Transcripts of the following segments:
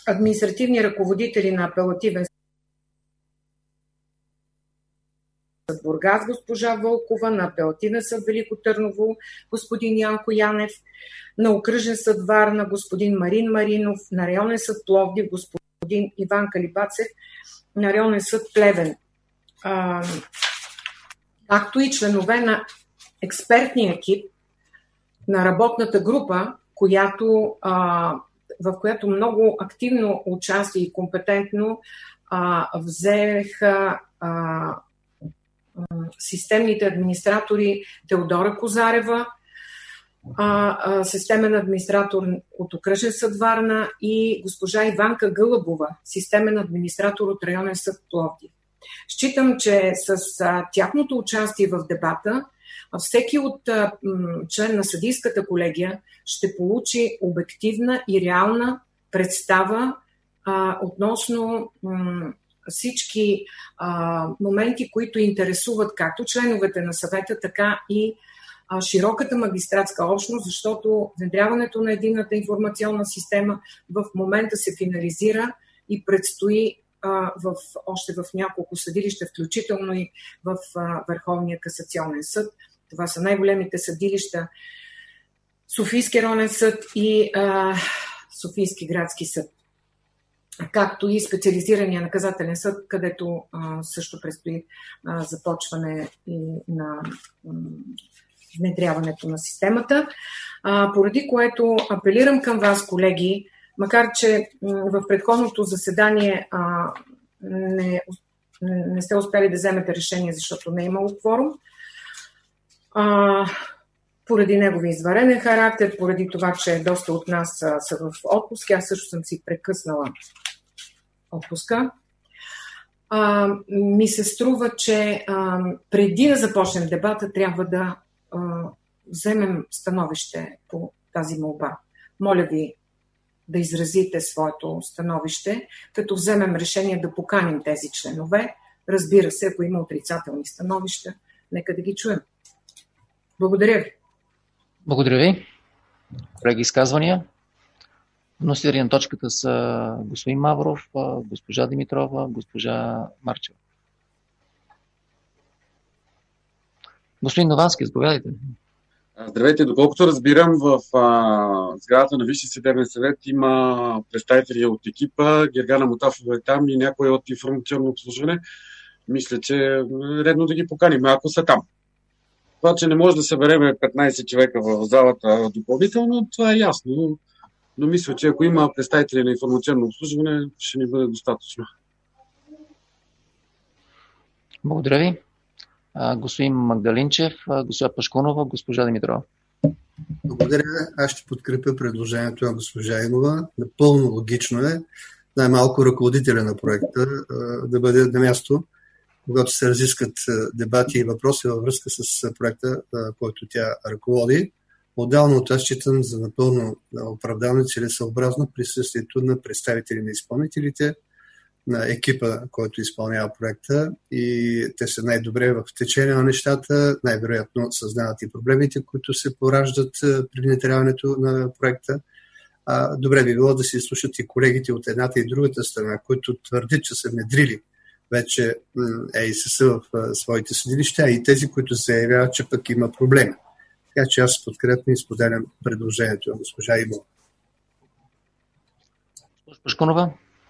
административни ръководители на апелативен съд Бургас госпожа Вълкова, на апелативен съд Велико Търново господин Янко Янев, на окръжен съд Варна господин Марин Маринов, на районен съд Пловдив господин Иван Калибацев, на районен съд Плевен, както и членове на експертния екип на работната група, в която много активно участие и компетентно взеха системните администратори Теодора Козарева, системен администратор от окръжен съд Варна, и госпожа Иванка Гълъбова, системен администратор от районен съд Пловдив. Считам, че с тяхното участие в дебата всеки от член на съдийската колегия ще получи обективна и реална представа относно всички моменти, които интересуват както членовете на съвета, така и широката магистратска общност, защото внедряването на единната информационна система в момента се финализира и предстои още в няколко съдилища, включително и в Върховния касационен съд. Това са най-големите съдилища Софийски районен съд и Софийски градски съд, както и специализирания наказателен съд, където също предстои започване и на внедряването на системата. Поради което апелирам към вас, колеги, макар че в предходното заседание не сте успели да вземете решение, защото не е имало кворум, поради негови извънреден характер, поради това, че доста от нас са в отпуск. Аз също съм си прекъснала отпуска. Ми се струва, че преди да започнем дебата, трябва да вземем становище по тази молба. Моля ви да изразите своето становище, като вземем решение да поканим тези членове. Разбира се, ако има отрицателни становища, нека да ги чуем. Благодаря ви. Благодаря ви. Колеги, изказвания? Носители на точката са господин Мавров, госпожа Димитрова, госпожа Марчева. Господин Новански, заповядайте. Здравейте, доколкото разбирам, в сградата на Висшия съдебен съвет има представители от екипа, Гергана Мотафова е там и някой от информационно обслужване. Мисля, че е редно да ги поканим, ако са там. Това, че не може да съберем 15 човека в залата допълнително, това е ясно. Но мисля, че ако има представители на информационно обслужване, ще ни бъде достатъчно. Благодаря ви. Господин Магдалинчев, госпожа Пашкунова, госпожа Димитрова. Благодаря. Аз ще подкрепя предложението на госпожа Инова. Напълно логично е най-малко ръководителя на проекта да бъде на място, когато се разискат дебати и въпроси във връзка с проекта, който тя ръководи. Отделно от това считам за напълно оправдано и целесъобразно присъствието на представители на изпълнителите, на екипа, който изпълнява проекта, и те са най-добре в течение на нещата, най-вероятно съзнават и проблемите, които се пораждат при внедряването на проекта. Добре би било да се изслушат и колегите от едната и другата страна, които твърдят, че са внедрили вече ЕИСС в своите съдилища, и тези, които заявяват, че пък има проблеми. Така че аз подкрепно изподелям предложението на госпожа Ибо. Пашкунова.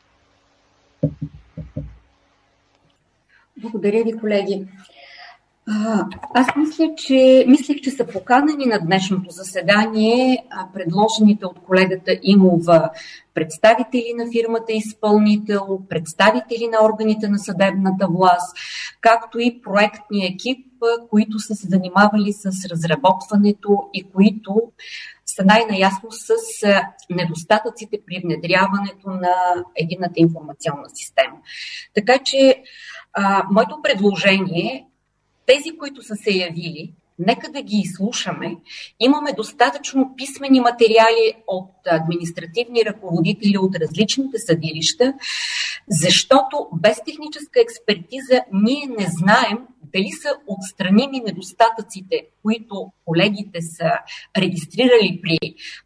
Благодаря ви, колеги. Аз мислех, че са поканени на днешното заседание предложените от колегата Имова представители на фирмата изпълнител, представители на органите на съдебната власт, както и проектния екип, които са се занимавали с разработването и които са най-наясно с недостатъците при внедряването на единната информационна система. Така че моето предложение, тези, които са се явили, нека да ги изслушаме. Имаме достатъчно писмени материали от административни ръководители от различните съдилища, защото без техническа експертиза ние не знаем дали са отстраними недостатъците, които колегите са регистрирали при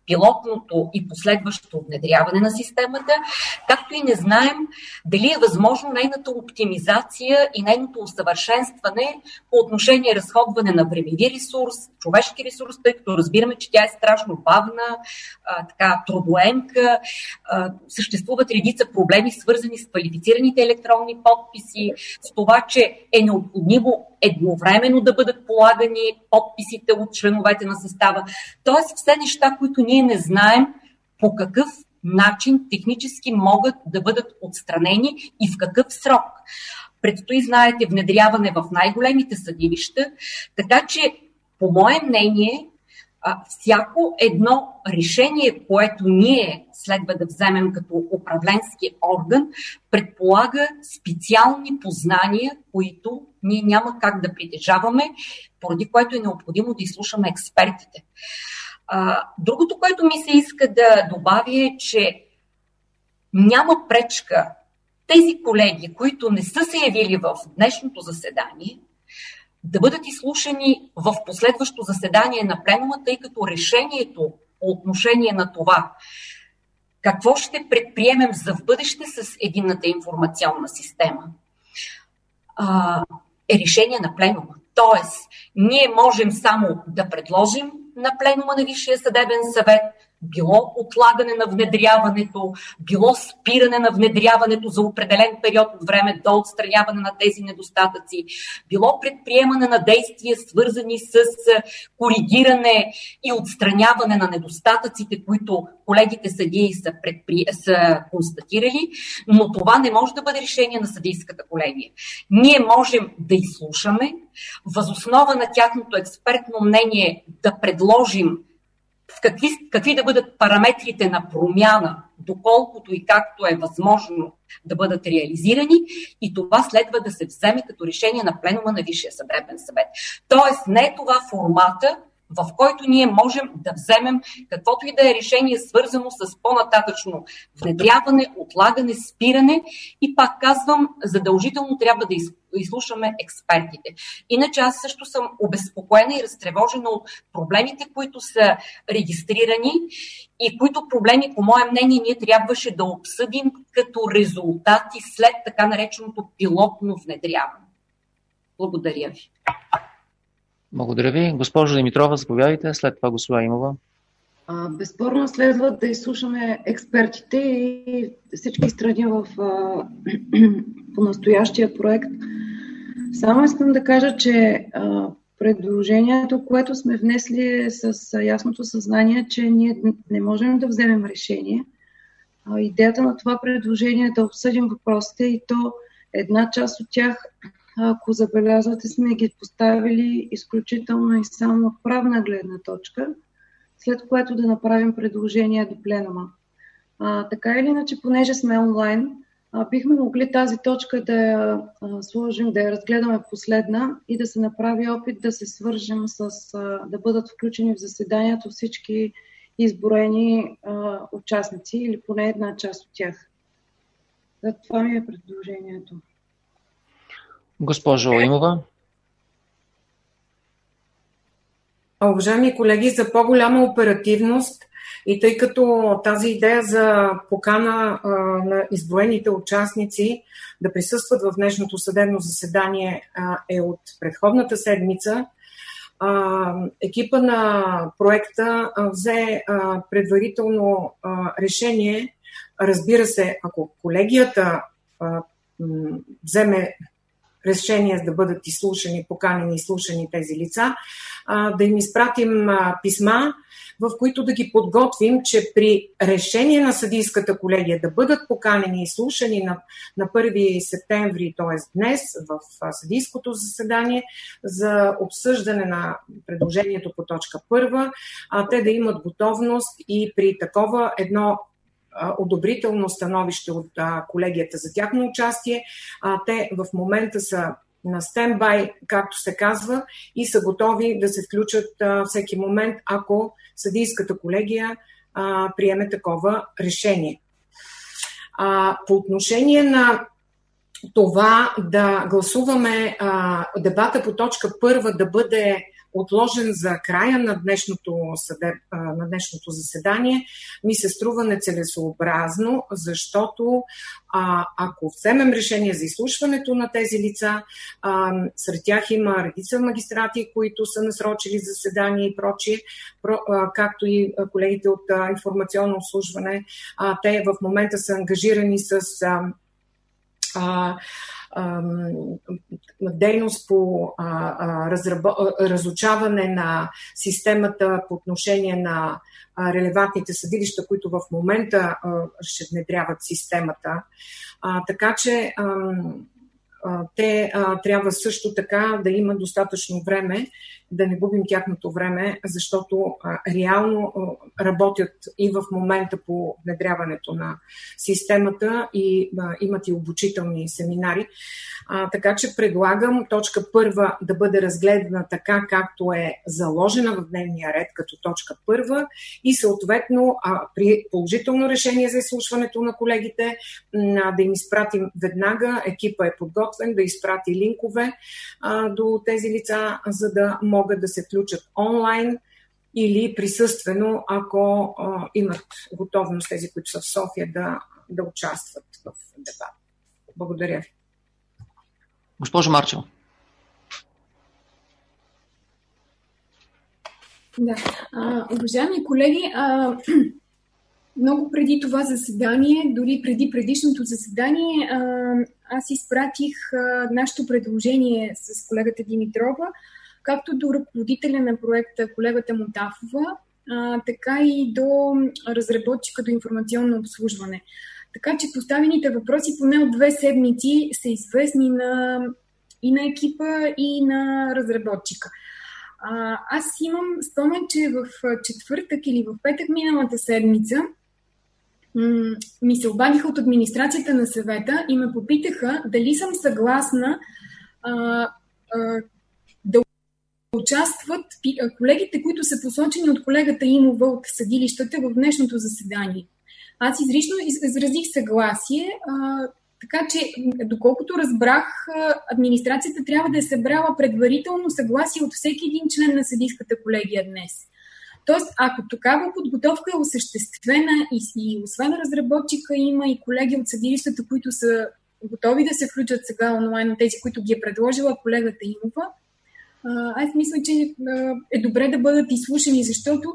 пилотното и последващо внедряване на системата, както и не знаем дали е възможно нейната оптимизация и нейното усъвършенстване по отношение разходване на времеви ресурс, човешки ресурс, тъй като разбираме, че тя е страшно бавна, трудоемка, съществуват редица проблеми, свързани с квалифицираните електронни подписи, с това, че е необходимо едновременно да бъдат полагани подписите от членовете на състава. Тоест все неща, които ние не знаем по какъв начин технически могат да бъдат отстранени и в какъв срок. Предстои, знаете, внедряване в най-големите съдилища, така че, по мое мнение, всяко едно решение, което ние следва да вземем като управленски орган, предполага специални познания, които ние няма как да притежаваме, поради което е необходимо да изслушаме експертите. Другото, което ми се иска да добавя е, че няма пречка тези колеги, които не са се явили в днешното заседание, да бъдат изслушани в последващо заседание на пленума, тъй като решението по отношение на това какво ще предприемем за в бъдеще с единната информационна система е решение на пленума. Тоест, ние можем само да предложим на пленума на Висшия съдебен съвет било отлагане на внедряването, било спиране на внедряването за определен период от време до отстраняване на тези недостатъци, било предприемане на действия, свързани с коригиране и отстраняване на недостатъците, които колегите съдии са констатирали, но това не може да бъде решение на съдийската колегия. Ние можем да изслушаме, въз основа на тяхното експертно мнение да предложим какви да бъдат параметрите на промяна, доколкото и както е възможно да бъдат реализирани, и това следва да се вземе като решение на пленума на Висшия съдебен съвет. Тоест не е това формата, в който ние можем да вземем каквото и да е решение, свързано с по-нататъчно внедряване, отлагане, спиране, и пак казвам, задължително трябва да изслушаме експертите. Иначе аз също съм обезпокоена и разтревожена от проблемите, които са регистрирани и които проблеми, по мое мнение, ние трябваше да обсъдим като резултати след така нареченото пилотно внедряване. Благодаря ви. Благодаря ви. Госпожо Димитрова, заповядайте. След това госпожа Имова. Безспорно следва да изслушаме експертите и всички страни по настоящия проект. Само искам да кажа, че предложението, което сме внесли, е с ясното съзнание, че ние не можем да вземем решение. Идеята на това предложение е да обсъдим въпросите, и то една част от тях, ако забелязвате, сме ги поставили изключително и само от правна гледна точка, след което да направим предложение до пленума. Така или иначе, понеже сме онлайн, бихме могли тази точка да я сложим, да я разгледаме последна и да се направи опит да се свържем да бъдат включени в заседанието всички изброени участници или поне една част от тях. Това ми е предложението. Госпожо Имова. Уважаеми колеги, за по-голяма оперативност и тъй като тази идея за покана на изброените участници да присъстват в днешното съдебно заседание е от предходната седмица, екипа на проекта взе предварително решение. Разбира се, ако колегията вземе решение да бъдат изслушани, поканени и изслушани тези лица, да им изпратим писма, в които да ги подготвим, че при решение на съдийската колегия да бъдат поканени и изслушани на 1 септември, т.е. днес в съдийското заседание за обсъждане на предложението по точка 1, те да имат готовност и при такова едно одобрително становище от колегията за тяхно участие. Те в момента са на стендбай, както се казва, и са готови да се включат всеки момент, ако съдийската колегия приеме такова решение. По отношение на това да гласуваме дебата по точка 1 да бъде отложен за края на днешното заседание, ми се струва нецелесообразно, защото ако вземем решение за изслушването на тези лица, сред тях има редица магистрати, които са насрочили заседания и прочие, както и колегите от информационно обслужване. Те в момента са ангажирани с дейност по разучаване на системата по отношение на релевантните съдилища, които в момента ще внедряват системата. Така че те трябва също така да имат достатъчно време, да не губим тяхното време, защото реално работят и в момента по внедряването на системата и имат и обучителни семинари. Така че предлагам точка 1 да бъде разгледана така, както е заложена в дневния ред като точка 1 и съответно при положително решение за изслушването на колегите да им изпратим веднага, екипа е подготвен да изпрати линкове до тези лица, за да могат да се включат онлайн или присъствено, ако имат готовност тези, които са в София, да участват в дебат. Благодаря ви. Госпожо Марчева. Да. Уважаеми колеги, много преди това заседание, дори преди предишното заседание, аз изпратих нашето предложение с колегата Димитрова, както до ръководителя на проекта, колегата Мотафова, така и до разработчика до информационно обслужване. Така че поставените въпроси поне от 2 седмици са известни и на екипа, и на разработчика. Аз имам спомен, че в четвъртък или в петък миналата седмица ми се обадиха от администрацията на съвета и ме попитаха дали съм съгласна да участват колегите, които са посочени от колегата Имова от съдилищата в днешното заседание. Аз изрично изразих съгласие, така че, доколкото разбрах, администрацията трябва да е събрала предварително съгласие от всеки един член на съдийската колегия днес. Тоест, ако такава подготовка е осъществена и освен разработчика има и колеги от съдилищата, които са готови да се включат сега онлайн, тези, които ги е предложила колегата Имова, аз мисля, че е добре да бъдат изслушани, защото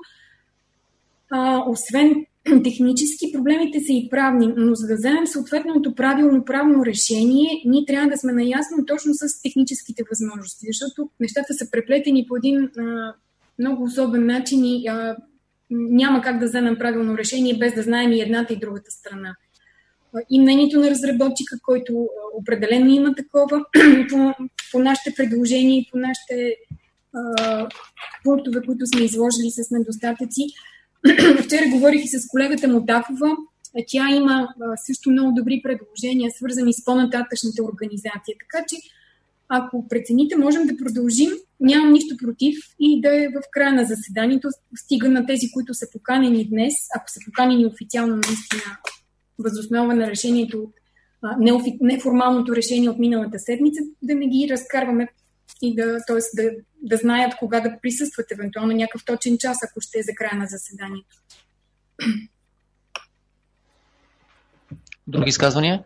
освен технически проблемите са и правни, но за да вземем съответното правилно правно решение, ние трябва да сме наясно точно с техническите възможности, защото нещата са преплетени по един много особен начин и няма как да вземем правилно решение без да знаем и едната и другата страна. И мнението на разработчика, който определено има такова по нашите предложения и по нашите пунктове, които сме изложили с недостатъци. Вчера говорих и с колегата Мотафова. Тя има също много добри предложения, свързани с по-нататъчната организация. Така че, ако прецените, можем да продължим. Нямам нищо против и да е в края на заседанието. Стига на тези, които са поканени днес, ако са поканени официално наистина въз основа на решението, неформалното решение от миналата седмица, да не ги разкарваме и да знаят кога да присъстват, евентуално някакъв точен час, ако ще е за края на заседанието. Други изказвания?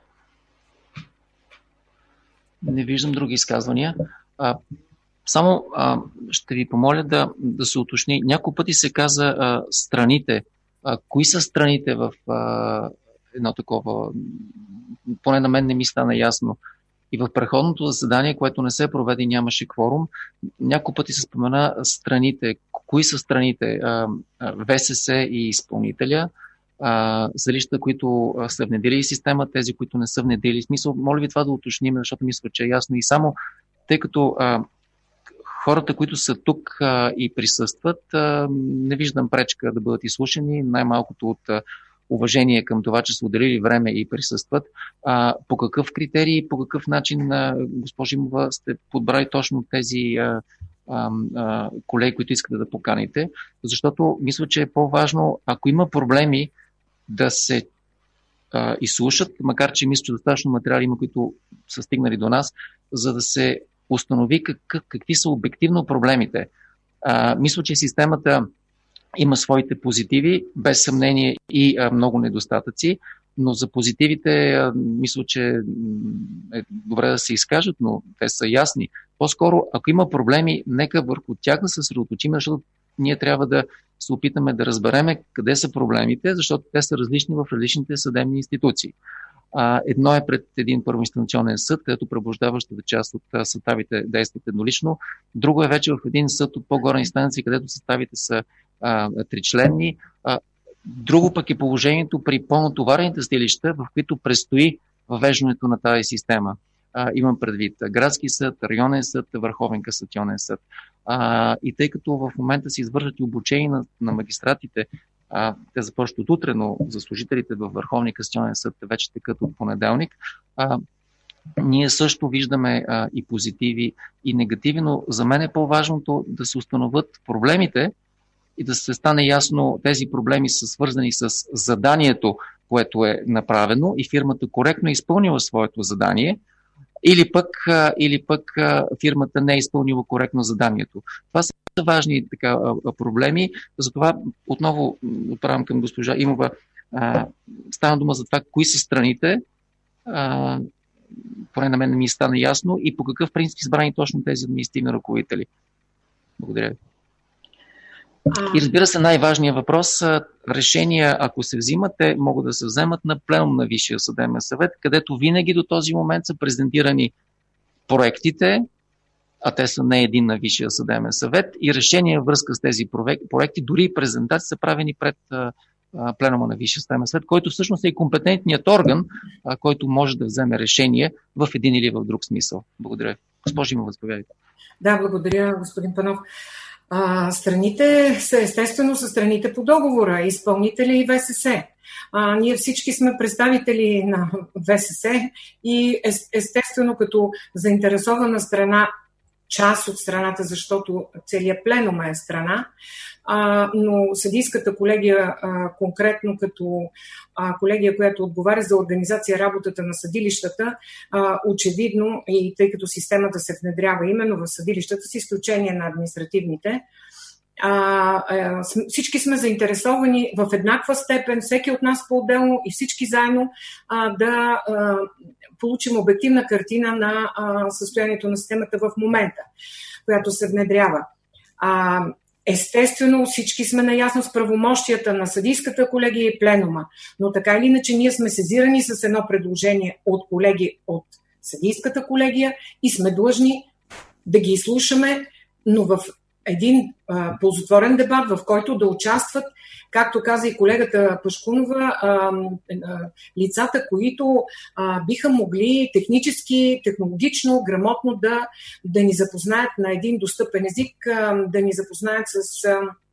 Не виждам други изказвания. Само ще ви помоля да се уточни. Няколко пъти се каза страните. Кои са страните в едно такова? Поне на мен не ми стана ясно. И в предходното заседание, което не се проведе, нямаше кворум. Няколко пъти се спомена страните. Кои са страните? ВСС и изпълнителя, съдилищата, които са внедрили система, тези, които не са внедрили. Смисъл, моля ви това да уточним, защото мисля, че е ясно. И само тъй като хората, които са тук и присъстват, не виждам пречка да бъдат изслушани, най-малкото от уважение към това, че са отделили време и присъстват. По какъв критерий и по какъв начин, госпожа Имова, сте подбрали точно тези колеги, които искате да поканите? Защото мисля, че е по-важно, ако има проблеми, да се изслушат, макар че мисля, че достатъчно материали има, които са стигнали до нас, за да се установи какви са обективно проблемите. Мисля, че системата има своите позитиви, без съмнение и много недостатъци, но за позитивите мисля, че е добре да се изкажат, но те са ясни. По-скоро, ако има проблеми, нека върху тях да се съсредоточим, защото ние трябва да се опитаме да разбереме къде са проблемите, защото те са различни в различните съдебни институции. Едно е пред един първоинстанционен съд, където преобладаващата част от съставите действат еднолично. Друго е вече в един съд от по-горна инстанция, където съставите са тричленни. Друго пък е положението при по-натоварените съдилища, в които предстои въвеждането на тази система. Имам предвид градски съд, районен съд, Върховен касационен съд. И тъй като в момента се извършват и обучение на магистратите, те започват от утре, но за служителите във Върховния касационен съд вече текат от понеделник. Ние също виждаме и позитиви, и негативи, но за мен е по-важното да се установят проблемите и да се стане ясно, тези проблеми са свързани с заданието, което е направено и фирмата коректно е изпълнила своето задание, или пък фирмата не е изпълнила коректно заданието. Това са важни проблеми, затова отново отправям към госпожа Имова. Стана дума за това, кои са страните, поне на мен не ми стана ясно, и по какъв принцип избрани точно тези административни ръководители. Благодаря ви. И разбира се, най-важният въпрос, решения, ако се взимат, те могат да се вземат на пленум на Висшия съдебен съвет, където винаги до този момент са презентирани проектите, а те са не един на Висшия съдебен съвет, и решения във връзка с тези проекти, дори и презентации са правени пред пленума на Висшия съдебен съвет, който всъщност е компетентният орган, който може да вземе решение в един или в друг смисъл. Благодаря. Госпожо Имова, заповядайте. Да, благодаря, господин Панов. Страните са естествено са страните по договора, изпълнители и ВСС. Ние всички сме представители на ВСС и естествено като заинтересована страна, част от страната, защото целият пленум е страна, но съдийската колегия, конкретно като колегия, която отговаря за организация работата на съдилищата, очевидно, и тъй като системата се внедрява именно в съдилищата, с изключение на административните, всички сме заинтересовани в еднаква степен, всеки от нас по-отделно и всички заедно да получим обективна картина на състоянието на системата в момента, която се внедрява. Естествено, всички сме наясно с правомощията на съдийската колегия и пленума, но така или иначе ние сме сезирани с едно предложение от колеги от съдийската колегия и сме длъжни да ги изслушаме, но в един ползотворен дебат, в който да участват, както каза и колегата Пашкунова, лицата, които биха могли технически, технологично, грамотно да ни запознаят на един достъпен език, да ни запознаят с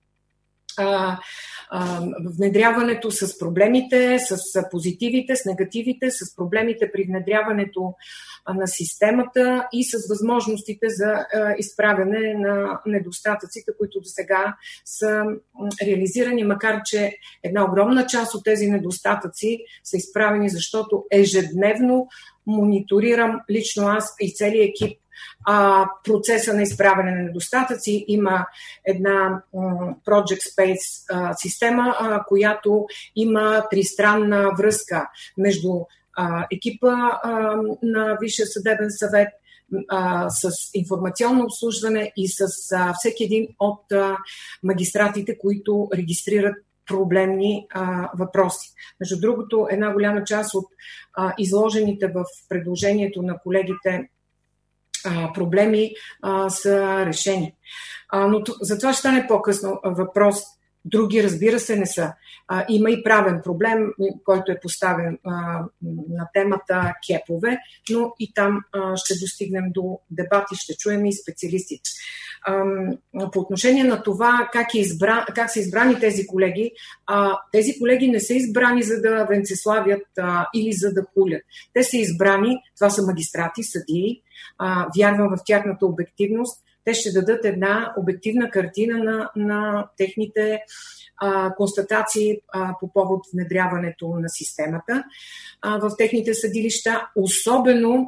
внедряването, с проблемите, с позитивите, с негативите, с проблемите при внедряването на системата и с възможностите за изправяне на недостатъците, които до сега са реализирани, макар че една огромна част от тези недостатъци са изправени, защото ежедневно мониторирам лично аз и целият екип процеса на изправяне на недостатъци. Има една Project Space система, която има тристранна връзка между екипа на Висшия съдебен съвет, с информационно обслужване и с всеки един от магистратите, които регистрират проблемни въпроси. Между другото, една голяма част от изложените в предложението на колегите проблеми са решени. Но за това ще стане по-късно въпрос. Други, разбира се, не са. Има и правен проблем, който е поставен на темата кепове, но и там ще достигнем до дебат и ще чуем и специалистите. По отношение на това как са избрани тези колеги не са избрани за да венцеславят или за да хулят. Те са избрани, това са магистрати, съдии, вярвам в тяхната обективност. Те ще дадат една обективна картина на техните констатации по повод внедряването на системата в техните съдилища, особено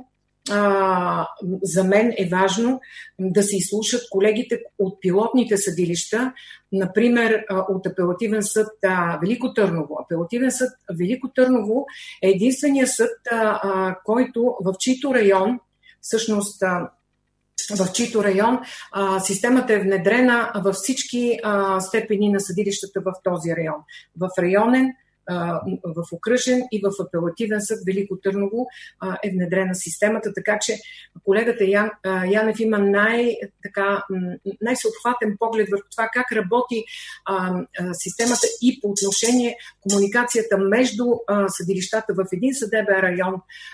за мен е важно да се изслушат колегите от пилотните съдилища, например от Апелативен съд Велико Търново. Апелативен съд Велико Търново е единствения съд, който в чийто район, всъщност в чийто район системата е внедрена във всички степени на съдилищата в този район. В районен, в окръжен и в Апелативен съд Велико Търново е внедрена системата, така че колегата Янев има най-съобхватен поглед върху това как работи системата и по отношение комуникацията между съдилищата в един съдебен район.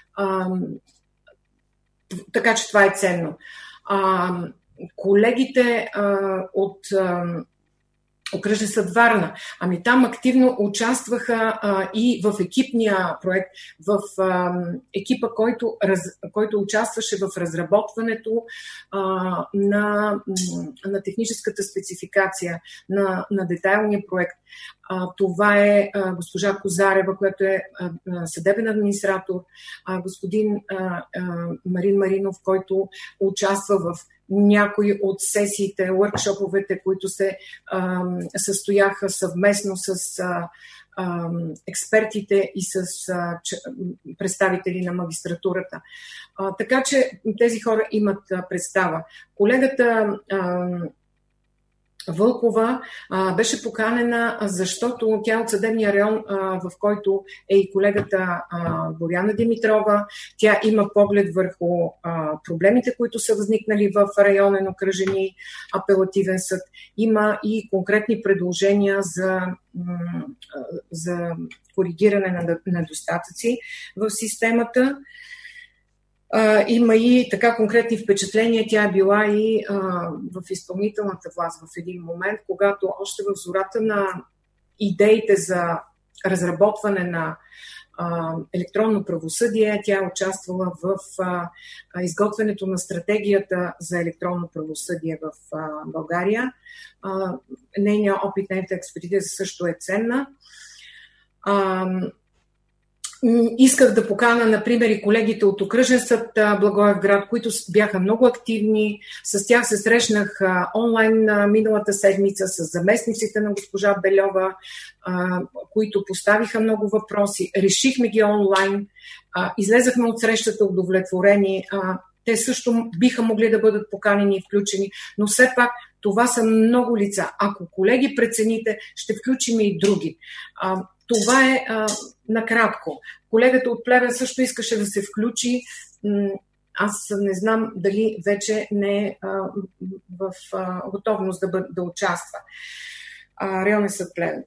Така че това е ценно. Колегите от Окръжен съд Варна, там активно участваха и в екипния проект, в екипа, който участваше в разработването на техническата спецификация, на детайлния проект. Това е госпожа Козарева, която е съдебен администратор, господин Марин Маринов, който участва в някои от сесиите, уъркшоповете, които се състояха съвместно с експертите и с представители на магистратурата. Така че тези хора имат представа. Колегата Вълкова беше поканена, защото тя от съдебния район, в който е и колегата Боряна Димитрова. Тя има поглед върху проблемите, които са възникнали в районен, окръжен и апелативен съд. Има и конкретни предложения за коригиране на недостатъци в системата. Има и така конкретни впечатления. Тя е била и в изпълнителната власт в един момент, когато още в зората на идеите за разработване на електронно правосъдие, тя е участвала в изготвянето на стратегията за електронно правосъдие в България. Нейният опит, нейната експертиза също е ценна. Исках да покана, например, и колегите от Окръжен съд Благоевград, които бяха много активни. С тях се срещнах онлайн миналата седмица с заместниците на госпожа Бельова, които поставиха много въпроси. Решихме ги онлайн. Излезахме от срещата удовлетворени. Те също биха могли да бъдат поканени и включени, но все пак това са много лица. Ако колеги прецените, ще включим и други. Това е накратко. Колегата от Плевен също искаше да се включи. Аз не знам дали вече не е в готовност да участва. Районен съд Плевен.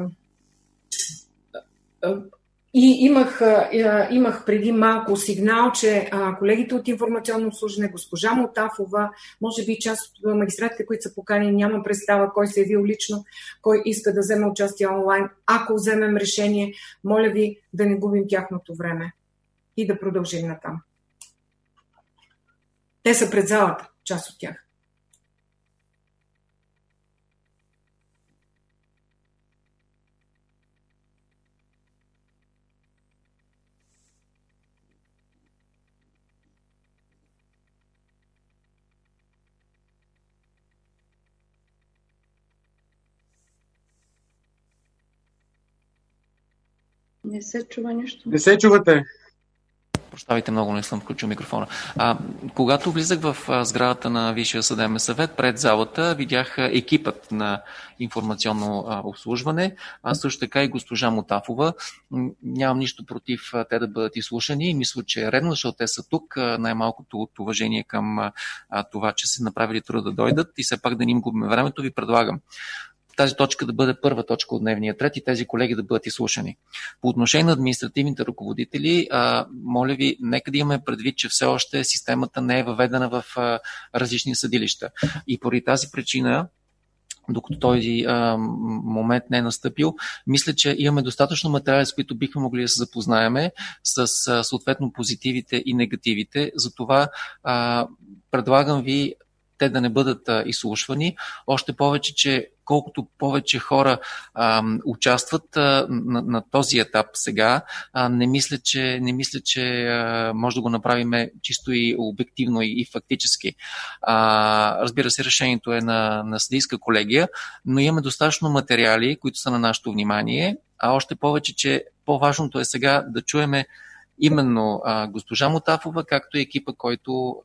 И имах преди малко сигнал, че колегите от информационно обслужване, госпожа Мотафова, може би част от магистратите, които са поканени, нямам представа кой се е явил лично, кой иска да вземе участие онлайн. Ако вземем решение, моля ви да не губим тяхното време и да продължим натам. Те са пред залата, част от тях. Не се чува нищо. Не се чувате. Прощавайте, много не съм включил микрофона. Когато влизах в сградата на Висшия съдебен съвет, пред залата видях екипът на информационно обслужване, а също така и госпожа Мотафова. Нямам нищо против те да бъдат изслушани. Мисля, че е редно, защото те са тук, най-малкото от уважение към това, че са направили труда да дойдат и все пак да не им губим времето, ви предлагам тази точка да бъде първа точка от дневния ред и тези колеги да бъдат изслушани. По отношение на административните ръководители, моля ви, нека да имаме предвид, че все още системата не е въведена в различни съдилища. И поради тази причина, докато този момент не е настъпил, мисля, че имаме достатъчно материали, с които бихме могли да се запознаеме с съответно позитивите и негативите. Затова предлагам ви те да не бъдат изслушвани. Още повече, че колкото повече хора участват на този етап сега, не мисля, че може да го направим чисто и обективно и фактически. Разбира се, решението е на съдийска колегия, но имаме достатъчно материали, които са на нашето внимание, а още повече, че по-важното е сега да чуеме именно госпожа Мутафова, както и екипа, който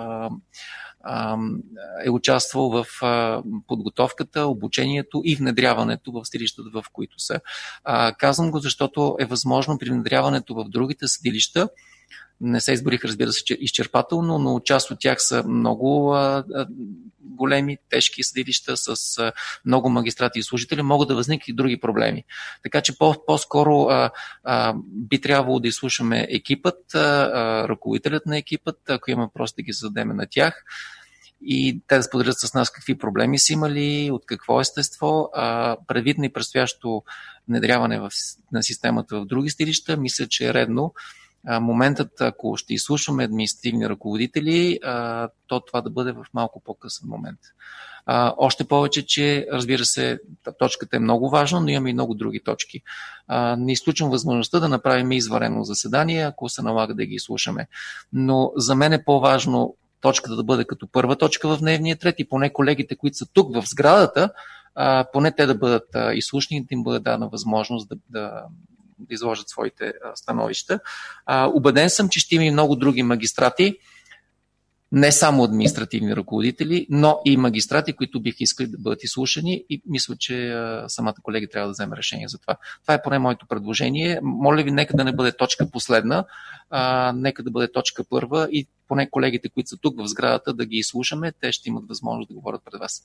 е участвал в подготовката, обучението и внедряването в съдилищата, в които са. Казвам го, защото е възможно при внедряването в другите съдилища. Не се изборих, разбира се, изчерпателно, но част от тях са много големи, тежки съдилища с много магистрати и служители. Могат да възникнат и други проблеми. Така че по-скоро би трябвало да изслушаме екипът, ръководителят на екипът, ако има просто да ги зададем на тях и те да споделят с нас какви проблеми са имали, от какво естество. Предвид на и предстоящо внедряване на системата в други съдилища, мисля, че е редно моментът, ако ще изслушваме административни ръководители, то това да бъде в малко по-късен момент. Още повече, че разбира се, точката е много важна, но имаме и много други точки. Не изключвам възможността да направим извънредно заседание, ако се налага да ги изслушаме. Но за мен е по-важно точката да бъде като първа точка в дневния ред и поне колегите, които са тук в сградата, поне те да бъдат изслушани, да им бъде дадена възможност да изложат своите становища. Убеден съм, че ще има и много други магистрати, не само административни ръководители, но и магистрати, които бих искали да бъдат изслушани и мисля, че самата колеги трябва да вземе решение за това. Това е поне моето предложение. Моля ви, нека да не бъде точка последна, нека да бъде точка първа и поне колегите, които са тук в сградата, да ги изслушаме. Те ще имат възможност да говорят пред вас.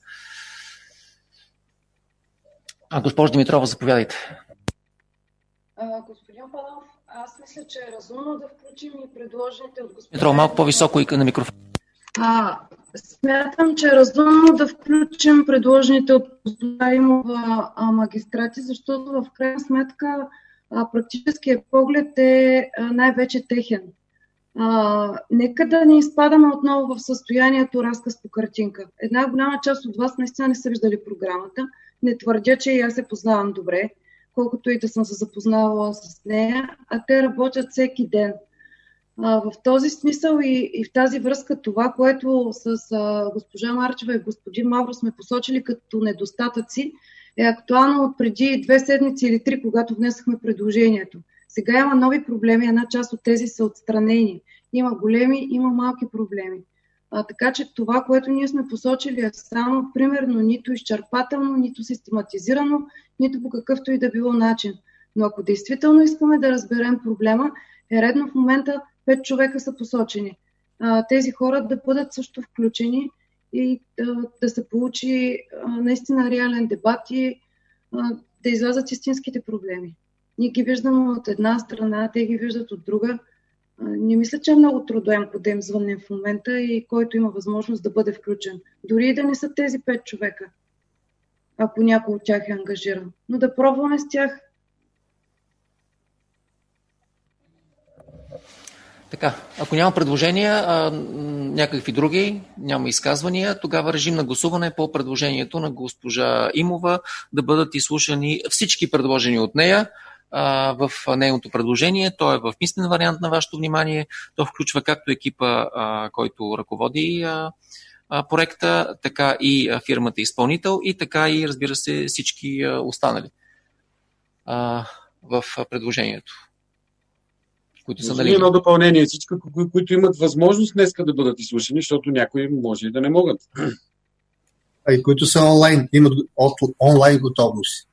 Госпожо Димитрова, заповядайте. Господин Панов, аз мисля, че е разумно да включим и предложените от господин... Димитрова, малко по-високо и на микрофон. Смятам, че е разумно да включим предложените от госпожа Имова магистрати, защото в крайна сметка практическият поглед е най-вече техен. Нека да не изпадаме отново в състоянието разказ по картинка. Една голяма част от вас наистина не са виждали програмата. Не твърдя, че и аз се познавам добре, колкото и да съм се запознавала с нея, а те работят всеки ден. В този смисъл и в тази връзка това, което с госпожа Марчева и господин Мавро сме посочили като недостатъци, е актуално от преди 2 седмици или 3, когато внесахме предложението. Сега има нови проблеми, една част от тези са отстранени. Има големи, има малки проблеми. Така че това, което ние сме посочили е само примерно нито изчерпателно, нито систематизирано, нито по какъвто и да било начин. Но ако действително искаме да разберем проблема, е редно в момента 5 човека са посочени. Тези хора да бъдат също включени и да се получи наистина реален дебат и да излязат истинските проблеми. Ние ги виждаме от една страна, те ги виждат от друга. Не мисля, че е много трудоемко да им звъннем в момента и който има възможност да бъде включен. Дори и да не са тези 5 човека, ако някой от тях е ангажиран. Но да пробваме с тях. Така, ако няма предложения, някакви други, няма изказвания, тогава режим на гласуване по предложението на госпожа Имова да бъдат изслушани всички предложени от нея в нейното предложение. То е в писмен вариант на вашето внимание. То включва както екипа, който ръководи проекта, така и фирмата изпълнител и така и, разбира се, всички останали в предложението. Които са нали... Едно допълнение. Всички, които имат възможност днеска да бъдат изслушани, защото някои може и да не могат. И които са онлайн, имат онлайн готовност.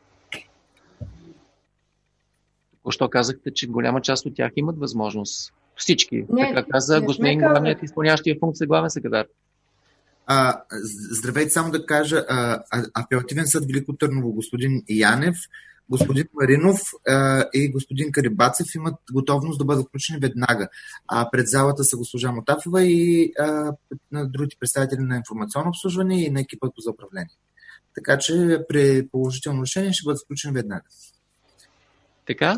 Току-що казахте, че голяма част от тях имат възможност. Всички. Така каза господин главният изпълняващия функция главен секретар. Здравейте, само да кажа, апелативен съд Велико Търново, господин Янев, господин Маринов и господин Карибацев имат готовност да бъдат включени веднага. Пред залата са госпожа Мотафова и на другите представители на информационно обслужване и на екипът за управление. Така че при положително решение ще бъдат включени веднага. Така.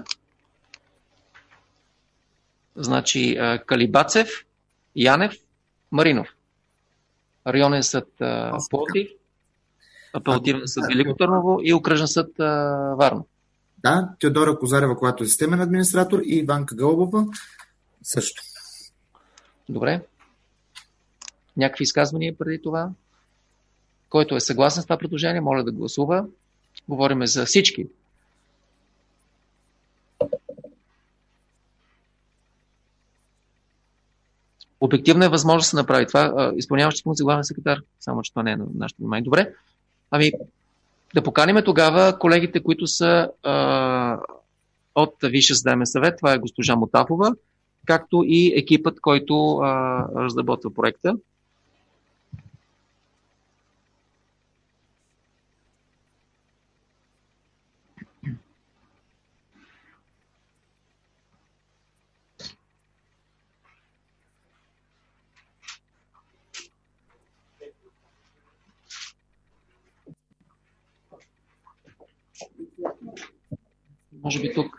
Значи Калибацев, Янев, Маринов. Районен съд Пловдив. Апелативен съд Велико Търново и Окръжен съд Варна. Да, Теодора Козарева, която е системен администратор, и Иванка Гълбова също. Добре. Някакви изказвания преди това? Който е съгласен с това предложение, моля да гласува. Говориме за всички. Обективно е възможно да се направи това. Изпълняващи функции главен секретар, само че това не е на нашето внимание. Добре. Да поканим тогава колегите, които са от Висшия съдебен съвет. Това е госпожа Мотафова, както и екипът, който разработва проекта. Може би тук.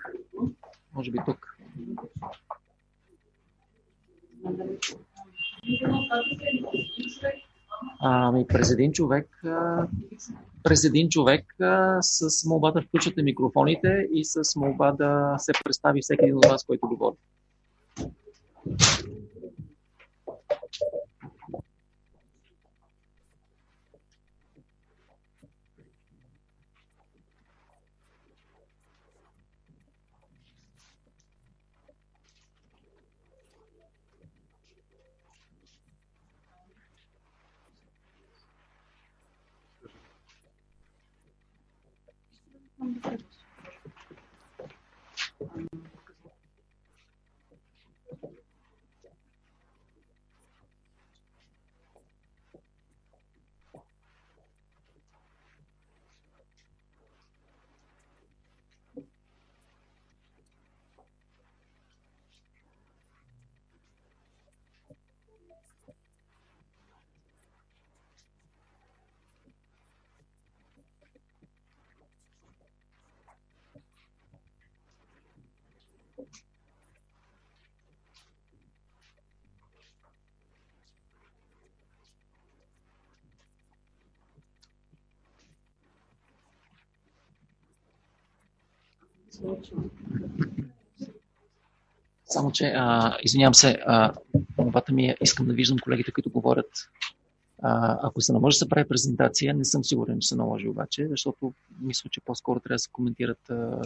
През един човек с молба да включате микрофоните и с молба да се представи всеки един от вас, който говори. Само, че, извинявам се, молбата ми е, искам да виждам колегите, които говорят. Ако се наложи да се прави презентация, не съм сигурен, че се наложи обаче, защото мисля, че по-скоро трябва да се коментират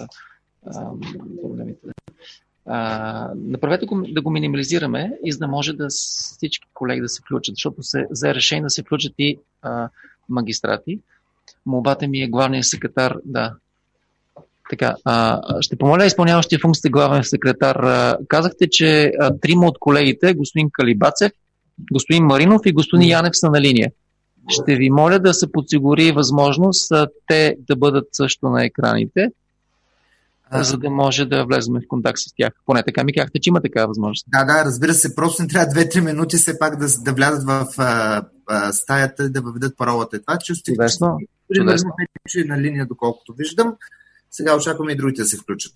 проблемите. Направете да го минимализираме и за да може да всички колеги да се включат, защото се взе решение да се включат и магистрати. Молбата ми е главният секретар, да. Така, ще помоля изпълняващия функцията главен секретар. Казахте, че трима от колегите, господин Калибацев, господин Маринов и господин Янев са на линия. Ще ви моля да се подсигури възможност те да бъдат също на екраните, за да може да влезем в контакт с тях. Поне така ми казахте, че има такава възможност. Да, разбира се, просто не трябва 2-3 минути все пак да влязат в стаята и да въведат паролата. Това чудесно. Че на линия, доколкото виждам. Сега очакваме и другите да се включат.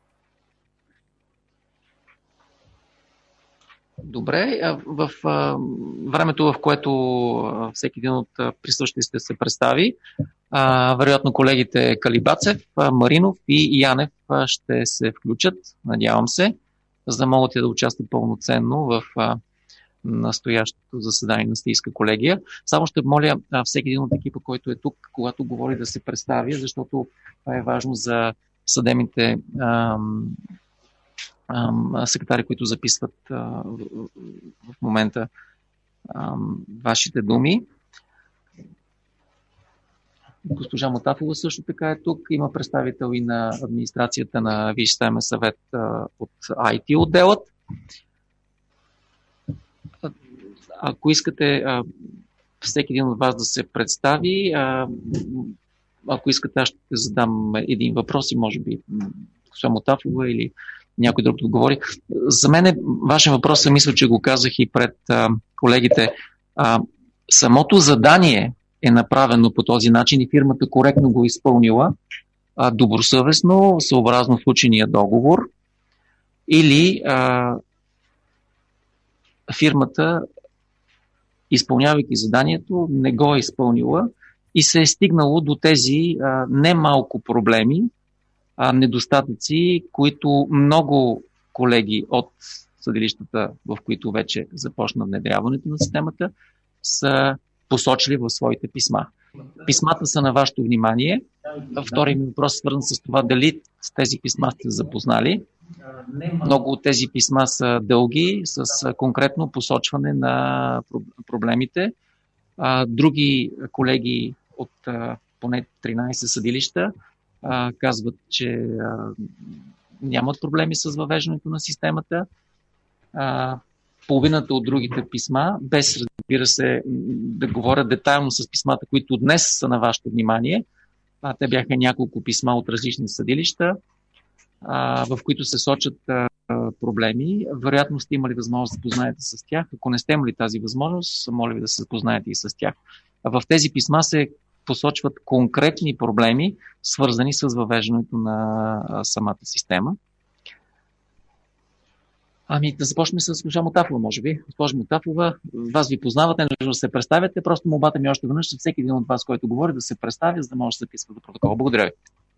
Добре. В времето, в което всеки един от присъщите се представи, вероятно колегите Калибацев, Маринов и Янев ще се включат, надявам се, за да могат да участват пълноценно в настоящото заседание на Съдийска колегия. Само ще моля всеки един от екипа, който е тук, когато говори, да се представи, защото това е важно за съдебните секретари, които записват в момента вашите думи. Госпожа Мотафова също така е тук. Има представител и на администрацията на Висшия съдебен съвет от IT отделът. Ако искате всеки един от вас да се представи, ако искате, аз ще задам един въпрос и може би госпожа Мотафова или някой друг да говори. За мен вашия въпрос, мисля, че го казах и пред колегите. Самото задание е направено по този начин и фирмата коректно го изпълнила, добросъвестно, съобразно случения договор, или фирмата, изпълнявайки заданието, не го е изпълнила и се е стигнало до тези немалко проблеми, недостатъци, които много колеги от съдилищата, в които вече започна внедряването на системата, са посочили в своите писма. Писмата са на вашето внимание. Втори ми въпрос е свързан с това дали с тези писма сте запознали. Много от тези писма са дълги, с конкретно посочване на проблемите. Други колеги от поне 13 съдилища казват, че нямат проблеми с въвеждането на системата. Половината от другите писма, без, разбира се, да говоря детайлно с писмата, които днес са на вашето внимание, те бяха няколко писма от различни съдилища, в които се сочат проблеми. Вероятно сте имали възможност да познаете с тях. Ако не сте имали тази възможност, моля ви да се запознаете и с тях. В тези писма се посочват конкретни проблеми, свързани с въвеждането на самата система. Да започнем с госпожа Мутафова, може би. Госпожа Мутафова, вас ви познавате, не нужда да се представяте. Просто молбата ми още веднъж, всеки един от вас, който говори, да се представя, за да може да се записва за протокола. Благодаря ви.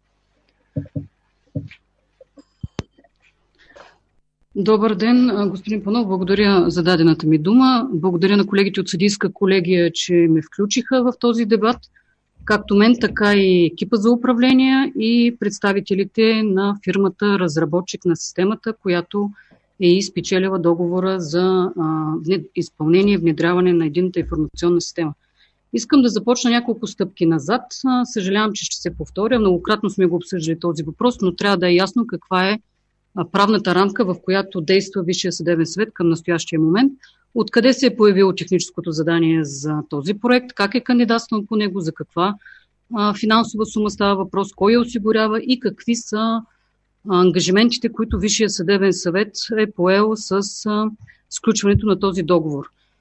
Добър ден, господин Панов. Благодаря за дадената ми дума. Благодаря на колегите от Съдийска колегия, че ме включиха в този дебат. Както мен, така и екипа за управление и представителите на фирмата разработчик на системата, която е изпечелила договора за изпълнение и внедряване на единната информационна система. Искам да започна няколко стъпки назад. Съжалявам, че ще се повторя. Многократно сме го обсъждали този въпрос, но трябва да е ясно каква е правната рамка, в която действа Висшия съдебен съвет към настоящия момент. Откъде се е появило техническото задание за този проект, как е кандидатстван по него, за каква финансова сума става въпрос, кой я осигурява и какви са ангажиментите, които Висшия съдебен съвет е поел с сключването на този договор.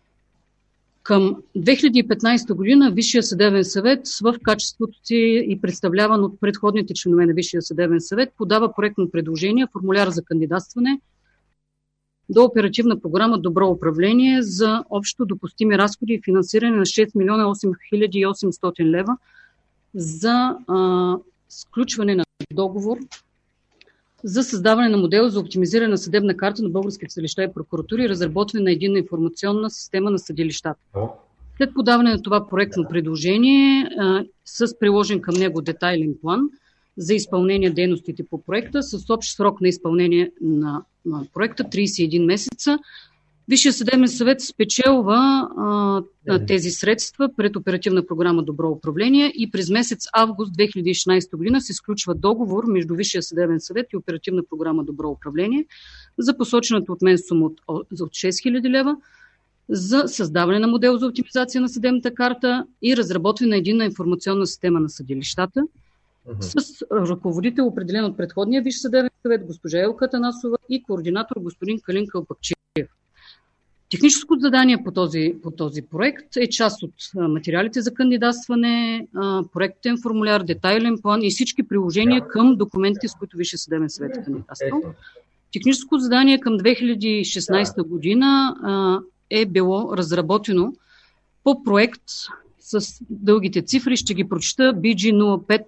Към 2015 година Висшия съдебен съвет в качеството си и представляван от предходните членове на Висшия съдебен съвет подава проектно предложение, формуляр за кандидатстване до оперативна програма Добро управление за общо допустими разходи и финансиране на 6 милиона 8800 лева за сключване на договор за създаване на модел за оптимизиране на съдебна карта на българските съдилища и прокуратури и разработване на единна информационна система на съдилищата. След подаване на това проектно предложение с приложен към него детайлен план за изпълнение дейностите по проекта с общ срок на изпълнение на проекта 31 месеца, Висшия съдебен съвет спечелва тези средства пред оперативна програма Добро управление и през месец август 2016 година се сключва договор между Висшия съдебен съвет и оперативна програма Добро управление за посочената от мен сума от 6000 лева за създаване на модел за оптимизация на съдебната карта и разработване на единна информационна система на съдилищата с ръководител, определен от предходния Висш съдебен съвет, госпожа Елка Атанасова и координатор господин Калин Кълпакчиев. Техническото задание по този проект е част от материалите за кандидатстване, проектен формуляр, детайлен план и всички приложения към документите, с които Висшия съдебен съвет е кандидатствал. Техническото задание към 2016 година е било разработено по проект с дългите цифри. Ще ги прочета. BG05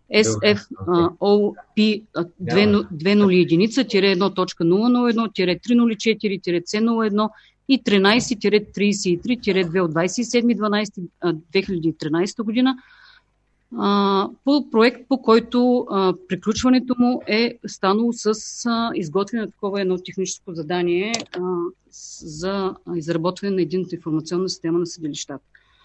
SFOP 201.001-304-C01 и 13-33-2 от 27.12.2013 година по проект, по който приключването му е станало с изготвяне на такова едно техническо задание за изработване на единната информационна система на съдилищата.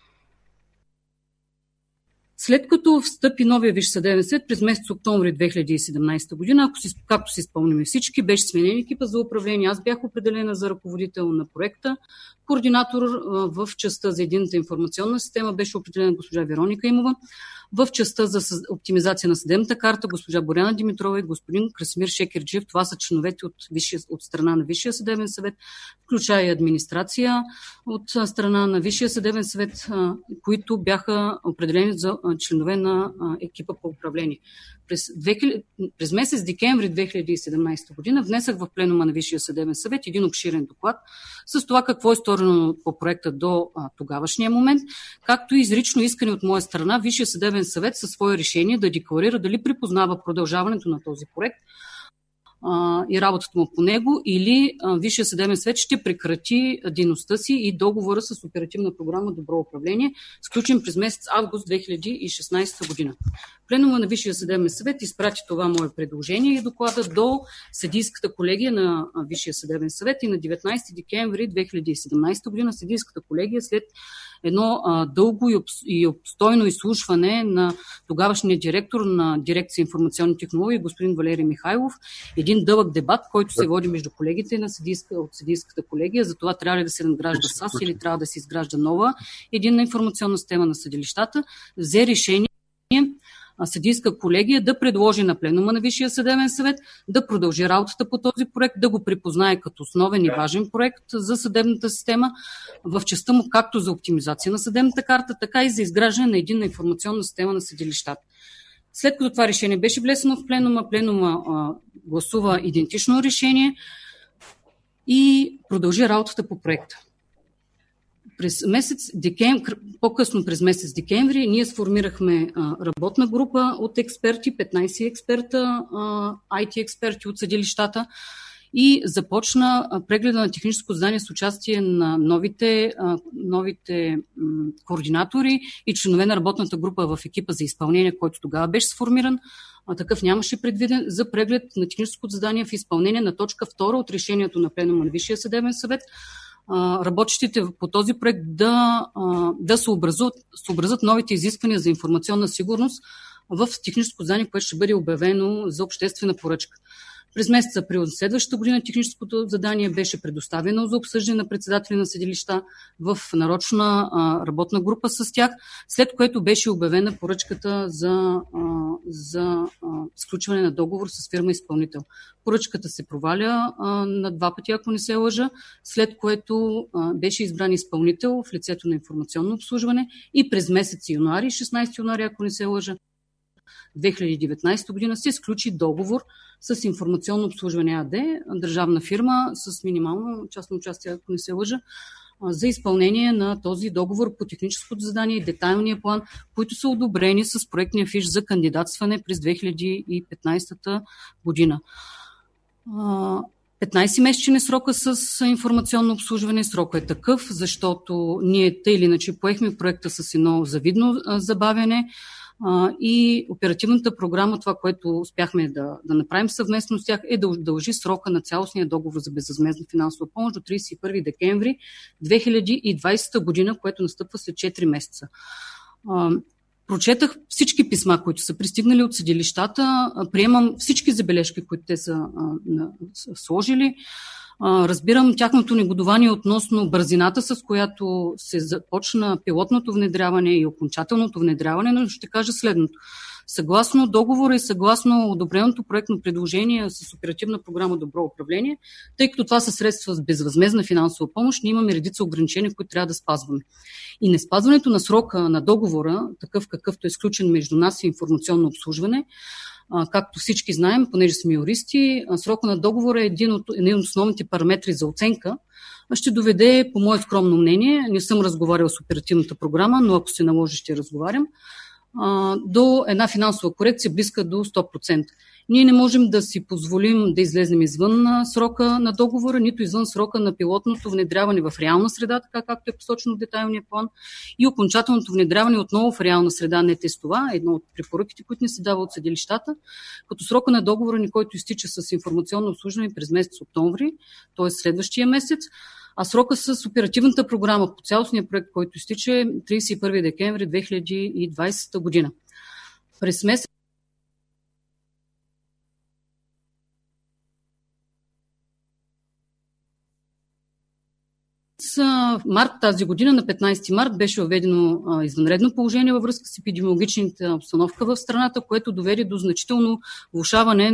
След като встъпи новия Висш съдебен съвет през месец октомври 2017 година, както си спомняме всички, беше сменен екипа за управление. Аз бях определена за ръководител на проекта. Координатор в частта за единната информационна система беше определена госпожа Вероника Имова. в частта за оптимизация на съдебната карта госпожа Боряна Димитрова и господин Красимир Шекерджиев. Това са членовете от страна на Висшия съдебен съвет, включая и администрация от страна на Висшия съдебен съвет, които бяха определени за членове на екипа по управление. През месец декември 2017 година внесах в пленума на Висшия съдебен съвет един обширен доклад с това какво е сторено по проекта до тогавашния момент, както и изрично искане от моя страна Висшия съдебен съвет със свое решение да декларира дали припознава продължаването на този проект и работата му по него, или Висшия съдебен съвет ще прекрати дейността си и договора с оперативна програма Добро управление, сключен през месец август 2016 година. Пленума на Висшия съдебен съвет изпрати това мое предложение и доклада до Съдийската колегия на Висшия съдебен съвет и на 19 декември 2017 година Съдийската колегия след едно дълго и обстойно изслушване на тогавашния директор на дирекция информационни технологии, господин Валерий Михайлов, един дълъг дебат, който се води между колегите от Съдийската колегия, за това трябва ли да се надгражда САС или трябва да се изгражда нова единна информационна система на съдилищата, взе решение Съдийска колегия да предложи на пленума на Висшия съдебен съвет да продължи работата по този проект, да го припознае като основен и важен проект за съдебната система в частта му както за оптимизация на съдебната карта, така и за изграждане на единна информационна система на съдилищата. След като това решение беше влесено в пленума гласува идентично решение и продължи работата по проекта. По-късно през месец декември ние сформирахме работна група от експерти, 15 експерта, IT експерти от съдилищата и започна прегледа на техническо задание с участие на новите координатори и членове на работната група в екипа за изпълнение, който тогава беше сформиран. Такъв нямаше предвиден за преглед на техническото задание в изпълнение на точка 2 от решението на пленума на Висшия съдебен съвет. Работещите по този проект да съобразят новите изисквания за информационна сигурност в техническо задание, което ще бъде обявено за обществена поръчка. През месец април на следващата година техническото задание беше предоставено за обсъждане на председатели на съдилища в нарочна работна група с тях, след което беше обявена поръчката за сключване на договор с фирма изпълнител. Поръчката се проваля на 2 пъти, ако не се лъжа, след което беше избран изпълнител в лицето на информационно обслужване и през месец януари, 16 януари, ако не се лъжа, 2019 година се сключи договор с информационно обслужване АД, държавна фирма с минимално частно участие, ако не се лъжа, за изпълнение на този договор по техническото задание и детайлния план, които са одобрени с проектния фиш за кандидатстване през 2015 година. 15-месечен е срока с информационно обслужване. Срока е такъв, защото ние тъй или иначе поехме проекта с едно завидно забавяне и оперативната програма, това, което успяхме да направим съвместно с тях, е да удължи срока на цялостния договор за безвъзмездна финансова помощ до 31 декември 2020 година, което настъпва след 4 месеца. Прочетах всички писма, които са пристигнали от съдилищата, приемам всички забележки, които те са сложили. Разбирам тяхното негодование относно бързината, с която се започна пилотното внедряване и окончателното внедряване, но ще кажа следното. Съгласно договора и съгласно одобреното проектно предложение с оперативна програма Добро управление, тъй като това са средства с безвъзмездна финансова помощ, ние имаме редица ограничения, които трябва да спазваме. И неспазването на срока на договора, такъв какъвто е сключен между нас и информационно обслужване, както всички знаем, понеже сме юристи, срока на договора е един от основните параметри за оценка, ще доведе, по мое скромно мнение, не съм разговарял с оперативната програма, но ако се наложи, ще разговарям, до една финансова корекция близка до 100%. Ние не можем да си позволим да излезем извън срока на договора, нито извън срока на пилотното внедряване в реална среда, така както е посочено в детайлния план, и окончателното внедряване отново в реална среда, не тестова, едно от препоръките, които ни се дава от съдилищата, като срока на договора ни, който изтича с информационно обслужване през месец октомври, т.е. следващия месец, а срока с оперативната програма по цялостния проект, който изтича, е 31 декември 2020 година. През месец март тази година, на 15 март, беше въведено извънредно положение във връзка с епидемиологичната обстановка в страната, което доведе до значително влошаване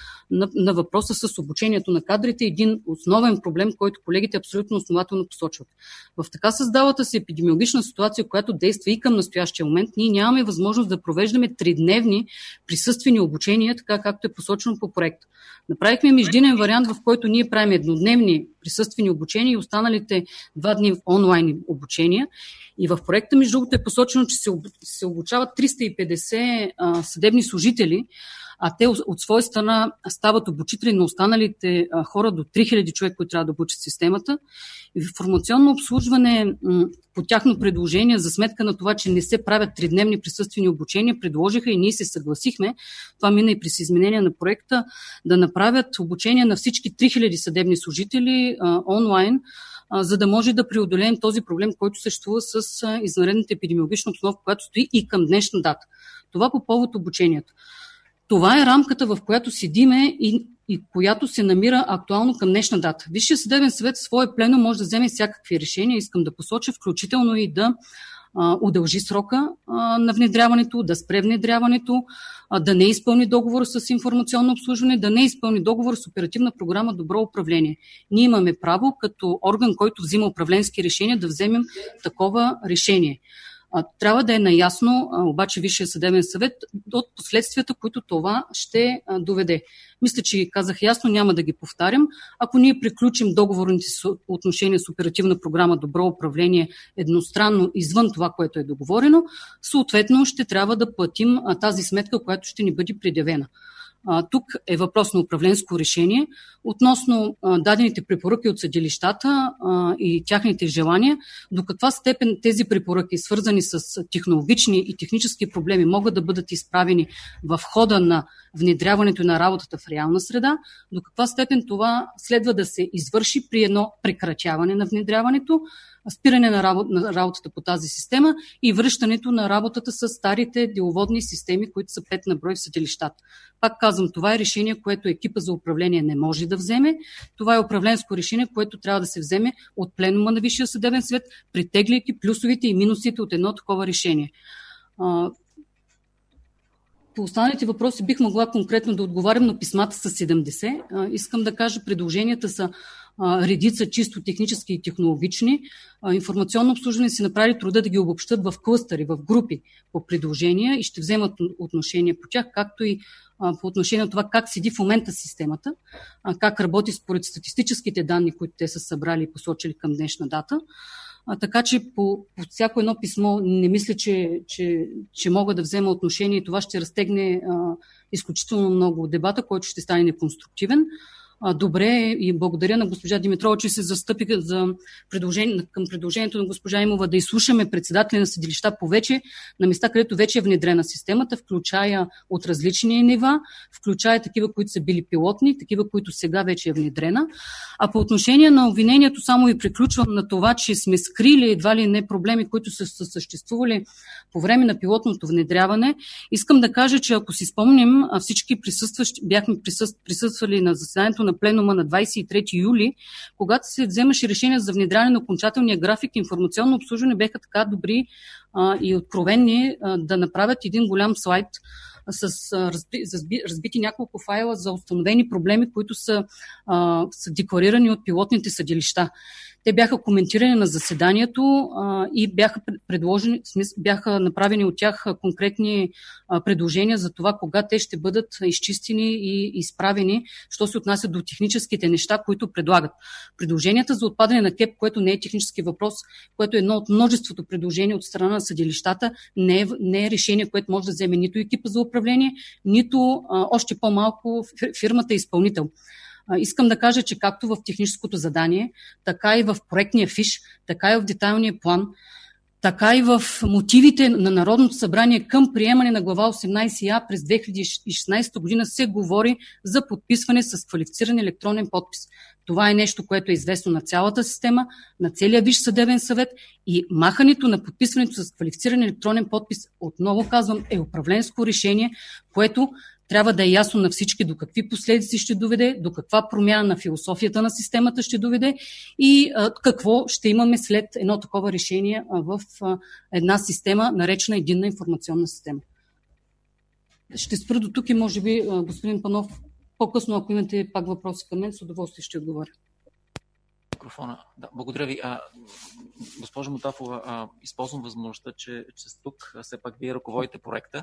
на въпроса с обучението на кадрите. Един основен проблем, който колегите абсолютно основателно посочват. В така създалата се епидемиологична ситуация, която действа и към настоящия момент, ние нямаме възможност да провеждаме 3-дневни присъствени обучения, така както е посочено по проект. Направихме междинен вариант, в който ние правим еднодневни присъствени обучения и останалите 2 дни онлайн обучения. И в проекта, между другото, е посочено, че се обучават 350 съдебни служители, а те от своя страна стават обучители на останалите хора до 3000 човек, които трябва да обучат системата. И информационно обслужване по тяхно предложение, за сметка на това, че не се правят 3-дневни присъствени обучения, предложиха и ние се съгласихме, това мина и при изменение на проекта, да направят обучение на всички 3000 съдебни служители онлайн, за да може да преодолеем този проблем, който съществува с извънредната епидемиологична обстановка, която стои и към днешна дата. Това по повод обучението. Това е рамката, в която седиме и която се намира актуално към днешна дата. Висшия съдебен съвет в своя пленум може да вземе всякакви решения, искам да посоча, включително и да удължи срока на внедряването, да спре внедряването, да не изпълни договор с информационно обслужване, да не изпълни договор с оперативна програма Добро управление. Ние имаме право, като орган, който взима управленски решения, да вземем такова решение. Трябва да е наясно, обаче Висшия съдебен съвет, от последствията, които това ще доведе. Мисля, че казах ясно, няма да ги повтарям. Ако ние приключим договорните отношения с оперативна програма Добро управление едностранно извън това, което е договорено, съответно ще трябва да платим тази сметка, която ще ни бъде предявена. Тук е въпрос на управленско решение. Относно дадените препоръки от съдилищата и тяхните желания, до каква степен тези препоръки, свързани с технологични и технически проблеми, могат да бъдат изправени в хода на внедряването на работата в реална среда, до каква степен това следва да се извърши при едно прекратяване на внедряването, спиране на работата по тази система и връщането на работата с старите деловодни системи, които са 5 на брой в съдилищата. Пак казвам, това е решение, което екипа за управление не може да вземе. Това е управленско решение, което трябва да се вземе от пленума на Висшия съдебен съвет, притегляйки плюсовите и минусите от едно такова решение. По останалите въпроси бих могла конкретно да отговарям, но писмата са 70. Искам да кажа, предложенията са редица чисто технически и технологични. Информационно обслужване си направили труда да ги обобщат в клъстъри, в групи по предложения и ще вземат отношение по тях, както и по отношение на това как седи в момента системата, как работи според статистическите данни, които те са събрали и посочили към днешна дата. Така че по всяко едно писмо не мисля, че мога да взема отношение и това ще разтегне изключително много дебата, който ще стане неконструктивен. Добре и благодаря на госпожа Димитрова, че се застъпи към предложението на госпожа Имова да изслушаме председателя на съдилища по вече на места, където вече е внедрена системата, включая от различни нива, включая такива, които са били пилотни, такива, които сега вече е внедрена. А по отношение на обвинението само и приключвам на това, че сме скрили едва ли не проблеми, които са съществували по време на пилотното внедряване. Искам да кажа, че ако си спомним, всички бяхме присъствали на заседанието на пленума на 23 юли, когато се вземаше решение за внедряване на окончателния график, информационно обслужване бяха така добри и откровенни да направят един голям слайд с разбити няколко файла за установени проблеми, които са декларирани от пилотните съдилища. Те бяха коментирани на заседанието и бяха направени от тях конкретни предложения за това кога те ще бъдат изчистени и изправени, що се отнася до техническите неща, които предлагат. Предложенията за отпадане на КЕП, което не е технически въпрос, което е едно от множеството предложения от страна на съдилищата, не е решение, което може да вземе нито екипа за управление, нито още по-малко фирмата изпълнител. Искам да кажа, че както в техническото задание, така и в проектния фиш, така и в детайлния план, така и в мотивите на Народното събрание към приемане на глава 18А през 2016 година се говори за подписване с квалифициран електронен подпис. Това е нещо, което е известно на цялата система, на целия Висш съдебен съвет и махането на подписването с квалифициран електронен подпис, отново казвам, е управленско решение, което трябва да е ясно на всички до какви последици ще доведе, до каква промяна на философията на системата ще доведе и какво ще имаме след едно такова решение в една система, наречена единна информационна система. Ще спра до тук и може би, господин Панов, по-късно, ако имате пак въпроси към мен, с удоволствие ще отговоря. Микрофона. Да, благодаря ви. Госпожо Мутафова, използвам възможността, че сте тук. Все пак вие ръководите проекта.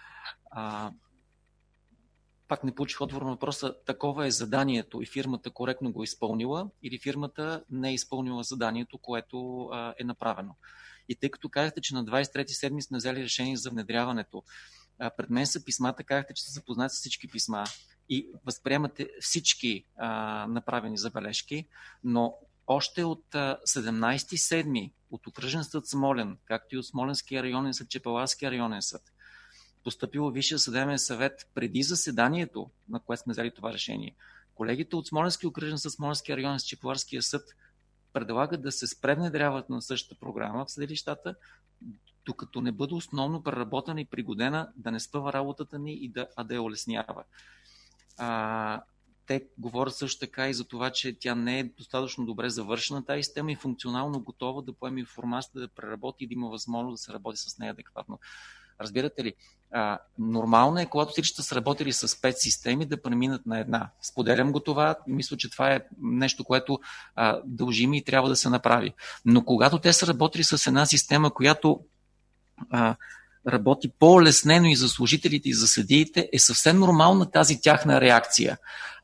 Пак не получих отговор на въпроса. Такова е заданието и фирмата коректно го изпълнила или фирмата не е изпълнила заданието, което е направено. И тъй като казахте, че на 23-7 сме взели решение за внедряването, пред мен са писмата, казахте, че сте запознати с всички писма и възприемате всички направени забележки, но още от 17-7 от Окръжен съд Смолян, както и от Смолянския районен съд, Чепеларския районен съд, постъпило Висшия съдебен съвет преди заседанието, на което сме взели това решение. Колегите от Смолянския окръжен съд, Смолянския районен съд, Чепеларския съд предлагат да се спре внедряването на същата програма в съдилищата, докато не бъде основно преработена и пригодена да не спъва работата ни, а да я улеснява. Те говорят също така и за това, че тя не е достатъчно добре завършена тази система и функционално готова да поеме информацията, да преработи и да има възможност да се работи с нея адекватно. Разбирате ли? Нормално е, когато всички са работили с 5 системи, да преминат на една. Споделям го това. Мисля, че това е нещо, което дължим и трябва да се направи. Но когато те са работили с една система, която работи по-леснено и за служителите, и за съдиите, е съвсем нормална тази тяхна реакция.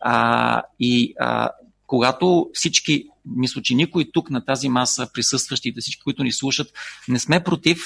Когато всички, мисля, че никой тук на тази маса, присъстващите, всички, които ни слушат, не сме против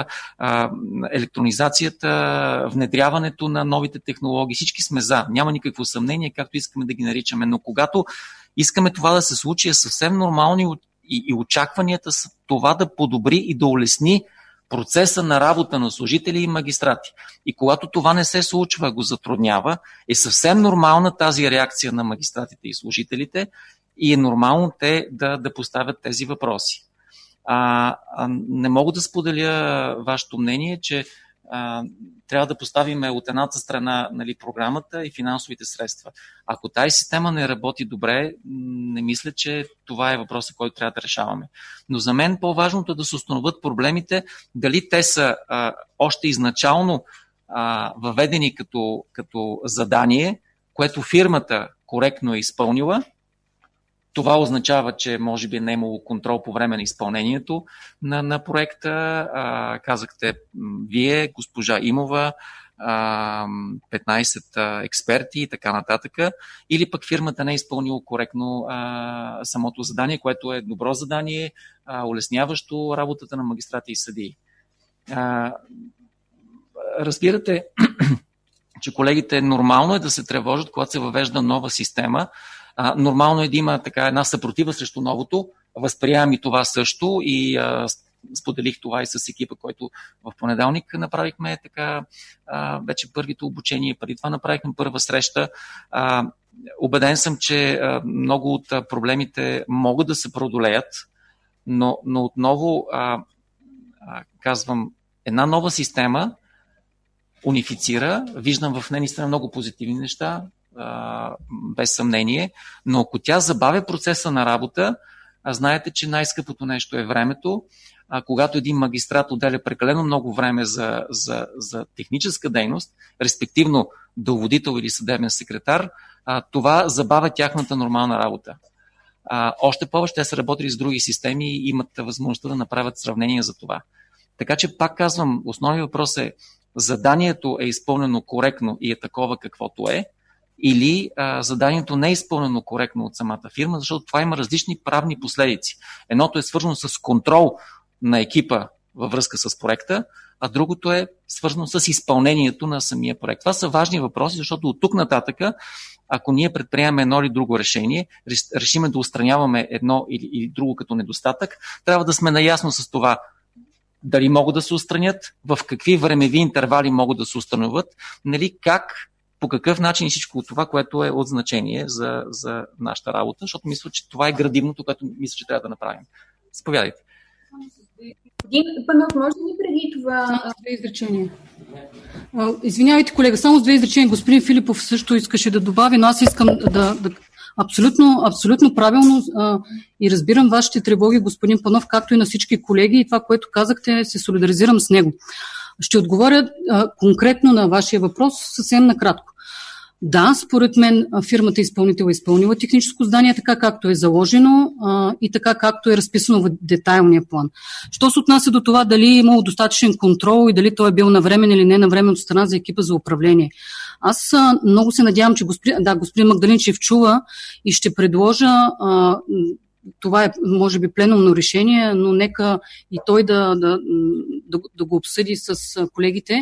електронизацията, внедряването на новите технологии. Всички сме за. Няма никакво съмнение, както искаме да ги наричаме. Но когато искаме това да се случи, е съвсем нормално и очакванията са това да подобри и да улесни процеса на работа на служители и магистрати. И когато това не се случва, го затруднява, е съвсем нормална тази реакция на магистратите и служителите и е нормално те да поставят тези въпроси. Не мога да споделя вашето мнение, че трябва да поставим от едната страна, нали, програмата и финансовите средства. Ако тази система не работи добре, не мисля, че това е въпросът, който трябва да решаваме. Но за мен по-важното е да се установят проблемите, дали те са още изначално въведени като задание, което фирмата коректно е изпълнила. Това означава, че може би не е имало контрол по време на изпълнението на проекта. Казахте вие, госпожа Имова, 15 експерти и така нататък. Или пък фирмата не е изпълнила коректно самото задание, което е добро задание, улесняващо работата на магистрати и съдии. Разбирате, че колегите нормално е да се тревожат, когато се въвежда нова система. Нормално е да има така една съпротива срещу новото. Възприемам и това също и споделих това и с екипа, който в понеделник направихме така вече първите обучения. Преди това направихме първа среща. Убеден съм, че много от проблемите могат да се преодолеят, но отново казвам, една нова система унифицира. Виждам в нея наистина много позитивни неща, без съмнение, но ако тя забавя процеса на работа, знаете, че най-скъпото нещо е времето. Когато един магистрат отделя прекалено много време за техническа дейност, респективно деловодител или съдебен секретар, това забавя тяхната нормална работа. Още повече те са работили с други системи и имат възможността да направят сравнение за това. Така че пак казвам, основният въпрос е: заданието е изпълнено коректно и е такова каквото е, или заданието не е изпълнено коректно от самата фирма, защото това има различни правни последици. Едното е свързано с контрол на екипа във връзка с проекта, а другото е свързано с изпълнението на самия проект. Това са важни въпроси, защото от тук нататъка, ако ние предприемаме едно или друго решение, решиме да отстраняваме едно или друго като недостатък, трябва да сме наясно с това дали могат да се отстранят, в какви времеви интервали могат да се установят, нали, как, по какъв начин и всичко това, което е от значение за нашата работа, защото мисля, че това е градивното, което мисля, че трябва да направим. Заповядайте. Господин Панов, може ли преди това... Само с две изречения. Извинявайте, колега, само с две изречения. Господин Филипов също искаше да добави, но аз искам да абсолютно правилно и разбирам вашите тревоги, господин Панов, както и на всички колеги, и това, което казахте, се солидаризирам с него. Ще отговоря конкретно на вашия въпрос съвсем накратко. Да, според мен фирмата изпълнител е изпълнила техническо задание така както е заложено и така както е разписано в детайлния план. Що се отнася до това дали е имало достатъчен контрол и дали той е бил навремен или не навремен от страна за екипа за управление. Аз много се надявам, че господин Магдалинчев чува и ще предложа, това е може би пленумно решение, но нека и той да го обсъди с колегите.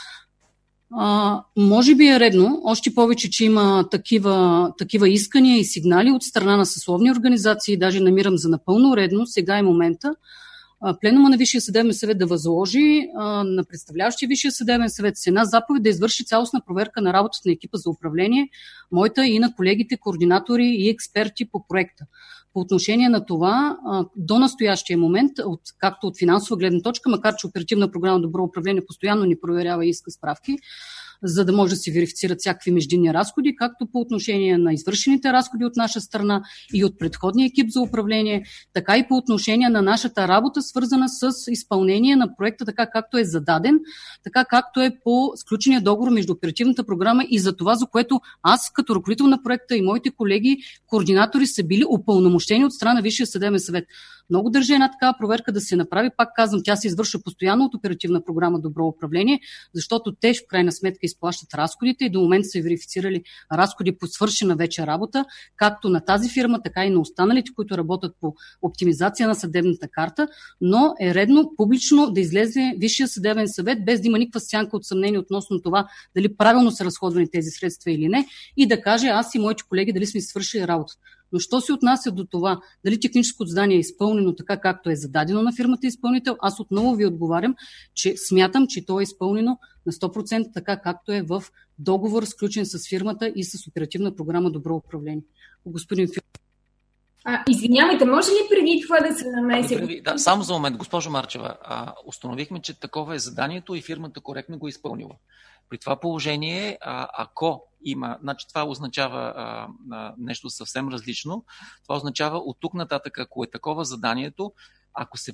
Може би е редно, още повече, че има такива искания и сигнали от страна на съсловни организации, даже намирам за напълно редно, сега е момента, пленума на Висшия съдебен съвет да възложи на представляващия Висшия съдебен съвет с една заповед да извърши цялостна проверка на работата на екипа за управление, моята и на колегите, координатори и експерти по проекта. По отношение на това, до настоящия момент, както от финансова гледна точка, макар че оперативна програма Добро управление постоянно ни проверява и иска справки, за да може да се верифицират всякакви междинни разходи, както по отношение на извършените разходи от наша страна и от предходния екип за управление, така и по отношение на нашата работа, свързана с изпълнение на проекта, така както е зададен, така както е по сключения договор между оперативната програма и за това, за което аз като ръководител на проекта и моите колеги, координатори са били упълномощени от страна на Висшия съдебен съвет. Много държа една такава проверка да се направи. Пак казвам, тя се извършва постоянно от оперативна програма Добро управление, защото те в крайна сметка изплащат разходите и до момента са верифицирали разходи по свършена вече работа, както на тази фирма, така и на останалите, които работят по оптимизация на съдебната карта, но е редно публично да излезе Висшия съдебен съвет, без да има никаква сянка от съмнение относно това дали правилно са разходвани тези средства или не, и да каже аз и моите колеги дали сме свършили работа. Но що се отнася до това, дали техническото задание е изпълнено така, както е зададено на фирмата изпълнител, аз отново ви отговарям, че смятам, че то е изпълнено на 100% така, както е в договор, сключен с фирмата и с оперативна програма Добро управление. Господин Филипов. Извинявайте, може ли преди това да се намеси? Да, само за момент, госпожо Марчева. Установихме, че такова е заданието и фирмата коректно го е изпълнила. При това положение, ако има, значи това означава нещо съвсем различно, това означава от тук нататък, ако е такова заданието, ако се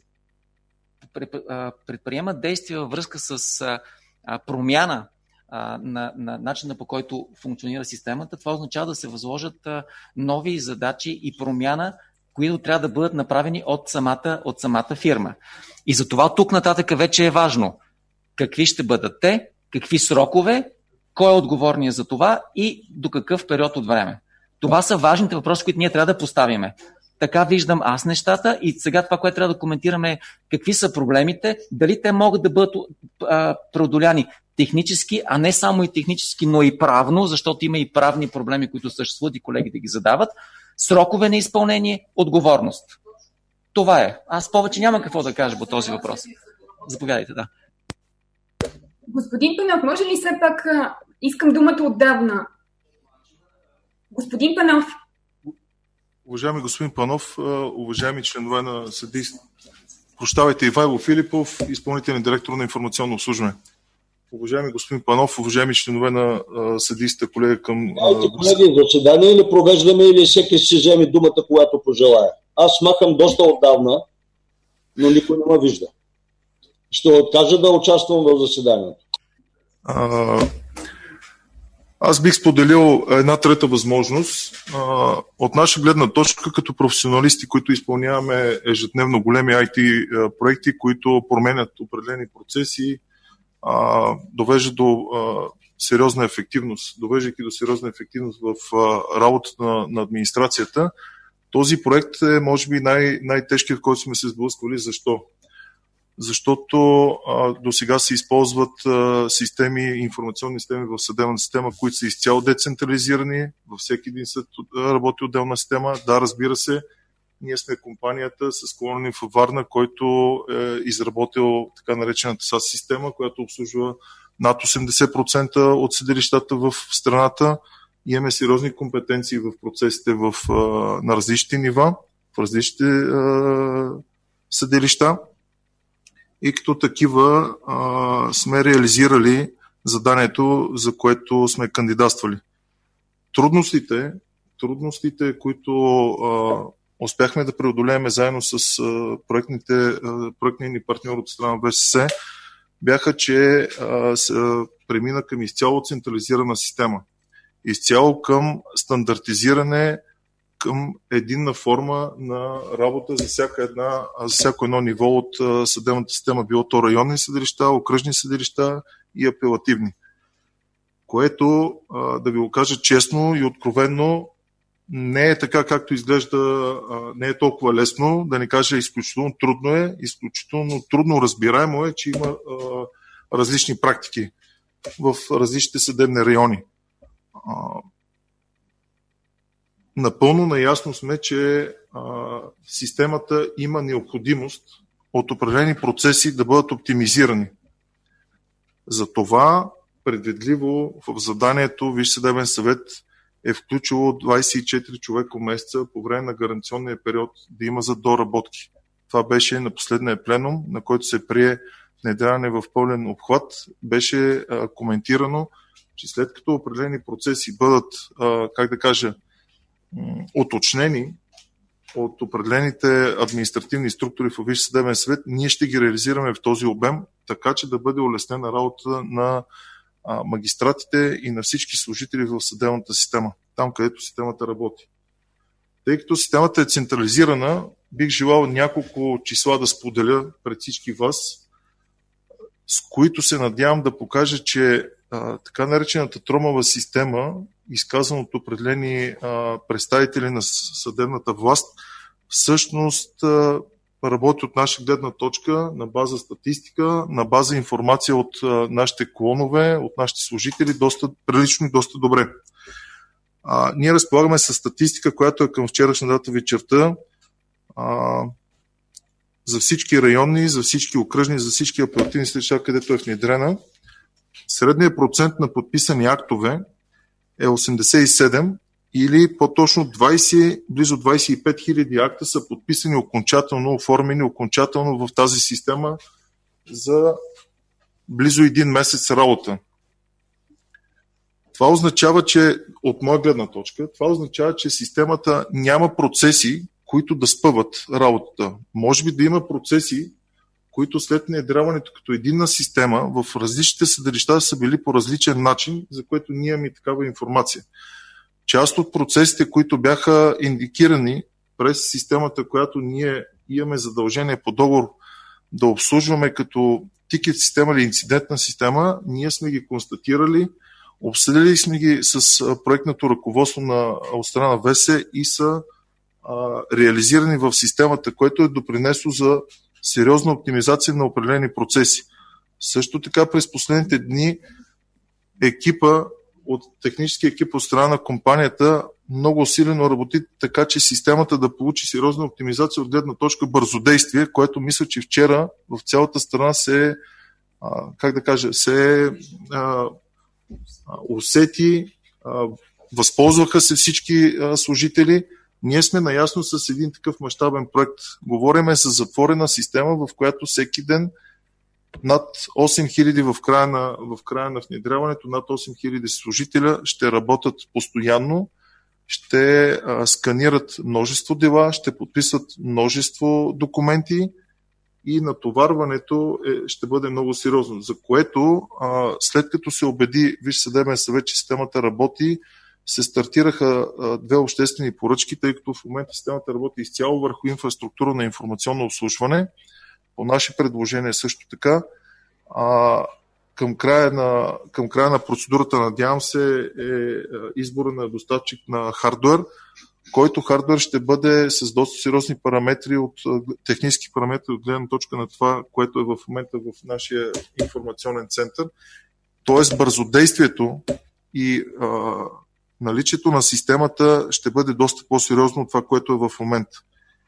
предприемат действия във връзка с промяна на начина, по който функционира системата, това означава да се възложат нови задачи и промяна, които трябва да бъдат направени от самата фирма. И за това тук нататък вече е важно какви ще бъдат те, какви срокове, кой е отговорният за това и до какъв период от време. Това са важните въпроси, които ние трябва да поставиме. Така виждам аз нещата и сега това, което трябва да коментираме е какви са проблемите, дали те могат да бъдат преодоляни технически, а не само и технически, но и правно, защото има и правни проблеми, които съществуват и колегите ги задават. Срокове на изпълнение, отговорност. Това е. Аз повече няма какво да кажа по този въпрос. Заповядайте, да. Господин Панов, може ли все пак, искам думата отдавна. Господин Панов. Уважаеми господин Панов, уважаеми членове на съдийство, прощавайте, Ивайло Филипов, изпълнителен директор на информационно обслужване. Уважаеми господин Панов, уважаеми членове на съдийствата, колега към... Колеги, заседание или провеждаме, или всеки ще вземе думата, когато пожелая. Аз махам доста отдавна, но никой не ме вижда. Ще откажа да участвам в заседанието. Аз бих споделил една трета възможност. От наша гледна точка, като професионалисти, които изпълняваме ежедневно големи IT проекти, които променят определени процеси, довежда до сериозна ефективност, довеждайки до сериозна ефективност в работата на администрацията. Този проект е, може би, най-тежкият, в който сме се сблъсквали. Защо? Защото до сега се използват информационни системи в съдебната система, които са изцяло децентрализирани. Във всеки един съд работи отделна система. Да, разбира се, ние сме компанията с клонен в Варна, който е изработил така наречената САС система, която обслужва над 80% от съдилищата в страната. Имаме сериозни компетенции в процесите на различните нива, в различните съдилища и като такива сме реализирали заданието, за което сме кандидатствали. Трудностите, които успяхме да преодолеем заедно с проектния ни партньор от страна ВСС, бяха, че премина към изцяло централизирана система. Изцяло към стандартизиране, към единна форма на работа за всяко едно ниво от съдебната система, било то районни съдилища, окръжни съдилища и апелативни. Което, да ви го кажа честно и откровенно, не е така, както изглежда, не е толкова лесно, да не кажа изключително трудно е, изключително трудно разбираемо е, че има различни практики в различните съдебни райони. Напълно наясно сме, че системата има необходимост от определени процеси да бъдат оптимизирани. Затова предвидливо в заданието Висш съдебен съвет е включило 24 човека месеца по време на гаранционния период да има за доработки. Това беше на последния пленум, на който се прие внедряване в пълен обхват. Беше коментирано, че след като определени процеси бъдат, уточнени от определените административни структури в Висш съдебен съвет, ние ще ги реализираме в този обем, така че да бъде улеснена работа на магистратите и на всички служители в съдебната система, там където системата работи. Тъй като системата е централизирана, бих желал няколко числа да споделя пред всички вас, с които се надявам да покажа, че така наречената тромава система, изказана от определени представители на съдебната власт, всъщност работи от наша гледна точка на база статистика, на база информация от нашите клонове, от нашите служители, доста прилично и доста добре. Ние разполагаме с статистика, която е към вчерашна дата вечерта, за всички районни, за всички окръжни, за всички апелативни съдилища, където е внедрена. Средният процент на подписани актове е 87 или по-точно близо 25 хиляди акта са подписани окончателно, оформени окончателно в тази система за близо един месец работа. Това означава, че от моя гледна точка, че системата няма процеси, които да спъват работата. Може би да има процеси, които след внедряването като единна система в различните съдилища са били по различен начин, за което ние имаме такава информация. Част от процесите, които бяха индикирани през системата, която ние имаме задължение по договор да обслужваме като тикет система или инцидентна система, ние сме ги констатирали, обсъдили сме ги с проектното ръководство от страна на ВС и са реализирани в системата, което е допринесло за сериозна оптимизация на определени процеси. Също така през последните дни технически екип от страна на компанията много усилено работи така, че системата да получи сериозна оптимизация от гледна точка бързодействие, което мисля, че вчера в цялата страна се усети, възползваха се всички служители. Ние сме наясно с един такъв мащабен проект. Говориме за затворена система, в която всеки ден над 8000 в края на внедряването, над 8000 служителя ще работят постоянно, ще сканират множество дела, ще подписват множество документи и натоварването ще бъде много сериозно. За което, след като се убеди Висш съдебен съвет, че системата работи, се стартираха две обществени поръчки, тъй като в момента системата работи изцяло върху инфраструктура на информационно обслужване. По наше предложение също така. Към края на процедурата, надявам се, е избора на доставчик на хардуер, който хардуер ще бъде с доста сериозни параметри, технически параметри от гледна точка на това, което е в момента в нашия информационен център. Тоест бързодействието и наличието на системата ще бъде доста по-сериозно от това, което е в момента.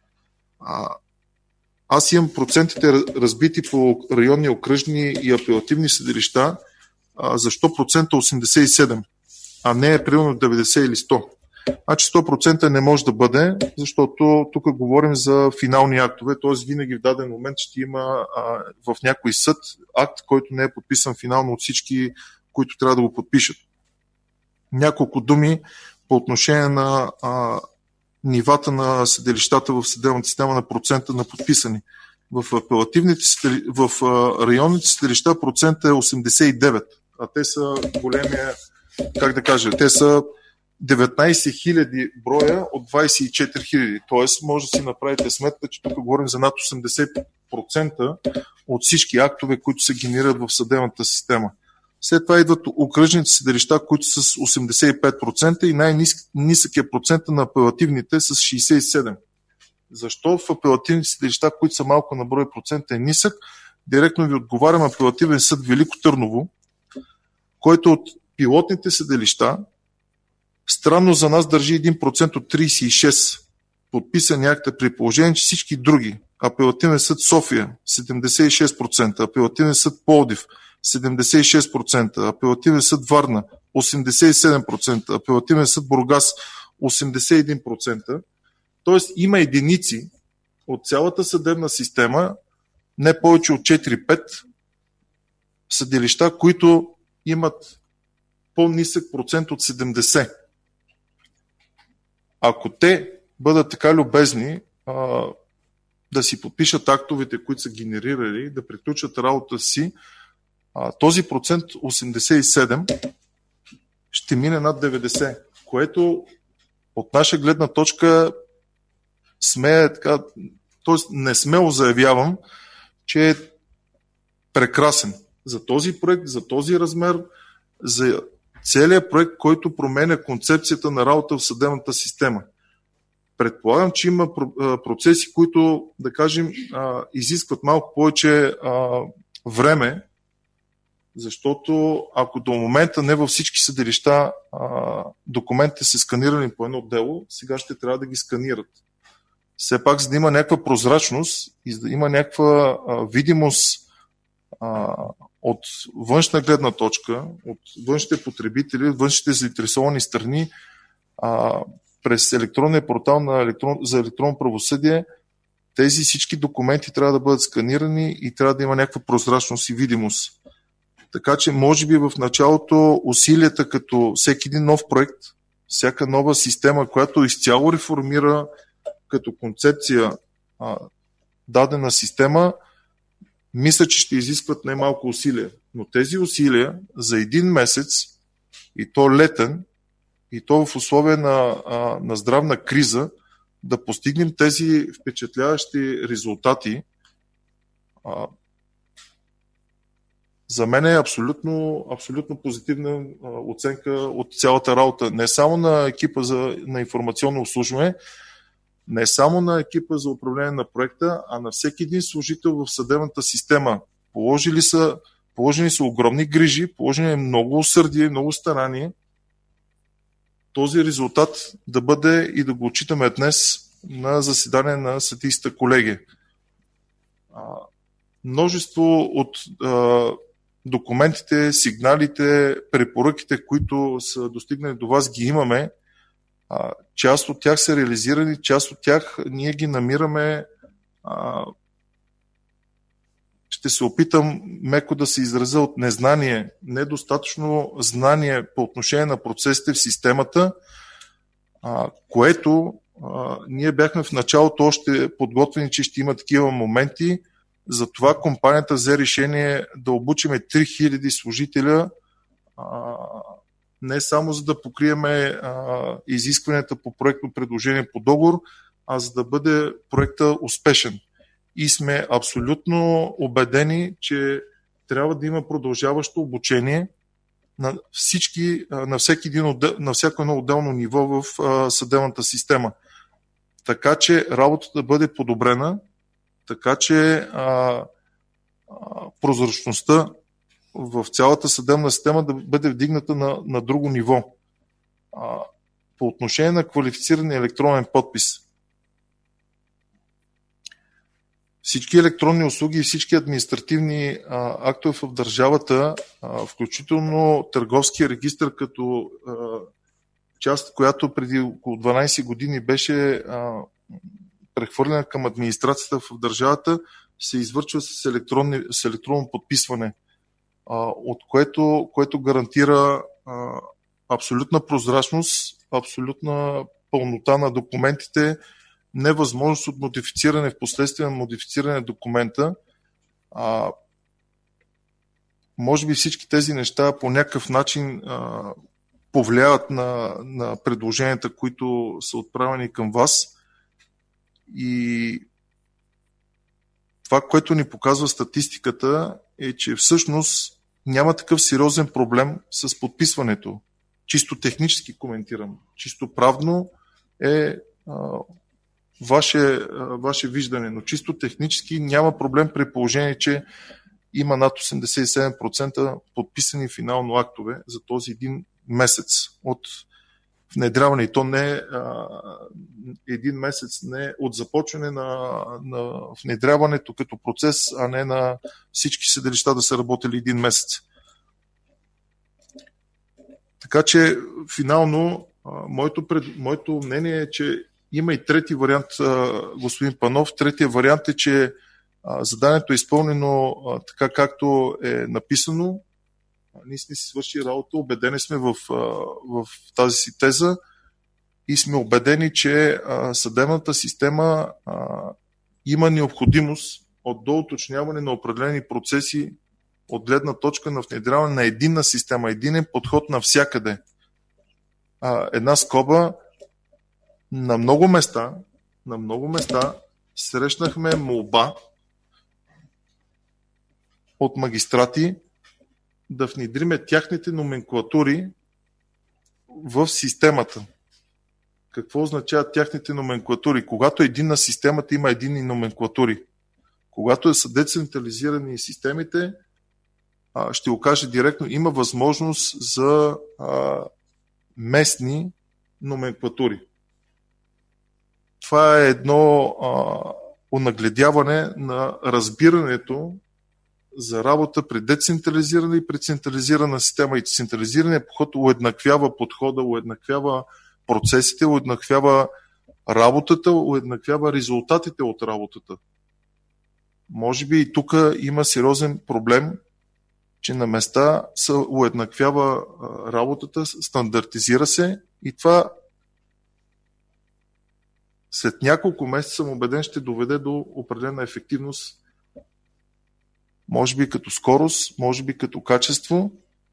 Аз имам процентите разбити по районни, окръжни и апелативни съдилища. Защо процента 87, а не е примерно 90 или 100? Значи 100% не може да бъде, защото тук говорим за финални актове, т.е. винаги в даден момент ще има в някой съд акт, който не е подписан финално от всички, които трябва да го подпишат. Няколко думи по отношение на нивата на съдилищата в съдебната система на процента на подписани. В районните съдилища процента е 89, а те са големия, как да кажа, те са 19 000 броя от 24 000. Тоест, може да си направите сметка, че тук говорим за над 80% от всички актове, които се генерират в съдебната система. След това идват окръжните съдилища, които са с 85% и най-нисък е процента на апелативните с 67%. Защо в апелативните съдилища, които са малко на брой процента е нисък? Директно ви отговарям апелативен съд Велико Търново, който от пилотните съдилища странно за нас държи 1% от 36 подписани акта, при положение, че всички други, апелативен съд София 76%, апелативен съд Пловдив 76%, апелативен съд Варна 87%, апелативен съд Бургас 81%. Тоест има единици от цялата съдебна система, не повече от 4-5 съдилища, които имат по-нисък процент от 70. Ако те бъдат така любезни да си подпишат актовете, които са генерирали, да приключат работа си, този процент 87 ще мине над 90, което от наша гледна точка не смело заявявам, че е прекрасен за този проект, за този размер, за целият проект, който променя концепцията на работа в съдебната система. Предполагам, че има процеси, които, да кажем, изискват малко повече време, защото ако до момента не във всички съдилища документите са сканирани по едно дело, сега ще трябва да ги сканират. Все пак, за да има някаква прозрачност и за да има някаква видимост от външна гледна точка, от външните потребители, от външните заинтересовани страни, през електронния портал за електронно правосъдие, тези всички документи трябва да бъдат сканирани и трябва да има някаква прозрачност и видимост. Така че, може би в началото усилията като всеки един нов проект, всяка нова система, която изцяло реформира като концепция дадена система, мисля, че ще изискват немалко усилия. Но тези усилия за един месец, и то летен, и то в условия на здравна криза, да постигнем тези впечатляващи резултати, за мен е абсолютно позитивна оценка от цялата работа. Не само на екипа на информационно обслужване, не само на екипа за управление на проекта, а на всеки един служител в съдебната система. Положени са огромни грижи, положени е много усърдие, много старание. Този резултат да бъде и да го отчитаме днес на заседание на съдийската колегия. Множество от документите, сигналите, препоръките, които са достигнали до вас, ги имаме. Част от тях са реализирани, част от тях ние ги намираме. Ще се опитам меко да се изразя от незнание, недостатъчно знание по отношение на процесите в системата, което ние бяхме в началото още подготвени, че ще има такива моменти. Затова компанията взе решение да обучиме 3000 служителя, не само за да покриеме изискванията по проектно предложение по договор, а за да бъде проекта успешен. И сме абсолютно убедени, че трябва да има продължаващо обучение на всяко едно отделно ниво в съдебната система. Така че работата да бъде подобрена, така че прозрачността в цялата съдебна система да бъде вдигната на друго ниво. По отношение на квалифицирания електронен подпис. Всички електронни услуги и всички административни актове в държавата, включително търговския регистър като част, която преди около 12 години беше прехвърлена към администрацията в държавата, се извършва с електронно подписване, от което гарантира абсолютна прозрачност, абсолютна пълнота на документите, невъзможност от модифициране, в последствие на модифициране на документа. Може би всички тези неща по някакъв начин повлияват на предложенията, които са отправени към вас. И това, което ни показва статистиката, е, че всъщност няма такъв сериозен проблем с подписването. Чисто технически коментирам. Чисто правно е ваше виждане, но чисто технически няма проблем при положение, че има над 87% подписани финално актове за този един месец от внедряване. И то не е един месец, не от започване на внедряването като процес, а не на всички съдилища да са работили един месец. Така че финално моето мнение е, че има и трети вариант, господин Панов. Третия вариант е, че заданието е изпълнено така, както е написано. Ние сме си свършили работа, убедени сме в тази си теза и сме убедени, че съдебната система има необходимост от доуточняване на определени процеси от гледна точка на внедряване на единна система, единен подход навсякъде. Една скоба, на много места срещнахме молба от магистрати да внедриме тяхните номенклатури в системата. Какво означават тяхните номенклатури? Когато единна системата има единни номенклатури. Когато са децентрализирани системите, ще го кажа директно, има възможност за местни номенклатури. Това е едно онагледяване на разбирането за работа при децентрализирана и при централизирана система. И централизирания подход уеднаквява подхода, уеднаквява процесите, уеднаквява работата, уеднаквява резултатите от работата. Може би и тук има сериозен проблем, че на места се уеднаквява работата, стандартизира се и това след няколко месеца, съм убеден, ще доведе до определена ефективност. Може би като скорост, може би като качество,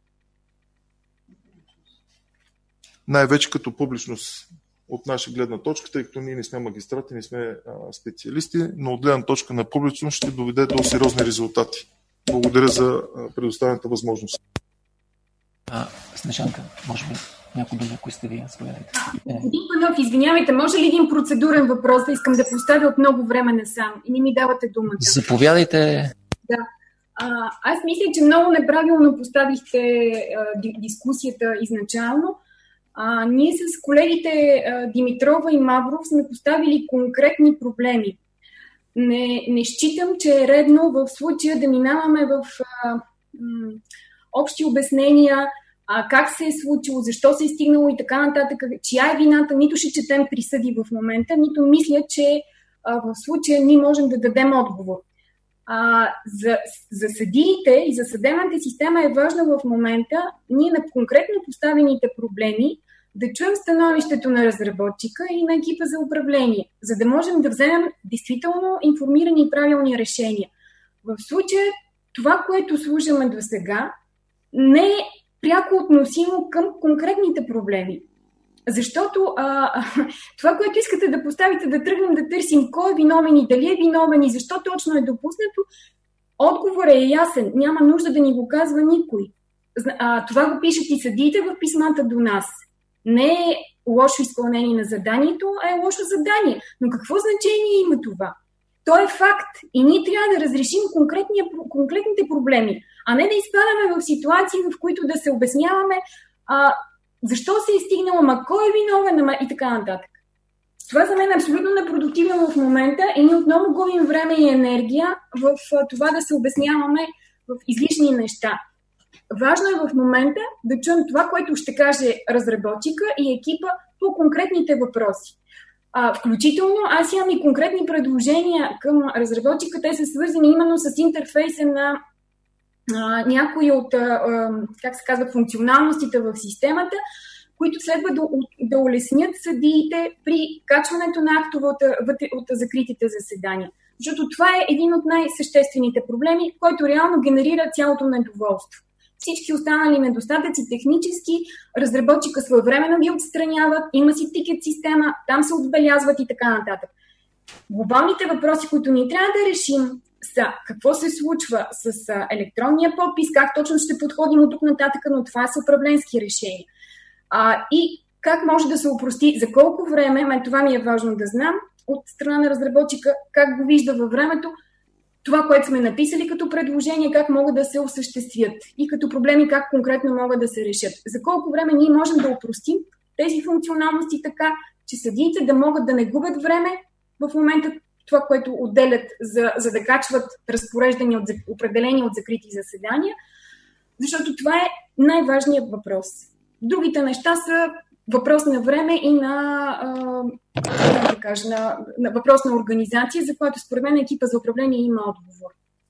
най-вече като публичност от наша гледна точка, тъй като ние не сме магистрати, не сме специалисти, но от гледна точка на публичност ще доведе до сериозни резултати. Благодаря за предоставената възможност. Снежанка, може би някой дума, ако сте вие. Господин Панов, извинявайте, може ли един процедурен въпрос да искам да поставя от много време насам и не ми давате думата? Заповядайте. Да. Аз мисля, че много неправилно поставихте дискусията изначално. Ние с колегите Димитрова и Мавров сме поставили конкретни проблеми. Не считам, че е редно в случая да минаваме в общи обяснения как се е случило, защо се е стигнало и така нататък, чия е вината. Нито ще четем присъди в момента, нито мисля, че в случая ние можем да дадем отговор. За съдиите и за съдебната система е важно в момента ние на конкретно поставените проблеми да чуем становището на разработчика и на екипа за управление, за да можем да вземем действително информирани и правилни решения. В случая това, което слушаме до сега, не е пряко относимо към конкретните проблеми. Защото това, което искате да поставите, да тръгнем да търсим кой е виновен и дали е виновен и защо точно е допуснато, отговорът е ясен. Няма нужда да ни го казва никой. Това го пишат и съдиите в писмата до нас. Не е лошо изпълнение на заданието, а е лошо задание. Но какво значение има това? То е факт и ние трябва да разрешим конкретните проблеми, а не да изпадаме в ситуации, в които да се обясняваме защо се е стигнало, кой е виновен и така нататък. Това за мен е абсолютно непродуктивно в момента и ние отново губим време и енергия в това да се обясняваме в излишни неща. Важно е в момента да чуем това, което ще каже разработчика и екипа по конкретните въпроси. Включително аз имам и конкретни предложения към разработчика. Те са свързани именно с интерфейса на някои от, функционалностите в системата, които следва да улеснят съдиите при качването на актове от закритите заседания. Защото това е един от най-съществените проблеми, който реално генерира цялото недоволство. Всички останали недостатъци технически, разработчика своевременно ги отстраняват, има си тикет система, там се отбелязват и така нататък. Глобалните въпроси, които ни трябва да решим, са какво се случва с електронния подпис, как точно ще подходим от тук нататък, но това са управленски решения. И как може да се опрости, за колко време, това ми е важно да знам, от страна на разработчика, как го вижда във времето, това, което сме написали като предложение, как могат да се осъществят и като проблеми, как конкретно могат да се решат. За колко време ние можем да опростим тези функционалности така, че съдиите да могат да не губят време в момента това, което отделят, за да качват разпореждания определени от закрити заседания, защото това е най-важният въпрос. Другите неща са въпрос на време и на въпрос на организация, за което според мен екипа за управление има отговор.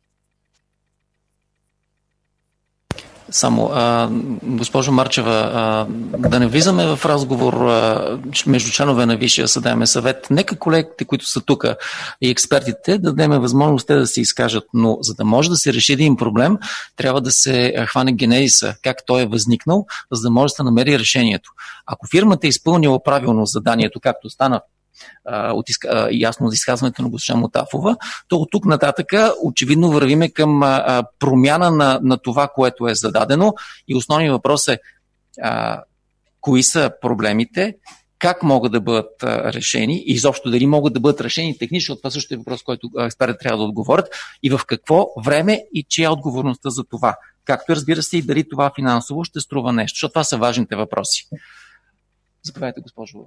Само, госпожо Марчева, да не влизаме в разговор между членове на Висшия съдебен съвет. Нека колегите, които са тук и експертите, да дадем възможност те да се изкажат, но за да може да се реши един проблем, трябва да се хване генезиса, как той е възникнал, за да може да се намери решението. Ако фирмата е изпълнила правилно заданието, както стана ясно от изказването на госпожа Мутафова, то от тук нататък очевидно вървиме към промяна на това, което е зададено и основният въпрос е кои са проблемите, как могат да бъдат решени и изобщо дали могат да бъдат решени технично, това също е въпрос, който експертите трябва да отговорят и в какво време и чия е отговорността за това. Както разбира се и дали това финансово ще струва нещо, защото това са важните въпроси. Заповядайте, госпожо.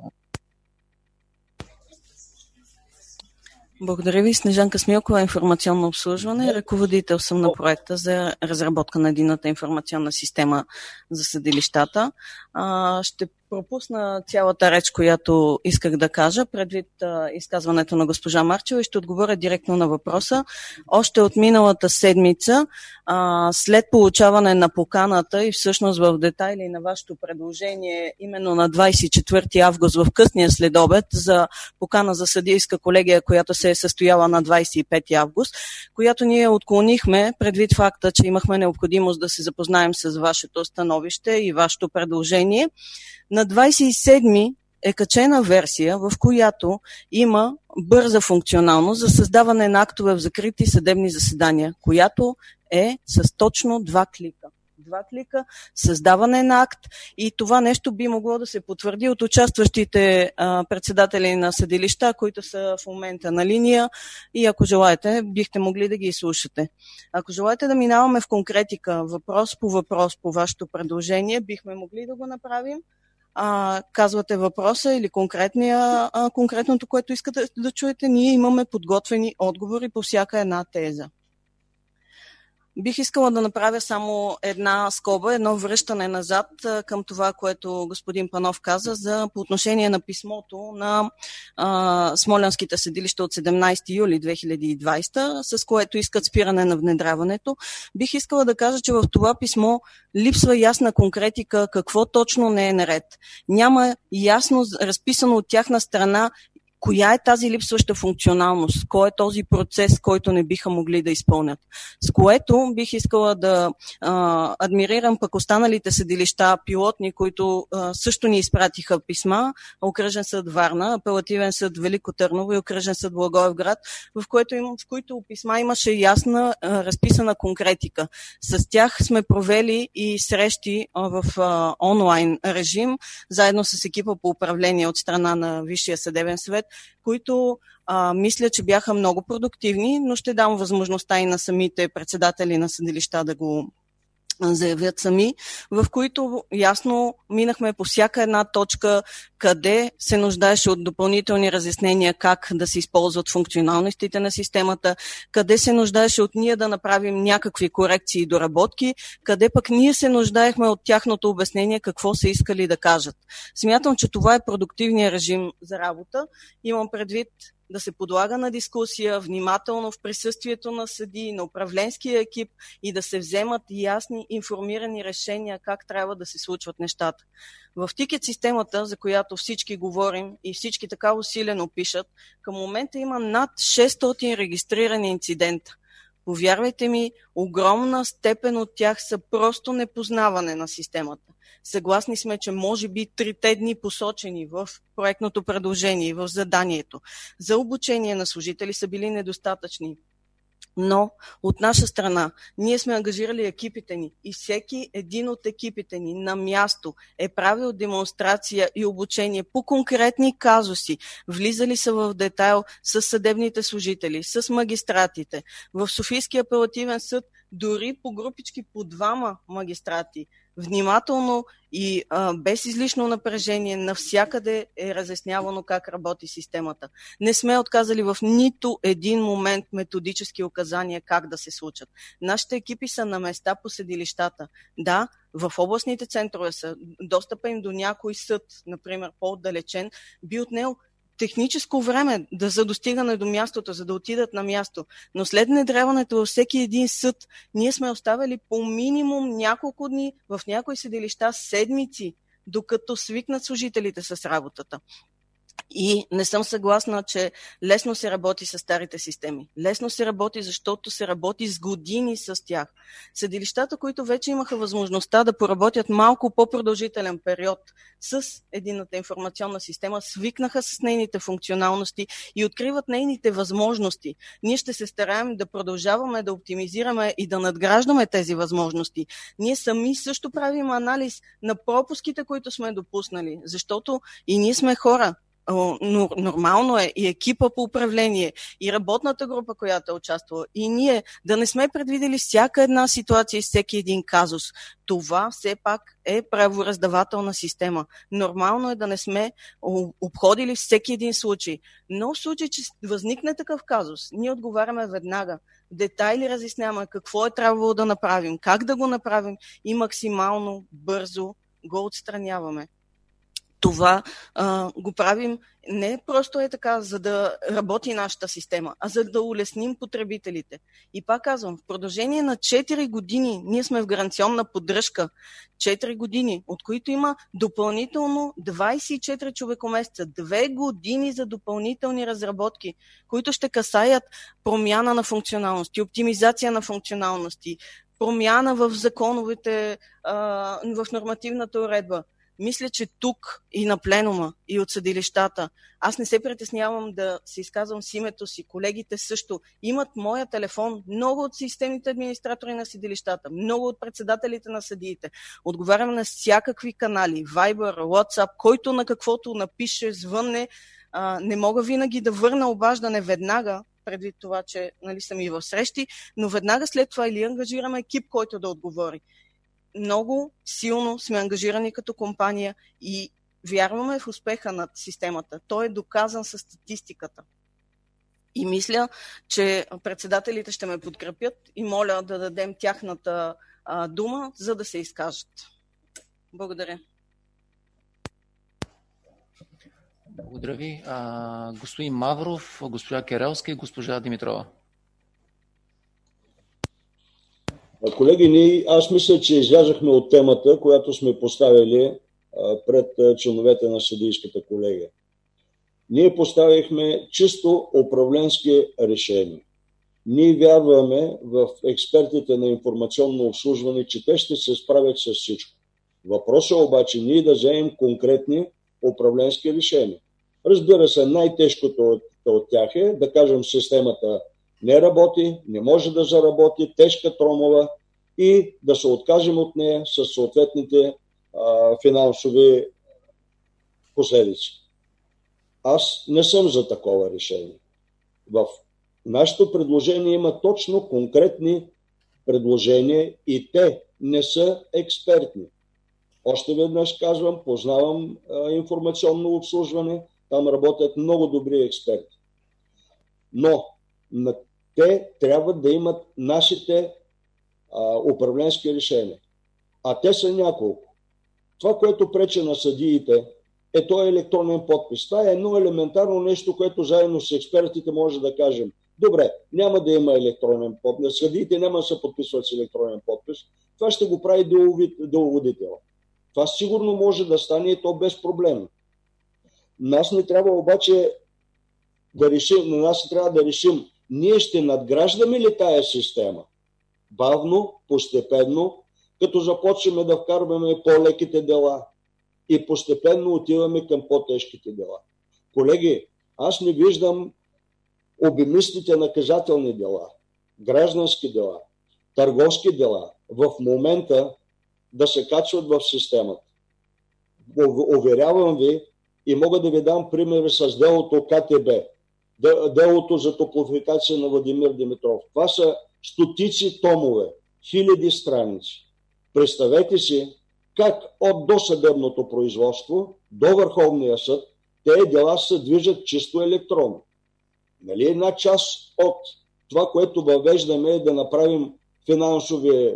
Благодаря ви. Снежанка Смилкова, информационно обслужване. Ръководител съм на проекта за разработка на единната информационна система за съдилищата. Ще пропусна цялата реч, която исках да кажа, предвид изказването на госпожа Марчева и ще отговоря директно на въпроса. Още от миналата седмица, след получаване на поканата и всъщност в детайли на вашето предложение, именно на 24 август в късния следобед за покана за съдийска колегия, която се е състояла на 25 август, която ние отклонихме предвид факта, че имахме необходимост да се запознаем с вашето становище и вашето предложение. На 27 е качена версия, в която има бърза функционалност за създаване на актове в закрити съдебни заседания, която е с точно 2 клика. 2 клика, създаване на акт и това нещо би могло да се потвърди от участващите председатели на съдилища, които са в момента на линия и ако желаете, бихте могли да ги изслушате. Ако желаете да минаваме в конкретика, въпрос по вашето предложение, бихме могли да го направим. Казвате въпроса или конкретното, което искате да чуете, ние имаме подготвени отговори по всяка една теза. Бих искала да направя само една скоба, едно връщане назад към това, което господин Панов каза по отношение на писмото на смолянските съдилища от 17 юли 2020, с което искат спиране на внедряването. Бих искала да кажа, че в това писмо липсва ясна конкретика какво точно не е наред. Няма ясно разписано от тяхна страна коя е тази липсваща функционалност, кой е този процес, който не биха могли да изпълнят. С което бих искала да адмирирам пък останалите съдилища, пилотни, които също ни изпратиха писма, Окръжен съд Варна, Апелативен съд Велико Търново и Окръжен съд Благоевград, в които писма имаше ясна разписана конкретика. С тях сме провели и срещи в онлайн режим, заедно с екипа по управление от страна на Висшия съдебен съвет, които мисля, че бяха много продуктивни, но ще дам възможността и на самите председатели на съдилища заявят сами, в които ясно минахме по всяка една точка, къде се нуждаеше от допълнителни разяснения как да се използват функционалностите на системата, къде се нуждаеше от ние да направим някакви корекции и доработки, къде пък ние се нуждаехме от тяхното обяснение какво са искали да кажат. Смятам, че това е продуктивният режим за работа. Имам предвид да се подлага на дискусия внимателно в присъствието на съдии, на управленския екип и да се вземат ясни, информирани решения как трябва да се случват нещата. В тикет системата, за която всички говорим и всички така усилено пишат, към момента има над 600 регистрирани инцидента. Повярвайте ми, огромна степен от тях са просто непознаване на системата. Съгласни сме, че може би 3 дни посочени в проектното предложение и в заданието за обучение на служители са били недостатъчни. Но от наша страна ние сме ангажирали екипите ни и всеки един от екипите ни на място е правил демонстрация и обучение по конкретни казуси. Влизали са в детайл с съдебните служители, с магистратите. В Софийския апелативен съд дори по групички по 2 магистрати. Внимателно и без излишно напрежение навсякъде е разяснявано как работи системата. Не сме отказали в нито един момент методически указания как да се случат. Нашите екипи са на места по съдилищата. Да, в областните центрове са. Достъпа им до някой съд, например по-отдалечен, би отнел техническо време за достигане до мястото, за да отидат на място. Но след внедряването във всеки един съд, ние сме оставили по минимум няколко дни, в някои съдилища седмици, докато свикнат служителите с работата. И не съм съгласна, че лесно се работи с старите системи. Лесно се работи, защото се работи с години с тях. Съдилищата, които вече имаха възможността да поработят малко по-продължителен период с единната информационна система, свикнаха с нейните функционалности и откриват нейните възможности. Ние ще се стараем да продължаваме да оптимизираме и да надграждаме тези възможности. Ние сами също правим анализ на пропуските, които сме допуснали, защото и ние сме хора. Но нормално е и екипа по управление, и работната група, която е участвала, и ние да не сме предвидели всяка една ситуация и всеки един казус. Това все пак е правораздавателна система. Нормално е да не сме обходили всеки един случай. Но в случай, че възникне такъв казус, ние отговаряме веднага. Детайли разясняваме какво е трябвало да направим, как да го направим и максимално бързо го отстраняваме. Това го правим не просто е така, за да работи нашата система, а за да улесним потребителите. И пак казвам, в продължение на 4 години ние сме в гаранционна поддръжка. 4 години, от които има допълнително 24 човекомесеца. 2 години за допълнителни разработки, които ще касаят промяна на функционалности, оптимизация на функционалности, промяна в законовите, в нормативната уредба. Мисля, че тук и на пленума, и от съдилищата, аз не се притеснявам да се изказвам с името си. Колегите също имат моя телефон. Много от системните администратори на съдилищата, много от председателите на съдиите. Отговарям на всякакви канали, Viber, WhatsApp, който на каквото напише, звънне. Не мога винаги да върна обаждане веднага, предвид това, че съм и в срещи, но веднага след това или ангажираме екип, който да отговори. Много силно сме ангажирани като компания и вярваме в успеха на системата. Той е доказан със статистиката. И мисля, че председателите ще ме подкрепят и моля да дадем тяхната дума, за да се изкажат. Благодаря. Благодаря ви. Господин Мавров, госпожа Керелска и госпожа Димитрова. Колеги, аз мисля, че излязахме от темата, която сме поставили пред членовете на съдийската колегия. Ние поставихме чисто управленски решения. Ние вярваме в експертите на информационно обслужване, че те ще се справят с всичко. Въпросът е обаче ние да вземем конкретни управленски решения. Разбира се, най-тежкото от тях е да кажем системата не работи, не може да заработи, тежка тромова и да се откажем от нея с съответните финансови последици. Аз не съм за такова решение. В нашето предложение има точно конкретни предложения и те не са експертни. Още веднъж казвам, познавам информационно обслужване, там работят много добри експерти. Но те трябва да имат нашите управленски решения. А те са няколко. Това, което пречи на съдиите, е този електронен подпис. Това е едно елементарно нещо, което заедно с експертите може да кажем. Добре, няма да има електронен подпис. Съдиите няма да се подписват с електронен подпис. Това ще го прави деловодител. Това сигурно може да стане и то безпроблемно. Нас не трябва обаче да решим, ние ще надграждаме ли тая система? Бавно, постепенно, като започнем да вкарваме по-леките дела и постепенно отиваме към по-тежките дела. Колеги, аз не виждам обемистите наказателни дела, граждански дела, търговски дела в момента да се качват в системата. Уверявам ви и мога да ви дам пример с делото КТБ, делото за топлофикация на Владимир Димитров. Това са стотици томове, хиляди страници. Представете си как от досъдебното производство до Върховния съд тези дела се движат чисто електронно. Нали една част от това, което въвеждаме е да направим финансови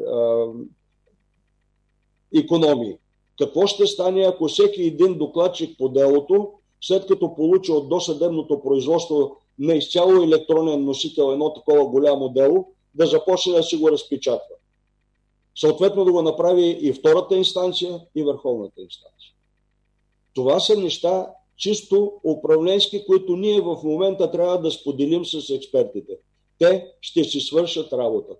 икономии. Какво ще стане, ако всеки един докладчик по делото, след като получи от досъдебното производство на изцяло електронен носител едно такова голямо дело, да започне да си го разпечатва? Съответно да го направи и втората инстанция, и върховната инстанция. Това са неща чисто управленски, които ние в момента трябва да споделим с експертите. Те ще си свършат работата.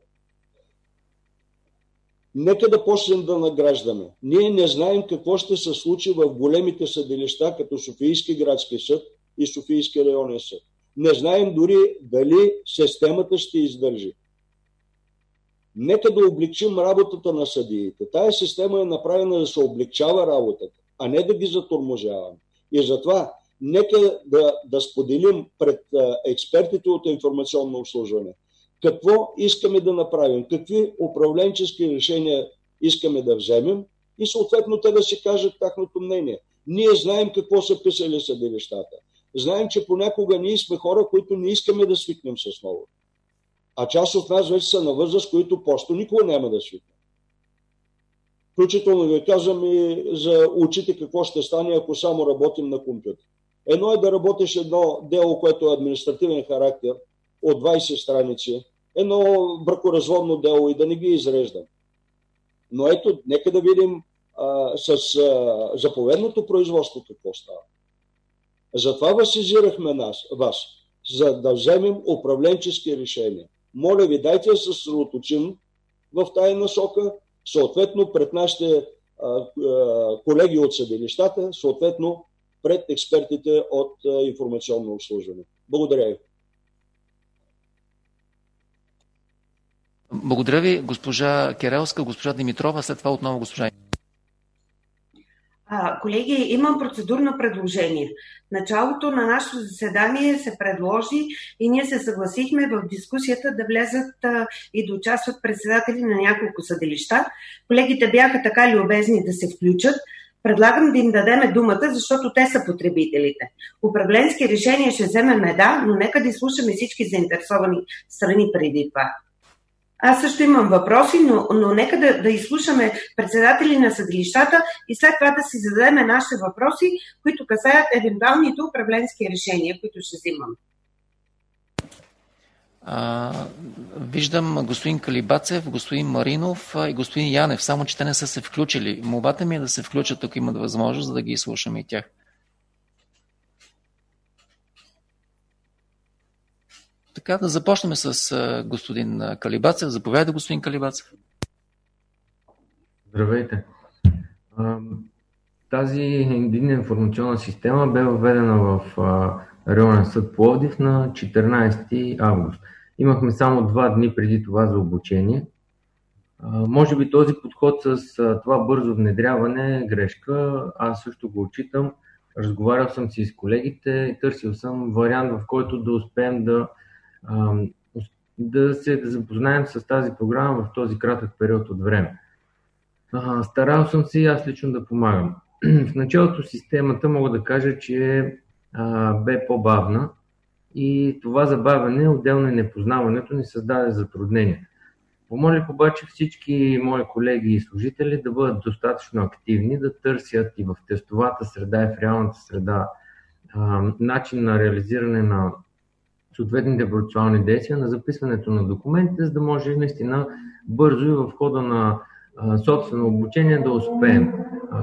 Нека да почнем да награждаме. Ние не знаем какво ще се случи в големите съдилища, като Софийски градски съд и Софийски районен съд. Не знаем дори дали системата ще издържи. Нека да облегчим работата на съдиите. Тая система е направена да се облегчава работата, а не да ги затормозяваме. И затова нека да споделим пред експертите от информационно обслужване какво искаме да направим, какви управленчески решения искаме да вземем и съответно те да си кажат тяхното мнение. Ние знаем какво са писали съдилищата. Знаем, че понякога ние сме хора, които не искаме да свикнем с ново. А част от нас вече са на възраст, които просто никога няма да свикнем. Включително ви казвам и за очите какво ще стане, ако само работим на компютър. Едно е да работиш едно дело, което е административен характер, от 20 страници, едно бракоразводно дело и да не ги изреждам. Но ето, нека да видим с заповедното производство какво става. Затова възсезирахме вас, за да вземем управленчески решения. Моля ви, дайте да се съсредоточим в тая насока, съответно пред нашите колеги от съдилищата, съответно пред експертите от информационно обслужване. Благодаря ви. Благодаря ви, госпожа Керелска, госпожа Димитрова, след това отново госпожа. Колеги, имам процедурно предложение. Началото на нашето заседание се предложи и ние се съгласихме в дискусията да влезат и да участват председатели на няколко съдилища. Колегите бяха така любезни да се включат. Предлагам да им дадем думата, защото те са потребителите. Управленски решения ще вземем, да, но нека да изслушаме всички заинтересовани страни преди това. Аз също имам въпроси, но нека да изслушаме председатели на съдилищата и след това да си зададем нашите въпроси, които касаят евентуалните управленски решения, които ще взимам. Виждам господин Калибацев, господин Маринов и господин Янев, само че те не са се включили. Молбата ми е да се включат, ако имат възможност, за да ги изслушаме и тях. Така, да започнем с господин Калибацев. Заповядайте, господин Калибацев. Здравейте. Тази единна информационна система бе въведена в районен съд Пловдив на 14 август. Имахме само 2 дни преди това за обучение. Може би този подход с това бързо внедряване е грешка. Аз също го отчитам. Разговарял съм си с колегите, търсил съм вариант, в който да успеем да се запознаем с тази програма в този кратък период от време. Старал съм се и аз лично да помагам. В началото системата мога да кажа, че бе по-бавна и това забавяне, отделно и непознаването, ни създаде затруднения. Помолих обаче всички мои колеги и служители да бъдат достатъчно активни, да търсят и в тестовата среда, и в реалната среда начин на реализиране на съответните процесуални действия, на записването на документите, за да може наистина бързо и в хода на собствено обучение да успеем.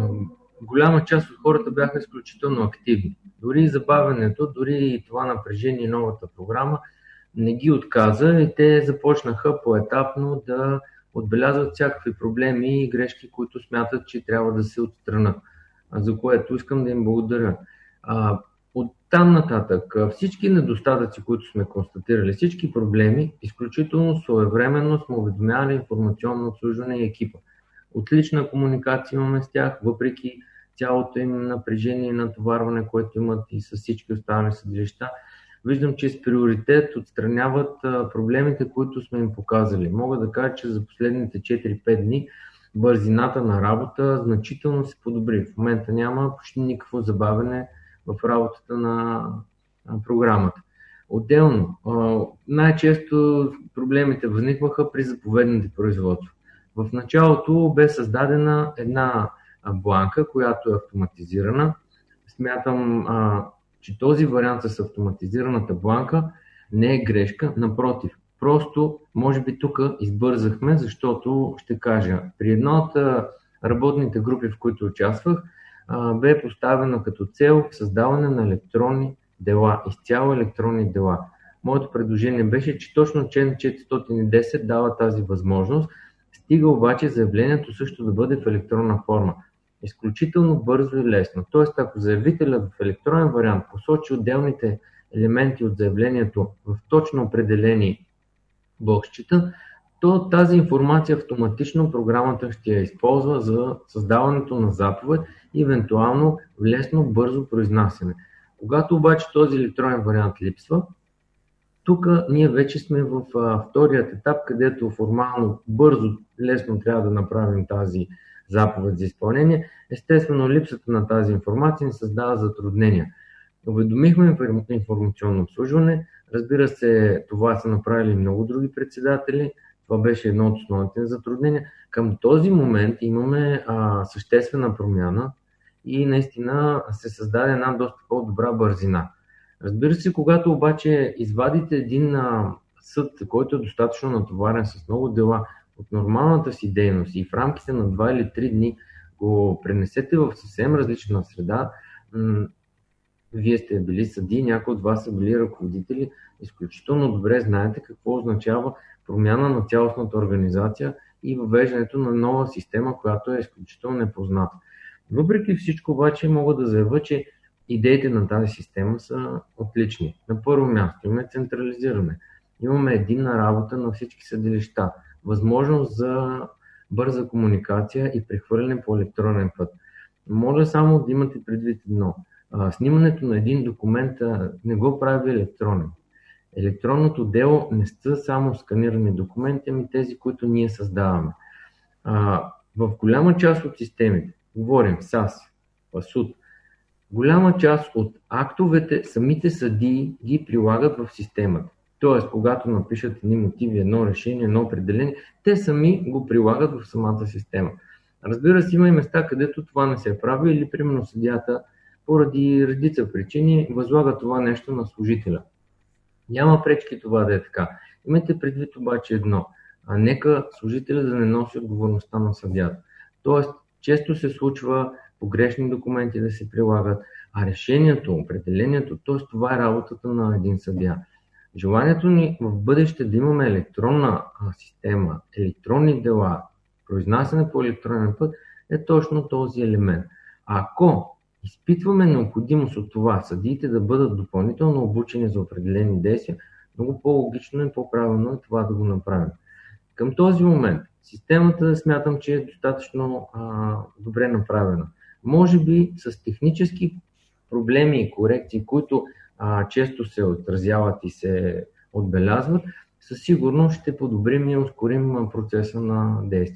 Голяма част от хората бяха изключително активни. Дори забавянето, дори и това напрежение и новата програма не ги отказа и те започнаха поетапно да отбелязват всякакви проблеми и грешки, които смятат, че трябва да се отстранят, за което искам да им благодаря. От там нататък всички недостатъци, които сме констатирали, всички проблеми, изключително своевременно сме уведомявали информационно обслужване и екипа. Отлична комуникация имаме с тях, въпреки цялото им напрежение и натоварване, което имат и с всички останали съдилища. Виждам, че с приоритет отстраняват проблемите, които сме им показали. Мога да кажа, че за последните 4-5 дни бързината на работа значително се подобри. В момента няма почти никакво забавяне в работата на програмата. Отделно, най-често проблемите възникваха при заповедните производства. В началото бе създадена една бланка, която е автоматизирана. Смятам, че този вариант с автоматизираната бланка не е грешка, напротив. Просто, може би тук избързахме, защото ще кажа, при една от работните групи, в които участвах, бе поставено като цел създаване на електронни дела, изцяло електронни дела. Моето предложение беше, че точно член 410 дава тази възможност, стига обаче заявлението също да бъде в електронна форма. Изключително бързо и лесно. Тоест, ако заявителят в електронен вариант посочи отделните елементи от заявлението в точно определени боксчета, то тази информация автоматично програмата ще я използва за създаването на заповед и евентуално лесно, бързо произнасяне. Когато обаче този електронен вариант липсва, тук ние вече сме в вторият етап, където формално, бързо, лесно трябва да направим тази заповед за изпълнение. Естествено, липсата на тази информация ни създава затруднения. Уведомихме информационно обслужване. Разбира се, това са направили много други председатели. Това беше едно от основните затруднения. Към този момент имаме съществена промяна и наистина се създаде една доста по-добра бързина. Разбира се, когато обаче извадите един съд, който е достатъчно натоварен с много дела от нормалната си дейност и в рамките на 2 или 3 дни го пренесете в съвсем различна среда, вие сте били съдии, някои от вас са били ръководители, изключително добре знаете какво означава промяна на цялостната организация и въвеждането на нова система, която е изключително непозната. Въпреки всичко обаче мога да заявя, че идеите на тази система са отлични. На първо място имаме централизиране, имаме единна работа на всички съдилища, възможност за бърза комуникация и прехвърляне по електронен път. Моля само да имате предвид едно. Снимането на един документ не го прави електронен. Електронното дело не са само сканирани документи, ами тези, които ние създаваме. В голяма част от системите, говорим САС, ПАСУД, голяма част от актовете самите съдии ги прилагат в системата. Тоест, когато напишат едни мотиви, едно решение, едно определение, те сами го прилагат в самата система. Разбира се, има и места, където това не се прави или, примерно, съдията поради редица причини възлага това нещо на служителя. Няма пречки това да е така. Имайте предвид обаче едно. Нека служителя да не носи отговорността на съдията. Тоест, често се случва погрешни документи да се прилагат, а решението, определението, т.е. това е работата на един съдия. Желанието ни в бъдеще да имаме електронна система, електронни дела, произнасяне по електронен път е точно този елемент. Ако изпитваме необходимост от това съдиите да бъдат допълнително обучени за определени действия, много по-логично и по-правилно е това да го направим. Към този момент системата смятам, че е достатъчно добре направена. Може би с технически проблеми и корекции, които често се отразяват и се отбелязват, със сигурност ще подобрим и ускорим процеса на действие.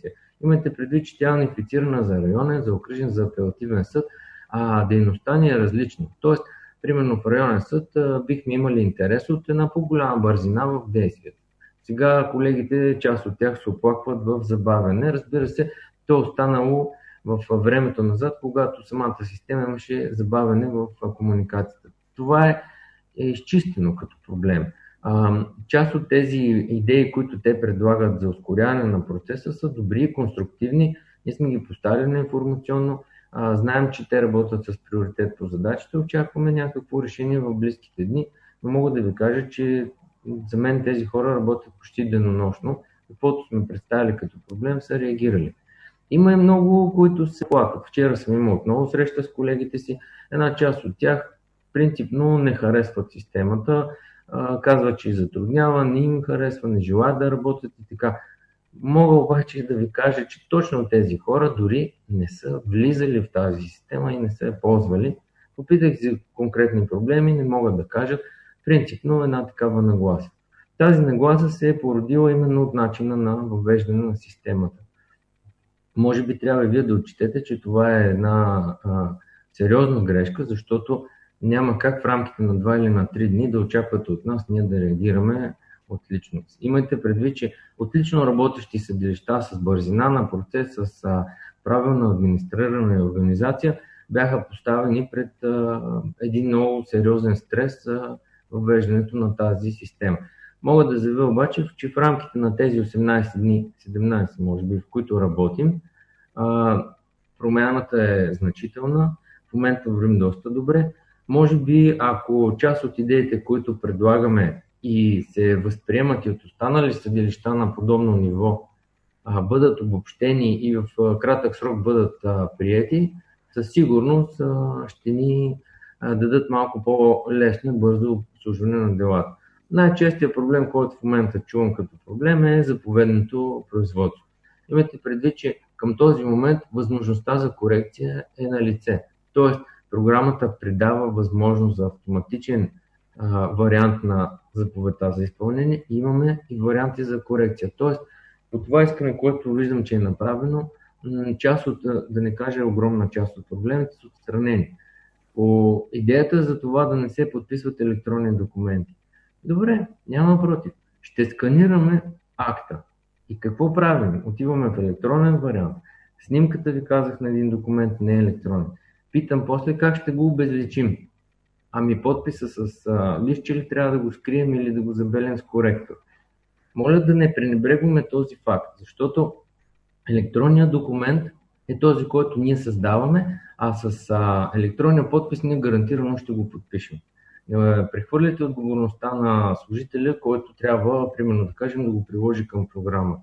Имайте предвид, че тя е унифицирана за районен, за окръжен, за апелативен съд, а дейността ни е различна. Тоест, примерно в районен съд бихме имали интерес от една по-голяма бързина в действието. Сега колегите, част от тях се оплакват в забавяне. Разбира се, то е останало в времето назад, когато самата система имаше забавяне в комуникацията. Това е изчистено като проблем. Част от тези идеи, които те предлагат за ускоряване на процеса, са добри и конструктивни. Ние сме ги поставили на информационно. Знаем, че те работят с приоритет по задачите. Очакваме някакво решение в близките дни. Но мога да ви кажа, че за мен тези хора работят почти денонощно. Каквото сме представили като проблем, са реагирали. Има и много, които се плакат. Вчера съм имал отново среща с колегите си. Една част от тях принципно не харесват системата. Казват, че затруднява, не им харесва, не желаят да работят и така. Мога обаче да ви кажа, че точно тези хора дори не са влизали в тази система и не са я ползвали. Попитах за конкретни проблеми, не могат да кажат. Принципно една такава нагласа. Тази нагласа се е породила именно от начина на въвеждане на системата. Може би трябва и вие да отчетете, че това е една сериозна грешка, защото няма как в рамките на 2 или на 3 дни да очаквате от нас ние да реагираме отлично. Имайте предвид, че отлично работещи съдилища с бързина на процес, с правилна администрирана и организация бяха поставени пред един много сериозен стрес за въвеждането на тази система. Мога да заявя обаче, че в рамките на тези 18 дни, 17 може би, в които работим, промяната е значителна. В момента вървим доста добре. Може би, ако част от идеите, които предлагаме и се възприемат и от останали съдилища на подобно ниво, бъдат обобщени и в кратък срок бъдат приети, със сигурност ще ни дадат малко по-лесно и бързо обслужване на делата. Най-честият проблем, който в момента чувам като проблем, е заповедното производство. Имайте предвид, че към този момент възможността за корекция е на лице. Тоест, програмата придава възможност за автоматичен вариант на заповедта за изпълнение. Имаме и варианти за корекция. Тоест, по това искане, което виждам, че е направено, част от, да не кажа огромна част от проблемите са отстранени. По идеята за това да не се подписват електронни документи. Добре, няма против. Ще сканираме акта. И какво правим? Отиваме в електронен вариант. Снимката ви казах на един документ не е електронен. Питам после как ще го обезличим. Ами подписа с листче ли трябва да го скрием или да го забелем с коректор? Моля да не пренебрегваме този факт, защото електронният документ е този, който ние създаваме, а с електронния подпис ние гарантирано ще го подпишем. Прехвърляте отговорността на служителя, който трябва, примерно да кажем, да го приложи към програмата.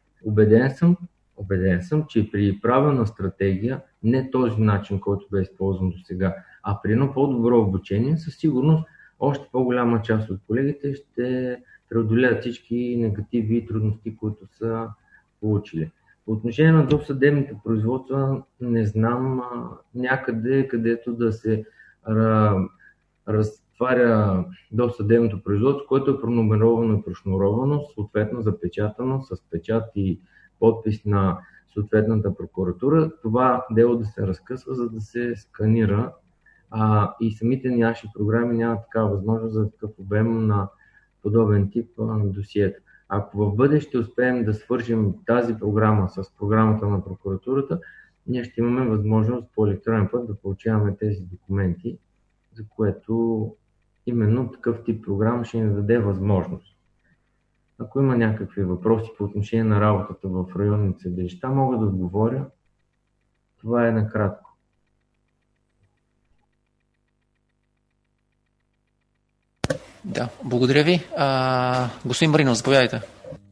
Убеден съм, че при правилна стратегия, не този начин, който бе използван до сега, а при едно по-добро обучение, със сигурност още по-голяма част от колегите ще преодолеят всички негативи и трудности, които са получили. По отношение на досъдебните производства, не знам някъде, където да се разтваря досъдебното производство, което е пронумеровано и прошнуровано, съответно запечатано с печат и подпис на съответната прокуратура. Това дело да се разкъсва, за да се сканира и самите наши програми нямат такава възможност за такъв обем на подобен тип досиета. Ако в бъдеще успеем да свържем тази програма с програмата на прокуратурата, ние ще имаме възможност по електронен път да получаваме тези документи, за което именно такъв тип програма ще ни даде възможност. Ако има някакви въпроси по отношение на работата в районните съдилища, мога да отговоря. Това е накратко. Да, благодаря ви. Господин Маринов, заповядайте.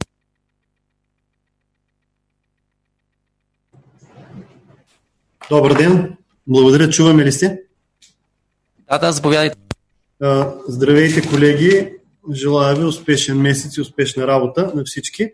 Добър ден. Благодаря. Чуваме ли сте? Да, заповядайте. Здравейте, колеги. Желая ви успешен месец и успешна работа на всички.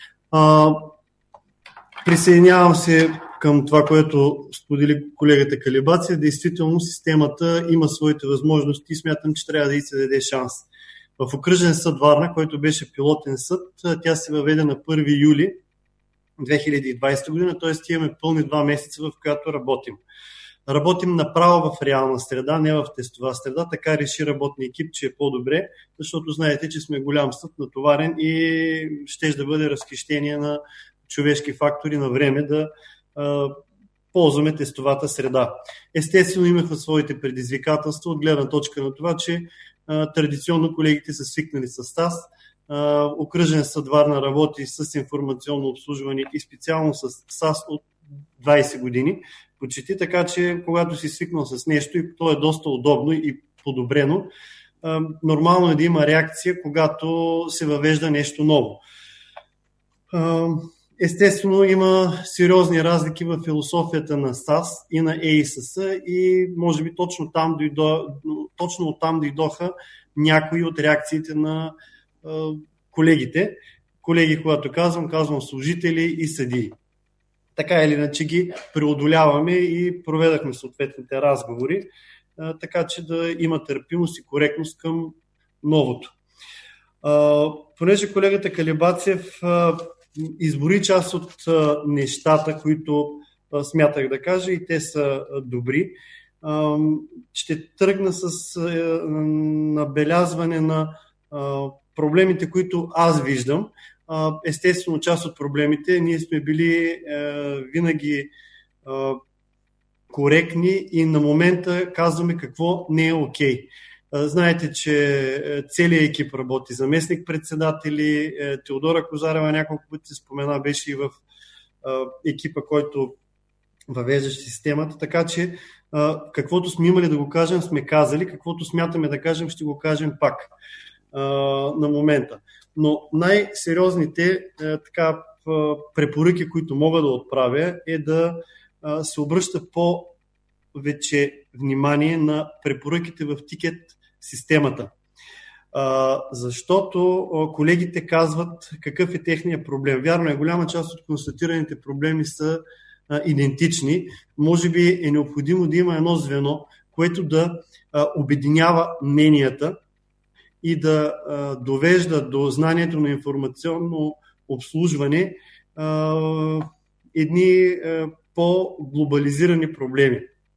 Присъединявам се към това, което сподели колегата Калибация. Действително системата има своите възможности и смятам, че трябва да й се даде шанс. В окръжен съд Варна, който беше пилотен съд, тя се въведе на 1 юли 2020 година, т.е. имаме пълни 2 месеца, в която работим. Работим направо в реална среда, не в тестова среда, така реши работния екип, че е по-добре, защото знаете, че сме голям съд, натоварен и ще да бъде разхищение на човешки фактори на време да ползваме тестовата среда. Естествено, имаха своите предизвикателства от гледна точка на това, че традиционно колегите са свикнали с САС, окръжен съд Варна работи с информационно обслужване и специално с САС от 20 години почти, така че когато си свикнал с нещо и то е доста удобно и подобрено, нормално е да има реакция, когато се въвежда нещо ново. Естествено, има сериозни разлики в философията на САС и на ЕИСС и може би точно оттам дойдоха някои от реакциите на колегите. Колеги, когато казвам служители и съдии. Така или иначе ги преодоляваме и проведахме съответните разговори, така че да има търпимост и коректност към новото. Понеже колегата Калибацев избори част от нещата, които смятах да кажа и те са добри, ще тръгна с набелязване на проблемите, които аз виждам. Естествено, част от проблемите ние сме били винаги коректни и на момента казваме какво не е окей. Знаете, че целият екип работи, заместник-председатели, Теодора Козарева няколко пъти се спомена, беше и в екипа, който въвеждаше системата, така че каквото сме имали да го кажем, сме казали, каквото смятаме да кажем, ще го кажем пак на момента. Но най-сериозните препоръки, които мога да отправя, е да се обръща повече внимание на препоръките в тикет системата. Защото колегите казват какъв е техният проблем. Вярно е, голяма част от констатираните проблеми са идентични. Може би е необходимо да има едно звено, което да обединява мненията и да довежда до знанието на информационно обслужване едни по-глобализирани проблеми.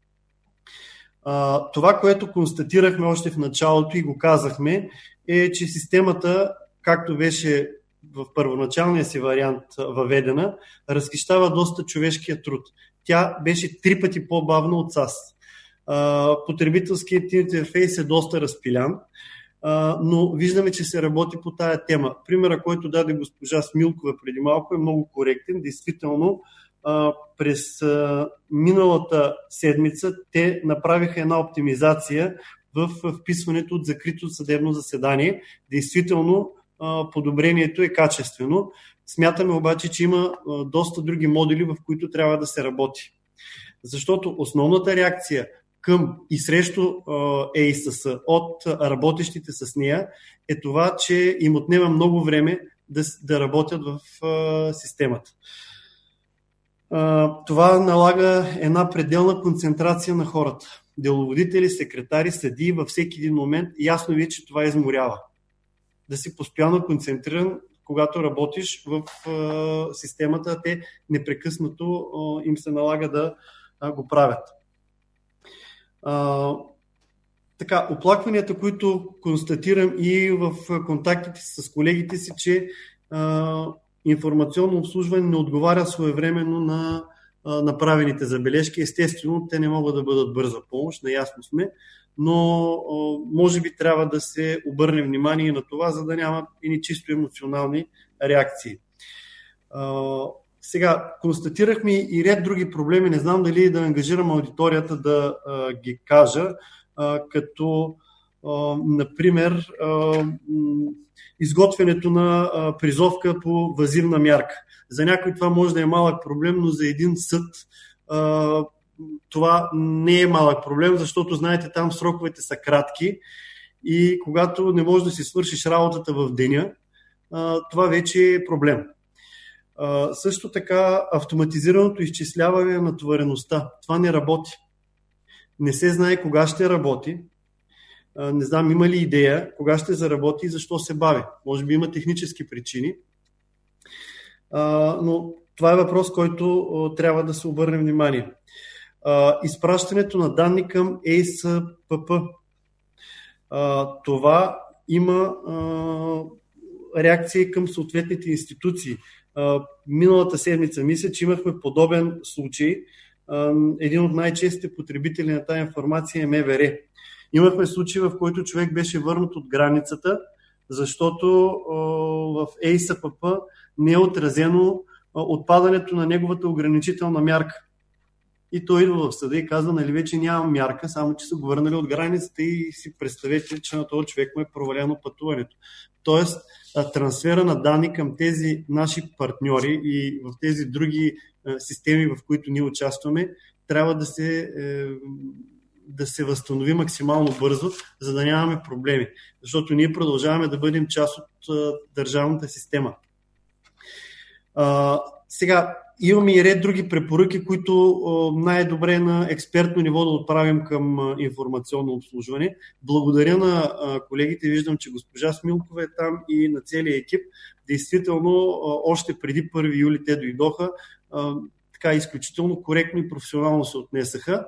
Това, което констатирахме още в началото и го казахме, е, че системата, както беше в първоначалния си вариант въведена, разхищава доста човешкия труд. Тя беше 3 пъти по-бавна от САС. Потребителският интерфейс е доста разпилян, но виждаме, че се работи по тая тема. Примера, който даде госпожа Смилкова преди малко, е много коректен. Действително, през миналата седмица те направиха една оптимизация в вписването от закрито съдебно заседание. Действително, подобрението е качествено. Смятаме обаче, че има доста други модули, в които трябва да се работи. Защото основната реакция към и срещу ЕИСС от работещите с нея е това, че им отнема много време да работят в системата. Това налага една пределна концентрация на хората. Деловодители, секретари, съдии във всеки един момент. Ясно ви е, че това изморява. Да си постоянно концентриран, когато работиш в системата, те непрекъснато им се налага да го правят. Така, оплакванията, които констатирам и в контактите с колегите си, че информационно обслужване не отговаря своевременно на направените забележки. Естествено, те не могат да бъдат бърза помощ, наясно сме, но може би трябва да се обърне внимание на това, за да няма и чисто емоционални реакции. Сега, констатирахме и ред други проблеми, не знам дали да ангажирам аудиторията да ги кажа, като например изготвянето на призовка по въззивна мярка. За някой това може да е малък проблем, но за един съд това не е малък проблем, защото знаете, там сроковете са кратки и когато не можеш да си свършиш работата в деня, това вече е проблем. Също така автоматизираното изчисляване на натовареността. Това не работи. Не се знае кога ще работи. Не знам има ли идея кога ще заработи и защо се бави. Може би има технически причини. но това е въпрос, който трябва да се обърне внимание. Изпращането на данни към ЕСПП. Това има реакции към съответните институции. Миналата седмица мисля, че имахме подобен случай. Един от най-честите потребители на тази информация е МВР. Имахме случай, в който човек беше върнат от границата, защото в ЕСПП не е отразено отпадането на неговата ограничителна мярка. И той идва в съда и казва, нали вече нямам мярка, само че са го върнали от границата и си представете, че на този човек му е провалено пътуването. Тоест, трансфера на данни към тези наши партньори и в тези други системи, в които ние участваме, трябва да се възстанови максимално бързо, за да нямаме проблеми. Защото ние продължаваме да бъдем част от държавната система. Сега, имаме и ред други препоръки, които най-добре на експертно ниво да отправим към информационно обслужване. Благодаря на колегите, виждам, че госпожа Смилкова е там и на целия екип. Действително, още преди 1 юли те дойдоха, така изключително коректно и професионално се отнесаха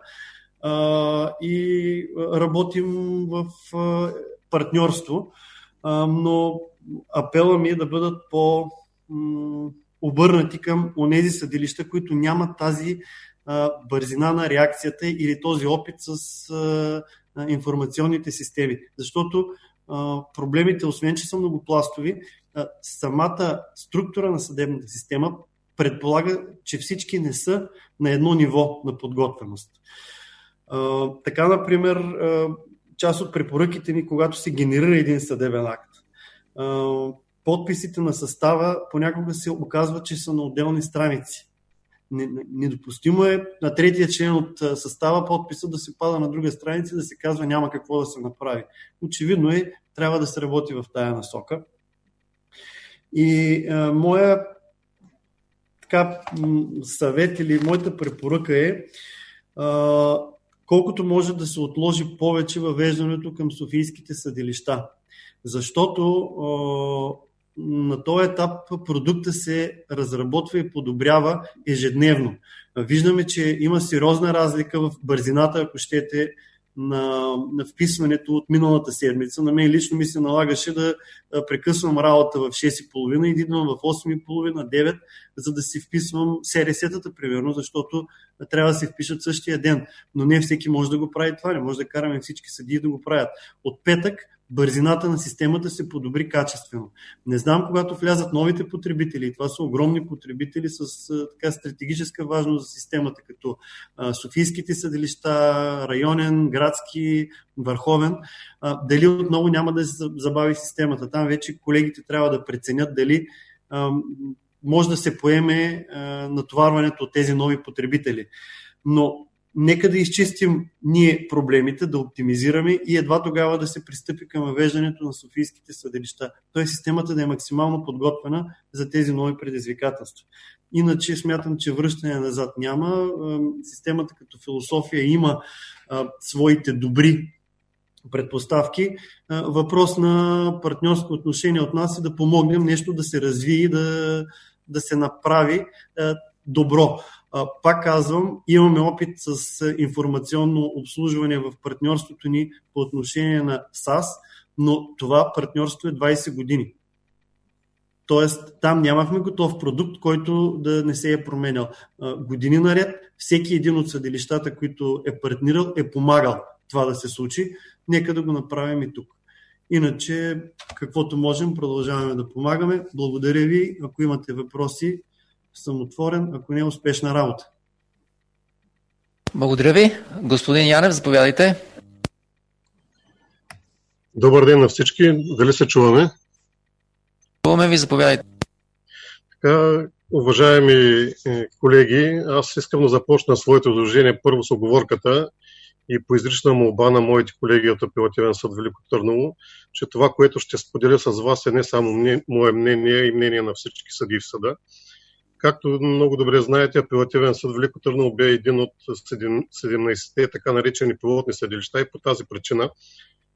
и работим в партньорство, но апела ми е да бъдат обърнати към онези съдилища, които нямат тази бързина на реакцията или този опит с информационните системи. Защото проблемите, освен че са многопластови, самата структура на съдебната система предполага, че всички не са на едно ниво на подготвеност. Така, например, част от препоръките ни, когато се генерира един съдебен акт, подписите на състава понякога се оказва, че са на отделни страници. Недопустимо е на третия член от състава подписа да се пада на друга страница и да се казва няма какво да се направи. Очевидно е, трябва да се работи в тая насока. И моя съвет или моята препоръка е колкото може да се отложи повече въвеждането към софийските съдилища. Защото на този етап продукта се разработва и подобрява ежедневно. Виждаме, че има сериозна разлика в бързината, ако щете, на вписването от миналата седмица. На мен лично ми се налагаше да прекъсвам работа в 6:30 и да идвам в 8:30, 9, за да си вписвам СРС-тата, примерно, защото трябва да се впишат същия ден. Но не всеки може да го прави това, не може да караме всички съдии да го правят. От петък бързината на системата се подобри качествено. Не знам, когато влязат новите потребители, и това са огромни потребители с така стратегическа важност за системата, като софийските съдилища, районен, градски, върховен, дали отново няма да се забави системата. Там вече колегите трябва да преценят дали може да се поеме натоварването от тези нови потребители. Но нека да изчистим ние проблемите, да оптимизираме и едва тогава да се пристъпи към въвеждането на софийските съдилища. Тоест системата да е максимално подготвена за тези нови предизвикателства. Иначе смятам, че връщане назад няма. Системата като философия има своите добри предпоставки. Въпрос на партньорско отношение от нас е да помогнем нещо да се развие и да се направи добро. Пак казвам, имаме опит с информационно обслужване в партньорството ни по отношение на САС, но това партньорство е 20 години. Тоест, там нямахме готов продукт, който да не се е променял. Години наред, всеки един от съдилищата, които е партнирал, е помагал това да се случи. Нека да го направим и тук. Иначе, каквото можем, продължаваме да помагаме. Благодаря ви. Ако имате въпроси, съм отворен. Ако не, успешна работа. Благодаря ви. Господин Янев, заповядайте. Добър ден на всички. Дали се чуваме? Чуваме ви, заповядайте. Така, уважаеми колеги, аз искам да започна своето изложение първо с оговорката и по изрична молба на моите колеги от Апелативен съд Велико Търново, че това, което ще споделя с вас, е не само мое мнение и мнение на всички съдии в съда. Както много добре знаете, Апелативен съд Велико Търново бе един от 17-те така наречени пилотни съдилища и по тази причина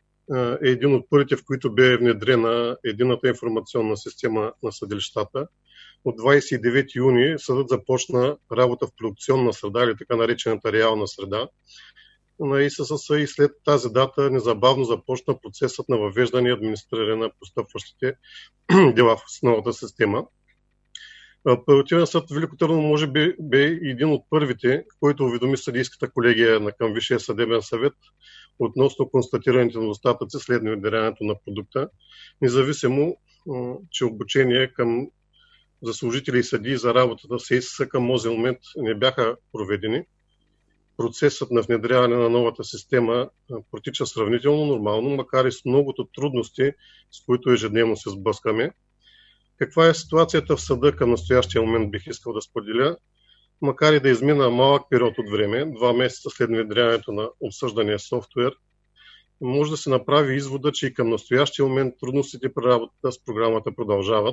е един от първите, в които бе внедрена единната информационна система на съдилищата. от 29 юни съдът започна работа в продукционна среда или така наречената реална среда на ИСС и след тази дата незабавно започна процесът на въвеждане и администриране на постъпващите дела в новата система. Апелативен съд в Велико Търново може би бе един от първите, който уведоми съдийската колегия към Висшия съдебен съвет относно констатираните недостатъци след внедряването на продукта, независимо, че обучение за служители и съдии за работата в ИСС към този момент не бяха проведени. Процесът на внедряване на новата система протича сравнително нормално, макар и с многото трудности, с които ежедневно се сблъскаме. Каква е ситуацията в съда към настоящия момент, бих искал да споделя. Макар и да измина малък период от време, 2 месеца след внедряването на обсъждания софтуер, може да се направи извода, че и към настоящия момент трудностите при работата с програмата продължават,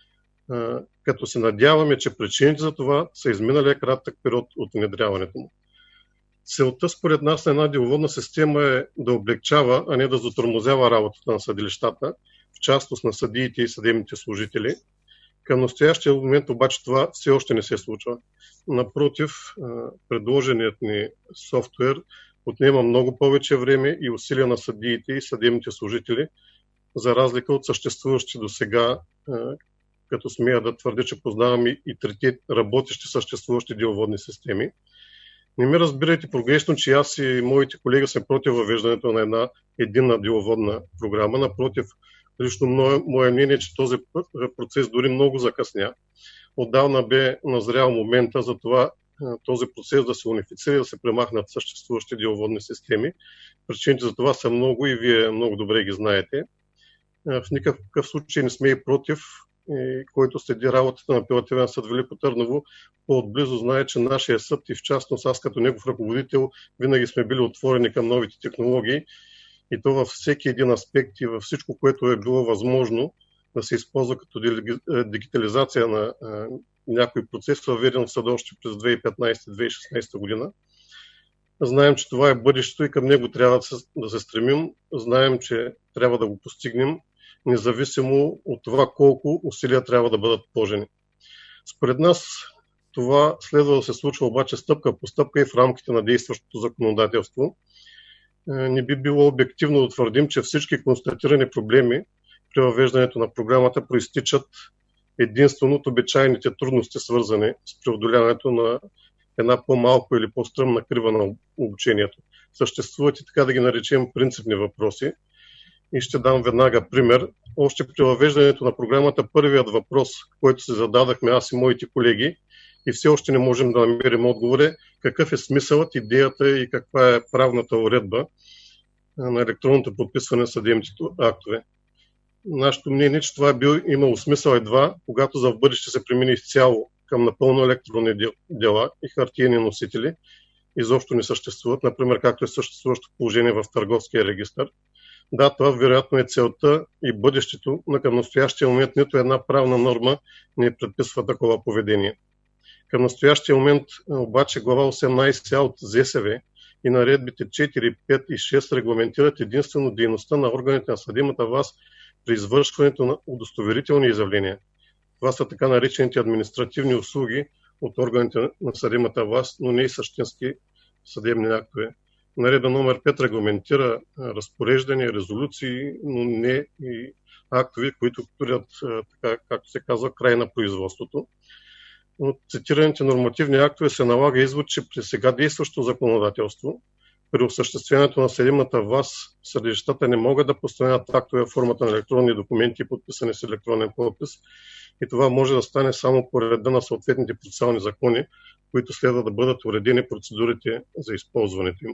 като се надяваме, че причините за това са изминалия кратък период от внедряването му. Целта според нас на една деловодна система е да облегчава, а не да затормозява работата на съдилищата, в частност на съдиите и съдебните служители. Към настоящия момент обаче това все още не се случва. Напротив, предложеният ни софтуер отнема много повече време и усилия на съдиите и съдебните служители, за разлика от съществуващи до сега, като смея да твърдя, че познаваме и трите работещи съществуващи деловодни системи. Не ме разбирайте погрешно, че аз и моите колеги сме против въвеждането на една единна деловодна програма. Напротив, лично мое мнение е, че този процес дори много закъсня. Отдавна бе назрял момента за това този процес да се унифицира и да се премахнат съществуващи деловодни системи. Причините за това са много и вие много добре ги знаете. В никакъв случай не сме и против, който следи работата на Апелативен съд Велико Търново, по-отблизо знае, че нашия съд и в частност аз като негов ръководител винаги сме били отворени към новите технологии и то във всеки един аспект и във всичко, което е било възможно да се използва като дигитализация на някой процес, въведен в съда още през 2015-2016 година. Знаем, че това е бъдещето и към него трябва да се стремим. Знаем, че трябва да го постигнем, независимо от това колко усилия трябва да бъдат положени. Според нас това следва да се случва обаче стъпка по стъпка и в рамките на действащото законодателство. Не би било обективно да твърдим, че всички констатирани проблеми при въвеждането на програмата проистичат единствено от обичайните трудности, свързани с преодоляването на една по-малко или по-стръмна крива на обучението. Съществуват и така да ги наречем принципни въпроси. И ще дам веднага пример. Още при въвеждането на програмата първият въпрос, който се зададахме аз и моите колеги, и все още не можем да намерим отговор, е какъв е смисълът, идеята и каква е правната уредба на електронното подписване на съдебните актове. Нашето мнение е, че това имало смисъл едва, когато за в бъдеще се премине изцяло към напълно електронни дела и хартиени носители, изобщо не съществуват, например както е съществуващо положение в Търговския регистър. Да, това вероятно е целта и бъдещето, но към настоящия момент нито една правна норма не предписва такова поведение. Към настоящия момент обаче глава 18А от ЗСВ и наредбите 4, 5 и 6 регламентират единствено дейността на органите на съдебната власт при извършването на удостоверителни изявления. Това са така наречените административни услуги от органите на съдебната власт, но не и същински съдебни актове. Наредба номер 5 регламентира разпореждания, резолюции, но не и актове, които турят, така, както се казва, край на производството. От цитираните нормативни актове се налага извод, че при сега действащо законодателство, при осъществяването на съдебната власт, съдилищата не могат да постановят актове в формата на електронни документи, подписани с електронен подпис. И това може да стане само по реда на съответните процесуални закони, които следва да бъдат уредени процедурите за използването им.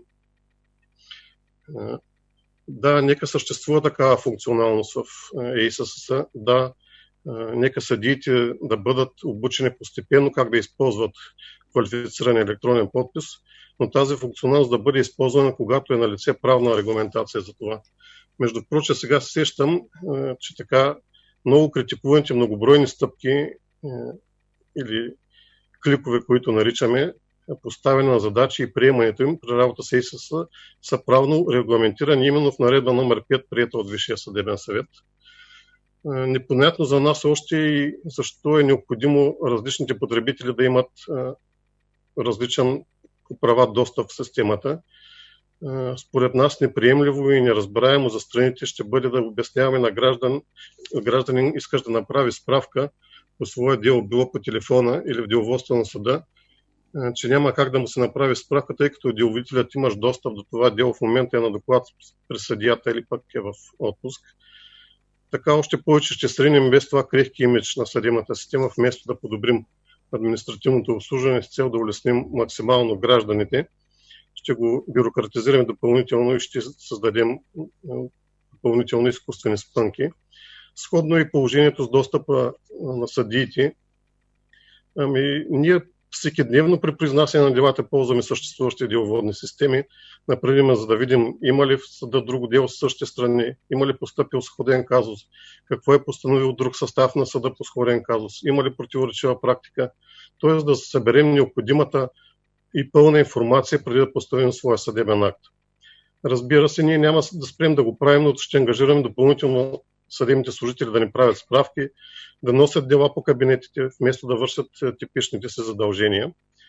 Да, нека съществува такава функционалност в ИСС. Да, нека съдиите да бъдат обучени постепенно как да използват квалифициран електронен подпис, но тази функционалност да бъде използвана, когато е налице правна регламентация за това. Между прочее, сега се сещам, че така много критикуваните многобройни стъпки или кликове, които наричаме, поставяне на задачи и приемането им при работа с ИСС са правно регламентирани именно в наредба номер 5, приета от Висшия съдебен съвет. Непонятно за нас още и защо е необходимо различните потребители да имат различен права достъп в системата. Според нас неприемливо и неразбираемо за страните ще бъде да обясняваме на гражданин, искаш да направи справка по своя дело, било по телефона или в деловодството на съда, че няма как да му се направи справка, тъй като деловодителят имаш достъп до това дело в момента е на доклад при съдията или пък е в отпуск. Така още повече ще сринем без това крехки имидж на съдебната система, вместо да подобрим административното обслужване с цел да улесним максимално гражданите. Ще го бюрократизираме допълнително и ще създадем допълнително изкуствени спънки. Сходно и положението с достъпа на съдиите. Ние всекидневно при произнасяне на делата ползваме съществуващи деловодни системи, например, за да видим има ли в съда друго дело с същите страни, има ли постъпил сходен казус, какво е постановил друг състав на съда по сходен казус, има ли противоречива практика, т.е. да съберем необходимата и пълна информация преди да поставим своя съдебен акт. Разбира се, ние няма да спрем да го правим, но ще ангажираме допълнително съдебните служители да ни правят справки, да носят дела по кабинетите, вместо да вършат типичните си задължения.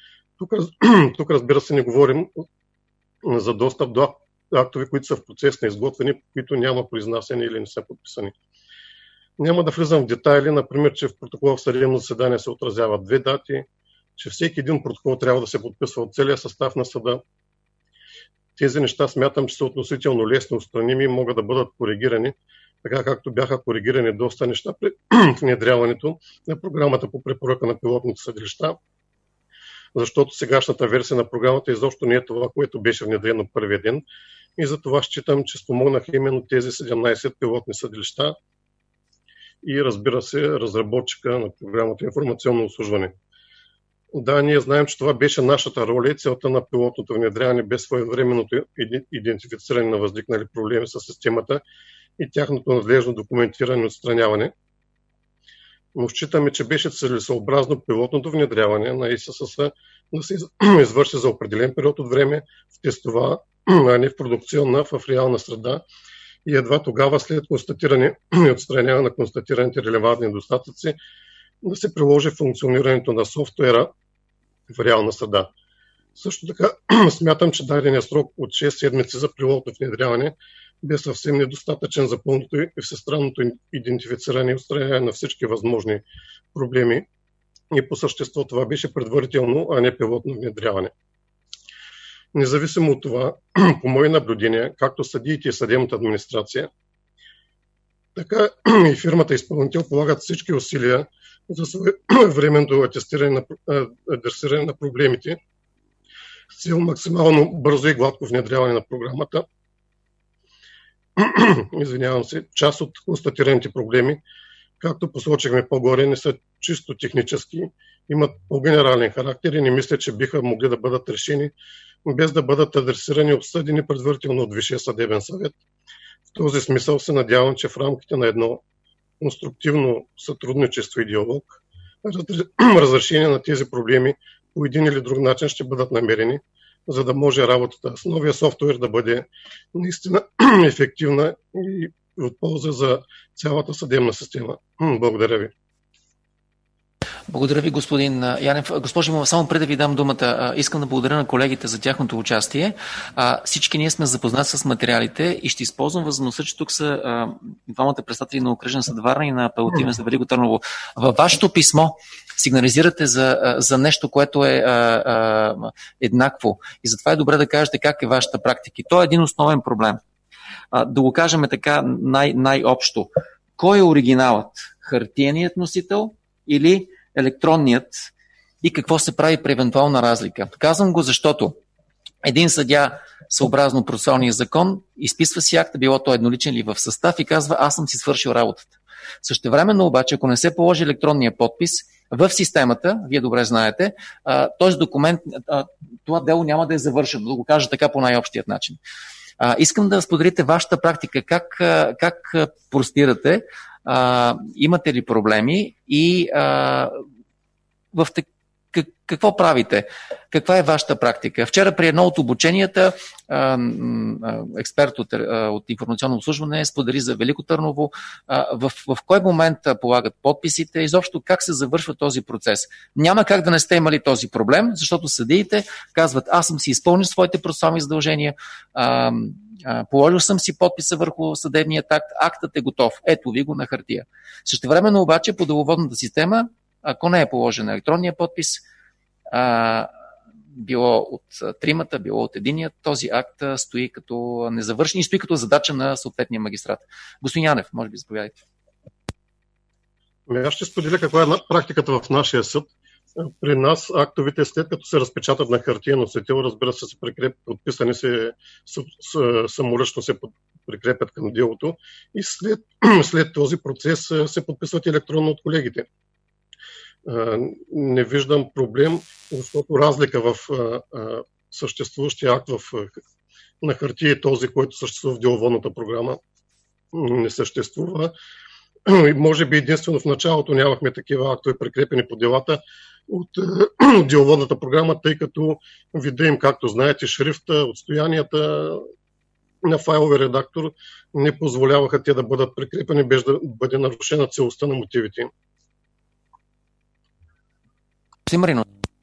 Тук разбира се, не говорим за достъп до актове, които са в процес на изготвяне, по които няма произнасяне или не са подписани. Няма да влизам в детайли, например, че в протокола в съдебно заседание се отразяват 2 дати, че всеки един протокол трябва да се подписва от целия състав на съда. Тези неща смятам, че са относително лесно отстраними и могат да бъдат коригирани, така както бяха коригирани доста неща при внедряването на програмата по препоръка на пилотните съдилища, защото сегашната версия на програмата изобщо не е това, което беше внедрено първия ден и за това считам, че спомогнаха именно тези 17 пилотни съдилища и разбира се разработчика на програмата информационно обслужване. Да, ние знаем, че това беше нашата роля и целта на пилотното внедряване без своевременното идентифициране на възникнали проблеми с системата и тяхното надлежно документиране и отстраняване. Но считаме, че беше целесъобразно пилотното внедряване на ИСС да се извърши за определен период от време в тестова, а не в продукционна, в реална среда и едва тогава след констатиране и отстраняване на констатираните релевантни недостатъци да се приложи функционирането на софтуера в реална среда. Също така смятам, че дадения срок от 6 седмици за пилотно внедряване бе съвсем недостатъчен за пълното и всестранното идентифициране и отстраняване на всички възможни проблеми. И по същество това беше предварително, а не пилотно внедряване. Независимо от това, по мои наблюдения, както съдиите и съдебната администрация, така и фирмата изпълнител полагат всички усилия за своевременното адресиране на проблемите с цел максимално бързо и гладко внедряване на програмата. Извинявам се, част от констатираните проблеми, както посочихме по-горе, не са чисто технически, имат по-генерален характер и не мисля, че биха могли да бъдат решени без да бъдат адресирани и обсъдени предварително от Висшия съдебен съвет. В този смисъл се надявам, че в рамките на едно конструктивно сътрудничество и диалог разрешение на тези проблеми по един или друг начин ще бъдат намерени, за да може работата с новия софтуер да бъде наистина ефективна и от полза за цялата съдебна система. Благодаря ви. Благодаря ви, господин Янев. Госпожо, само преди да ви дам думата, искам да благодаря на колегите за тяхното участие. Всички ние сме запознати с материалите и ще използвам възможността, че тук са двамата представители на Окръжен съд Варна и на Апелативен съд Велико Търново. Във вашето писмо сигнализирате за нещо, което е еднакво. И затова е добре да кажете как е вашата практика. И то е един основен проблем. Да го кажем така най-общо. Кой е оригиналът? Хартиеният носител или електронният и какво се прави при евентуална разлика? Казвам го, защото един съдия, съобразно процесуалния закон, изписва си акта, било то едноличен или в състав и казва, аз съм си свършил работата. Същевременно обаче, ако не се положи електронния подпис в системата, вие добре знаете, този документ, това дело няма да е завършено, да го кажа така по най-общият начин. Искам да споделите вашата практика, как простирате, имате ли проблеми и какво правите? Каква е вашата практика? Вчера при едно от обученията експерт от информационно обслужване сподели за Велико Търново в кой момент полагат подписите, изобщо как се завършва този процес. Няма как да не сте имали този проблем, защото съдиите казват, аз съм си изпълнил своите процесуални задължения, положил съм си подписа върху съдебния акт, актът е готов. Ето ви го на хартия. Същевременно обаче по деловодната система, ако не е положен електронния подпис, било от тримата, било от единият, този акт стои като незавършен и стои като задача на съответния магистрат. Господин Янев, може би заповядайте. Аз ще споделя каква е практиката в нашия съд. При нас актовете, след като се разпечатат на хартиен носител, разбира се, се прикрепят, подписани се саморъчно се прикрепят към делото и след този процес се подписват електронно от колегите. Не виждам проблем, защото разлика в съществуващия акт на хартия и този, който съществува в деловодната програма, не съществува. Може би единствено в началото нямахме такива актове прикрепени по делата от деловодната програма, тъй като вида им, както знаете, шрифта, отстоянията на файловия редактор не позволяваха те да бъдат прикрепени без да бъде нарушена целостта на мотивите им. Симарино.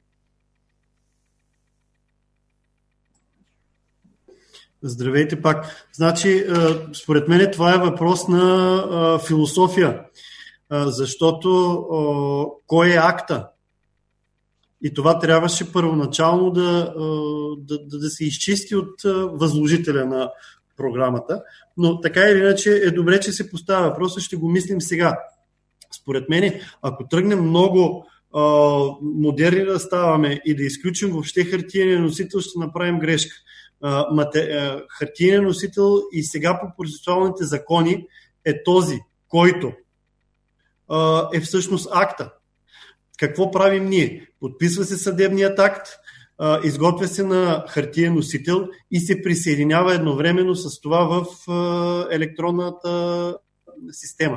Здравейте пак. Значи, според мен това е въпрос на философия, защото кой е акта? И това трябваше първоначално да се изчисти от възложителя на програмата, но така или иначе е добре, че се поставя въпроса, ще го мислим сега. Според мен, ако тръгнем много модерни да ставаме и да изключим въобще хартиения носител, ще направим грешка. Хартиен носител и сега по процесуалните закони е този, който е всъщност акта. Какво правим ние? Подписва се съдебният акт, изготвя се на хартиен носител и се присъединява едновременно с това в електронната система.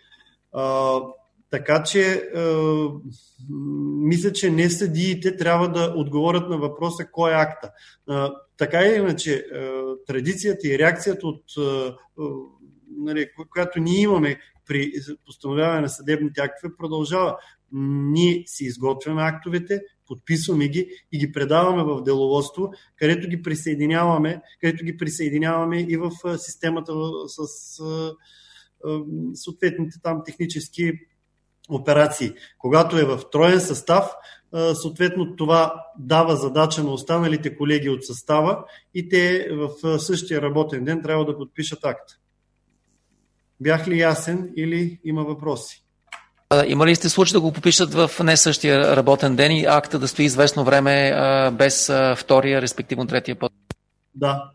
Така че мисля, че не съдиите трябва да отговорят на въпроса кой е акта. Така или иначе, традицията и реакцията, която ние имаме при постановяване на съдебните актове, продължава. Ние си изготвяме актовете, подписваме ги и ги предаваме в деловодство, където ги присъединяваме и в системата с съответните там технически операции. Когато е в троен състав, съответно това дава задача на останалите колеги от състава и те в същия работен ден трябва да подпишат акт. Бях ли ясен или има въпроси? Има ли сте случай да го подпишат в не същия работен ден и акта да стои известно време без втория, респективно третия път? Да.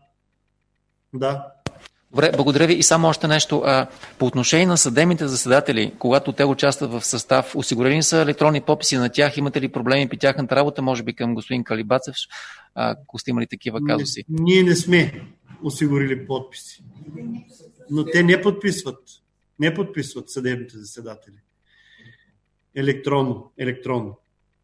Добре, благодаря ви. И само още нещо. По отношение на съдебните заседатели, когато те участват в състав, осигурени са електронни подписи на тях? Имате ли проблеми при тяхната работа? Може би към господин Калибацев, ако сте имали такива казуси? Ние не сме осигурили подписи. Но те не подписват. Не подписват съдебните заседатели. Електронно.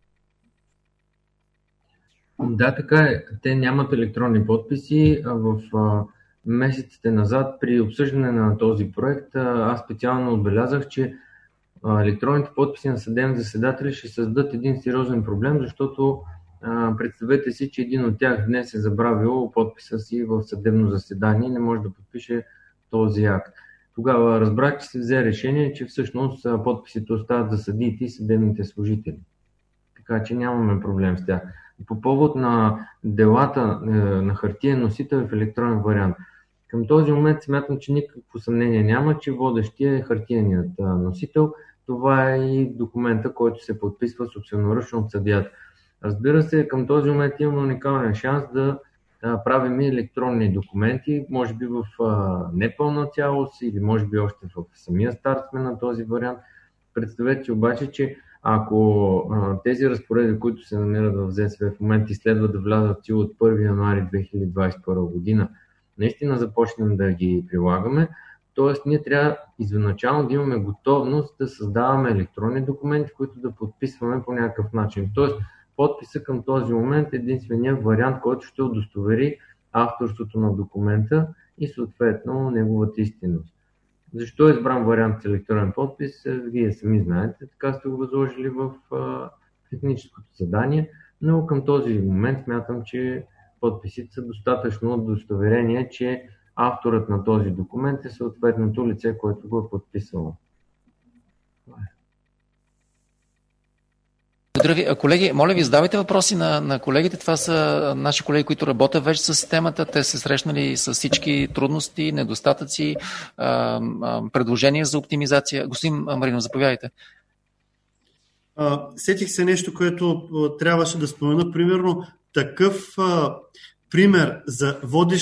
Да, така е. Те нямат електронни подписи. В месеците назад при обсъждане на този проект аз специално отбелязах, че електронните подписи на съдебни заседатели ще създадат един сериозен проблем, защото представете си, че един от тях днес е забравил подписа си в съдебно заседание и не може да подпише този акт. Тогава разбрах, че се взе решение, че всъщност подписите остават за съдиите и съдебните служители. Така че нямаме проблем с тях. По повод на делата на хартиен носител в електронен вариант. Към този момент смятам, че никакво съмнение няма, че водещия е хартиеният носител. Това е и документа, който се подписва собственоръчно от съдията. Разбира се, към този момент имаме уникален шанс да правим и електронни документи, може би в непълна цялост или може би още в самия старт сме на този вариант. Представете обаче, че ако тези разпоредби, които се намират в ЗСВ в момента и следва да влязат в сила от 1 януари 2021 година, наистина започнем да ги прилагаме, т.е. ние трябва извъначално да имаме готовност да създаваме електронни документи, които да подписваме по някакъв начин. Т.е. Подписа към този момент е единственият вариант, който ще удостовери авторството на документа и съответно неговата истинност. Защо е избран вариант с електронен подпис? Вие сами знаете, така сте го възложили в техническото задание, но към този момент смятам, че подписите са достатъчно удостоверение, че авторът на този документ е съответното лице, което го е подписало. Благодаря ви. Колеги, моля ви, задавайте въпроси на колегите. Това са наши колеги, които работят вече с системата. Те се срещнали с всички трудности, недостатъци, предложения за оптимизация. Господин Маринов, заповядайте. Сетих се нещо, което трябваше да спомена. Примерно такъв пример за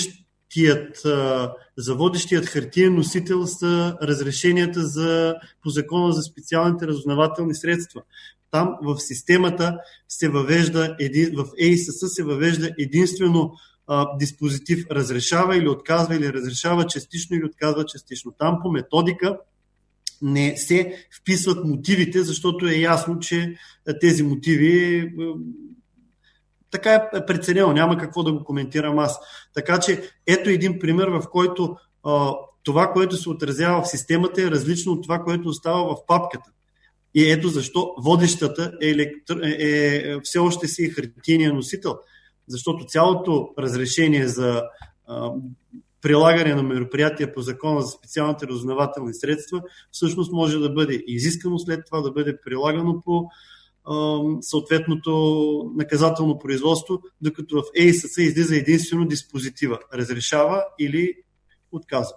водещият хартиен носител са разрешенията по закона за специалните разузнавателни средства. Там в системата се въвежда, в ЕИСС се въвежда единствено диспозитив разрешава или отказва, или разрешава частично или отказва частично. Там по методика не се вписват мотивите, защото е ясно, че тези мотиви така е преценено, няма какво да го коментирам аз. Така че ето един пример, в който това, което се отразява в системата е различно от това, което остава в папката. И ето защо водещата все още си е хартиения носител, защото цялото разрешение за прилагане на мероприятия по закона за специалните разузнавателни средства всъщност може да бъде изискано след това да бъде прилагано по съответното наказателно производство, докато в ЕИСС излиза единствено диспозитива. Разрешава или отказва.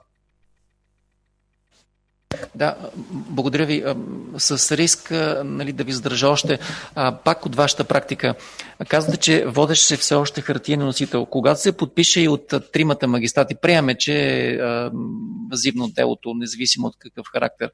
Да, благодаря ви. С риск да ви задържа още пак от вашата практика. Казвате, че водещ се все още хартиен носител. Когато се подпише и от тримата магистрати, приеме, че е въззивно делото, независимо от какъв характер,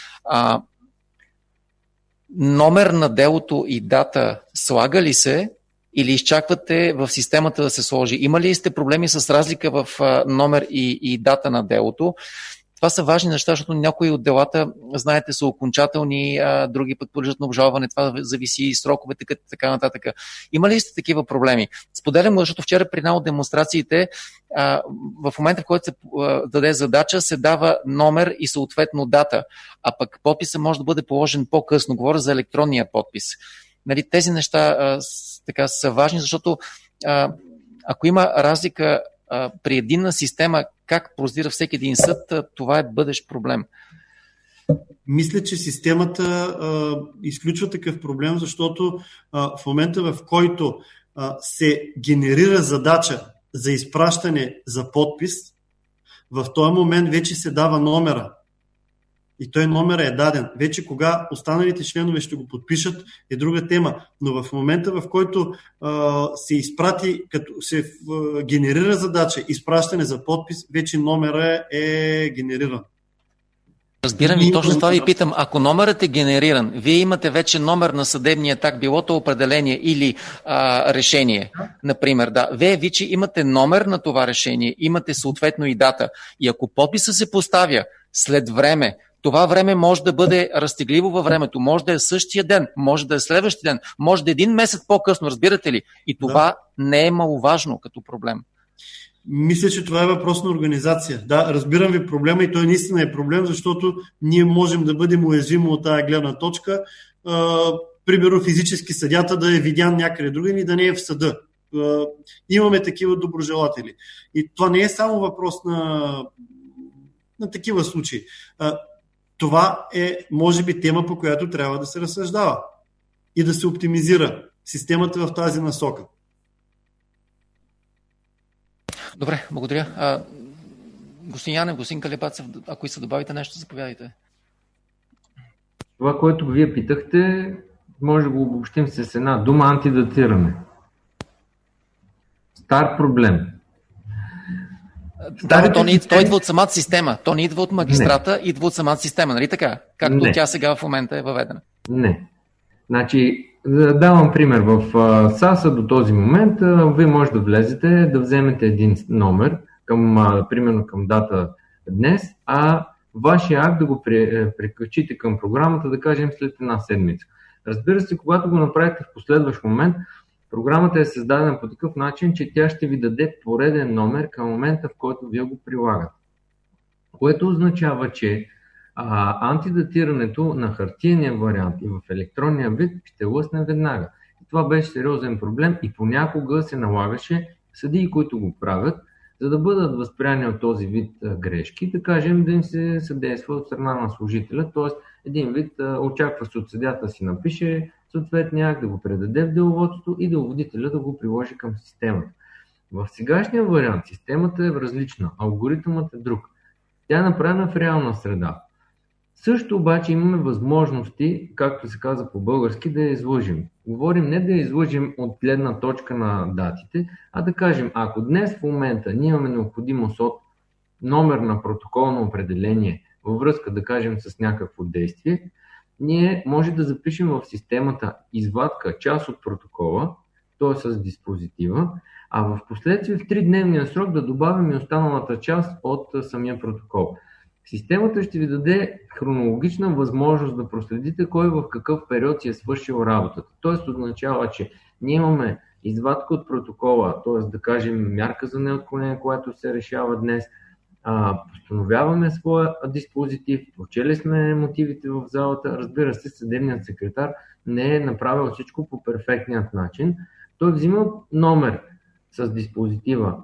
номер на делото и дата слага ли се или изчаквате в системата да се сложи? Има ли сте проблеми с разлика в номер и дата на делото? Това са важни неща, защото някои от делата, знаете, са окончателни, други пък подлежат на обжалване, това зависи и сроковете, така нататък. Има ли сте такива проблеми? Споделям го, защото вчера при една от демонстрациите, в момента, в който се даде задача, се дава номер и съответно дата, а пък подписът може да бъде положен по-късно. Говоря за електронния подпис. Нали, тези неща така са важни, защото ако има разлика при единна система, как прозира всеки един съд, това е бъдещ проблем. Мисля, че системата изключва такъв проблем, защото в момента, в който се генерира задача за изпращане за подпис, в този момент вече се дава номера. И той номера е даден. Вече кога останалите членове ще го подпишат е друга тема. Но в момента, в който се изпрати, като се генерира задача, изпращане за подпис, вече номера е генериран. Разбирам и точно това ви питам. Ако номерът е генериран, вие имате вече номер на съдебния акт, било то определение или решение, например. Да, вие вече имате номер на това решение, имате съответно и дата. И ако подписа се поставя след време, това време може да бъде разтегливо във времето, може да е същия ден, може да е следващия ден, може да е един месец по-късно, разбирате ли? И това не е маловажно като проблем. Мисля, че това е въпрос на организация. Да, разбирам ви проблема и той наистина е проблем, защото ние можем да бъдем уязвими от тая гледна точка. Примерно физически съдята да е видян някъде другаде и да не е в съда. Имаме такива доброжелатели. И това не е само въпрос на такива случаи. Това е, може би, тема, по която трябва да се разсъждава и да се оптимизира системата в тази насока. Добре, благодаря. Господин Янев, господин Калебацев, ако и се добавите нещо, заповядайте. Това, което вие питахте, може да го обобщим с една дума: антидатиране. Стар проблем. Да, той идва от самата система. То не идва от магистрата, идва от самата система, нали така? Както тя сега в момента е въведена. Не. Значи, давам пример. В САСа до този момент вие може да влезете, да вземете един номер, примерно към дата днес, а вашия акт да го прикачите към програмата, да кажем, след една седмица. Разбира се, когато го направите в последващ момент, програмата е създадена по такъв начин, че тя ще ви даде пореден номер към момента, в който вие го прилагате. Което означава, че антидатирането на хартиения вариант и в електронния вид ще лъсне веднага. И това беше сериозен проблем и понякога се налагаше съдии, които го правят, за да бъдат възприяни от този вид грешки, да кажем, да им се съдейства от страна на служителя, т.е. един вид очаква се от съдията си напише съответния акт, да го предаде в деловодството и деловодителя да го приложи към системата. В сегашния вариант системата е различна, алгоритъмът е друг. Тя е направена в реална среда. Също обаче имаме възможности, както се казва по-български, да я излъжим. Говорим не да я излъжим от гледна точка на датите, а да кажем, ако днес в момента ние имаме необходимост от номер на протоколно определение във връзка, да кажем, с някакво действие, ние може да запишем в системата извадка част от протокола, т.е. с диспозитива, а в последствие в 3-дневния срок да добавим и останалата част от самия протокол. Системата ще ви даде хронологична възможност да проследите кой в какъв период си е свършил работата. Тоест означава, че ние имаме извадка от протокола, т.е. да кажем мярка за неотклонение, която се решава днес, постановяваме своя диспозитив, прочели сме мотивите в залата, разбира се, съдебният секретар не е направил всичко по перфектният начин. Той взима номер с диспозитива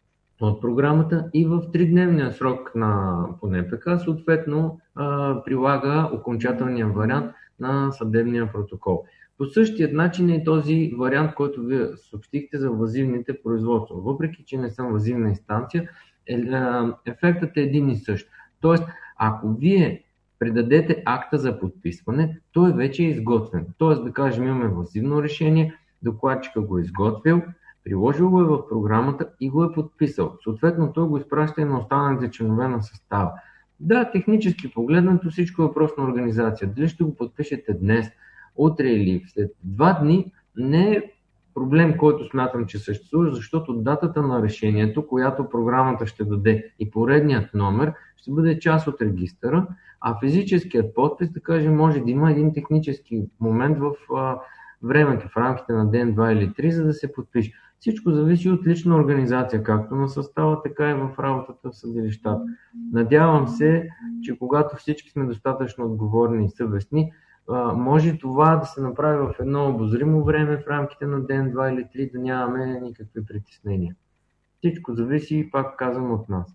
от програмата и в 3-дневния срок по НПК съответно прилага окончателния вариант на съдебния протокол. По същия начин е и този вариант, който вие съобщихте за въззивните производства. Въпреки че не съм въззивна инстанция, ефектът е един и същ. Тоест, ако вие предадете акта за подписване, той вече е изготвен. Тоест, да кажем, имаме въззивно решение, докладчика го е изготвил, приложил го е в програмата и го е подписал. Съответно, той го изпраща и на останалите членове на състава. Да, технически погледнато всичко е въпрос на организация. Дали ще го подпишете днес, утре или след 2 дни, не е проблем, който смятам, че съществува, защото датата на решението, която програмата ще даде и поредният номер, ще бъде част от регистъра, а физическият подпис, да кажем, може да има един технически момент в времето, в рамките на ден, 2 или 3, за да се подпише. Всичко зависи от лична организация, както на състава, така и в работата в съдилищата. Надявам се, че когато всички сме достатъчно отговорни и съвестни, може това да се направи в едно обозримо време, в рамките на ден, 2 или 3, да нямаме никакви притеснения. Всичко зависи, пак казвам, от нас.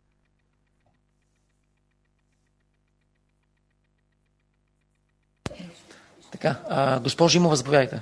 Така, госпожо Имова, заповядайте.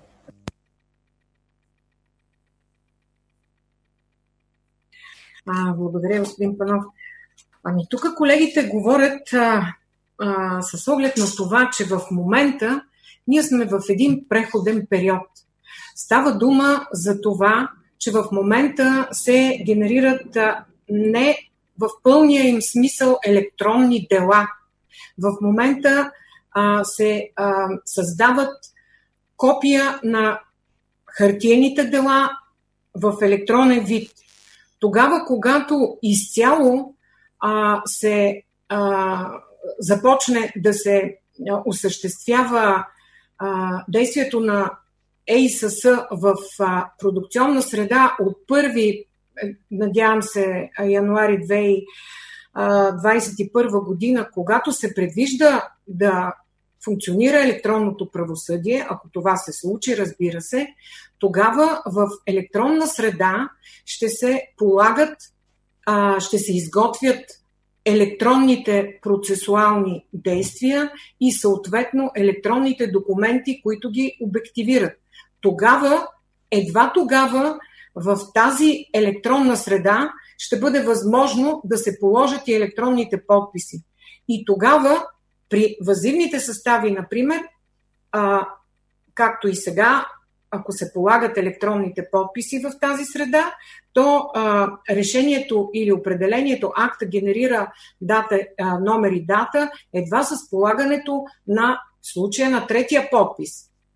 Благодаря, господин Панов. Тук колегите говорят с оглед на това, че в момента ние сме в един преходен период. Става дума за това, че в момента се генерират не в пълния им смисъл електронни дела. В момента се създават копия на хартиените дела в електронен вид. Тогава, когато изцяло се започне да се осъществява действието на ЕИСС в продукционна среда от 1, надявам се, януари 2021 година, когато се предвижда да функционира електронното правосъдие, ако това се случи, разбира се, тогава в електронна среда ще се полагат, ще се изготвят електронните процесуални действия и съответно електронните документи, които ги обективират. Тогава, едва тогава, в тази електронна среда ще бъде възможно да се положат и електронните подписи. И тогава при въззивните състави, например, както и сега, ако се полагат електронните подписи в тази среда, то решението или определението акта генерира дата, номер и дата едва с полагането на случая на третия подпис.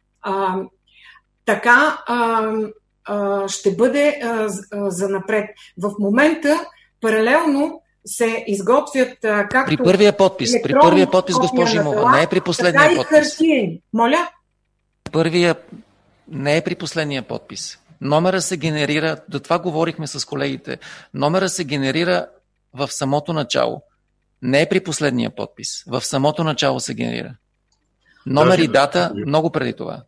Така ще бъде занапред. В момента паралелно се изготвят както при първия подпис, госпожо Имова, не е при последния подпис. Хартиени. Моля? първия не е при последния подпис. Номера се генерира, до това говорихме с колегите, номера се генерира в самото начало. Не е при последния подпис. В самото начало се генерира. Номер и дата много преди това.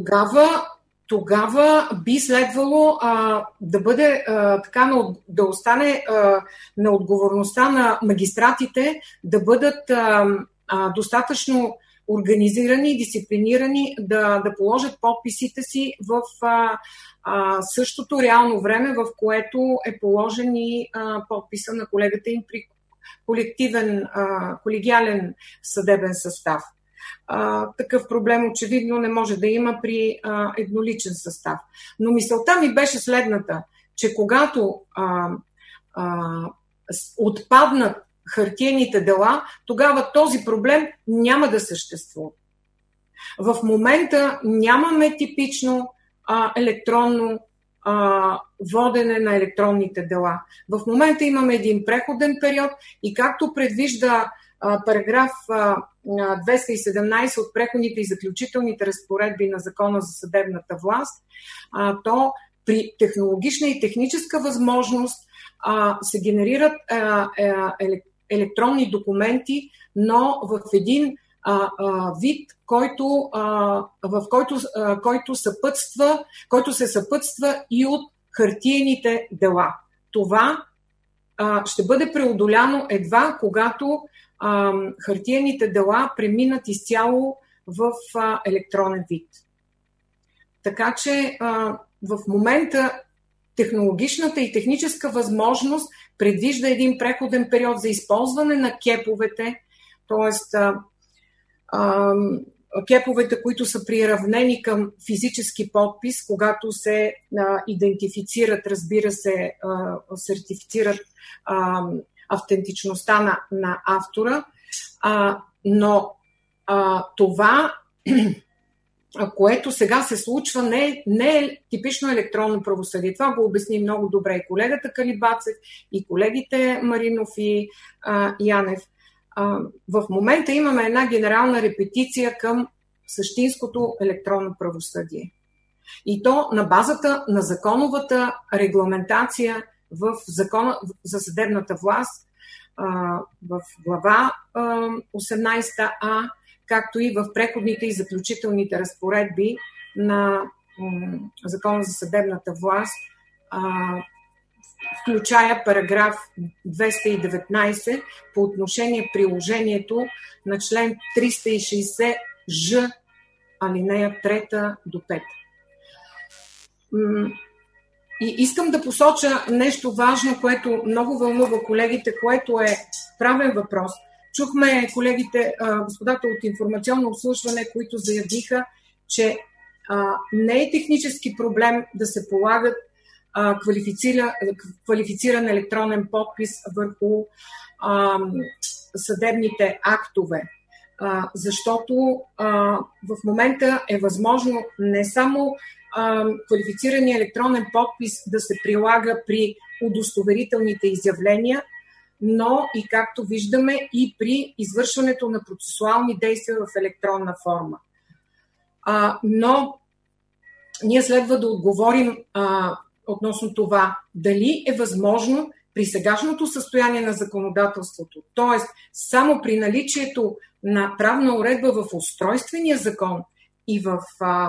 Тогава би следвало да бъде да остане на отговорността на магистратите да бъдат достатъчно организирани и дисциплинирани да положат подписите си в същото реално време, в което е положен и подписа на колегата им при колегиален съдебен състав. Такъв проблем очевидно не може да има при едноличен състав. Но мисълта ми беше следната, че когато отпаднат хартиените дела, тогава този проблем няма да съществува. В момента нямаме типично електронно водене на електронните дела. В момента имаме един преходен период и както предвижда параграф 217 от преходните и заключителните разпоредби на Закона за съдебната власт, то при технологична и техническа възможност се генерират електронни документи, но в един вид, който се съпътства и от хартиените дела. Това ще бъде преодоляно едва когато хартиените дела преминат изцяло в електронен вид. Така че в момента технологичната и техническа възможност предвижда един преходен период за използване на кеповете, т.е. кеповете, които са приравнени към физически подпис, когато се идентифицират, разбира се, сертифицират автентичността на автора, но това, което сега се случва, не е типично електронно правосъдие. Това го обясни много добре и колегата Калибацев, и колегите Маринов и Янев. В момента имаме една генерална репетиция към същинското електронно правосъдие. И то на базата на законовата регламентация в Закона за съдебната власт, в глава 18а, както и в преходните и заключителните разпоредби на Закона за съдебната власт, включая параграф 219 по отношение приложението на член 360ж, алинея 3 до 5. И искам да посоча нещо важно, което много вълнува колегите, което е правен въпрос. Чухме колегите, господата от информационно обслужване, които заявиха, че не е технически проблем да се полагат квалифициран електронен подпис върху съдебните актове, защото в момента е възможно не само квалифицирания електронен подпис да се прилага при удостоверителните изявления, но и както виждаме и при извършването на процесуални действия в електронна форма. Но ние следва да отговорим относно това, дали е възможно при сегашното състояние на законодателството, т.е. само при наличието на правна уредба в устройствения закон и в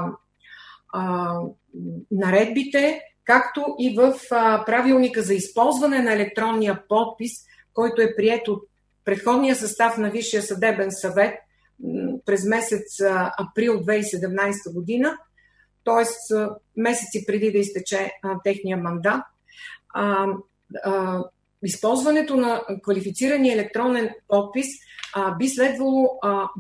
наредбите, както и в правилника за използване на електронния подпис, който е приет от предходния състав на Висшия съдебен съвет през месец април 2017 година, т.е. месеци преди да изтече техния мандат. Използването на квалифицирания електронен подпис би следвало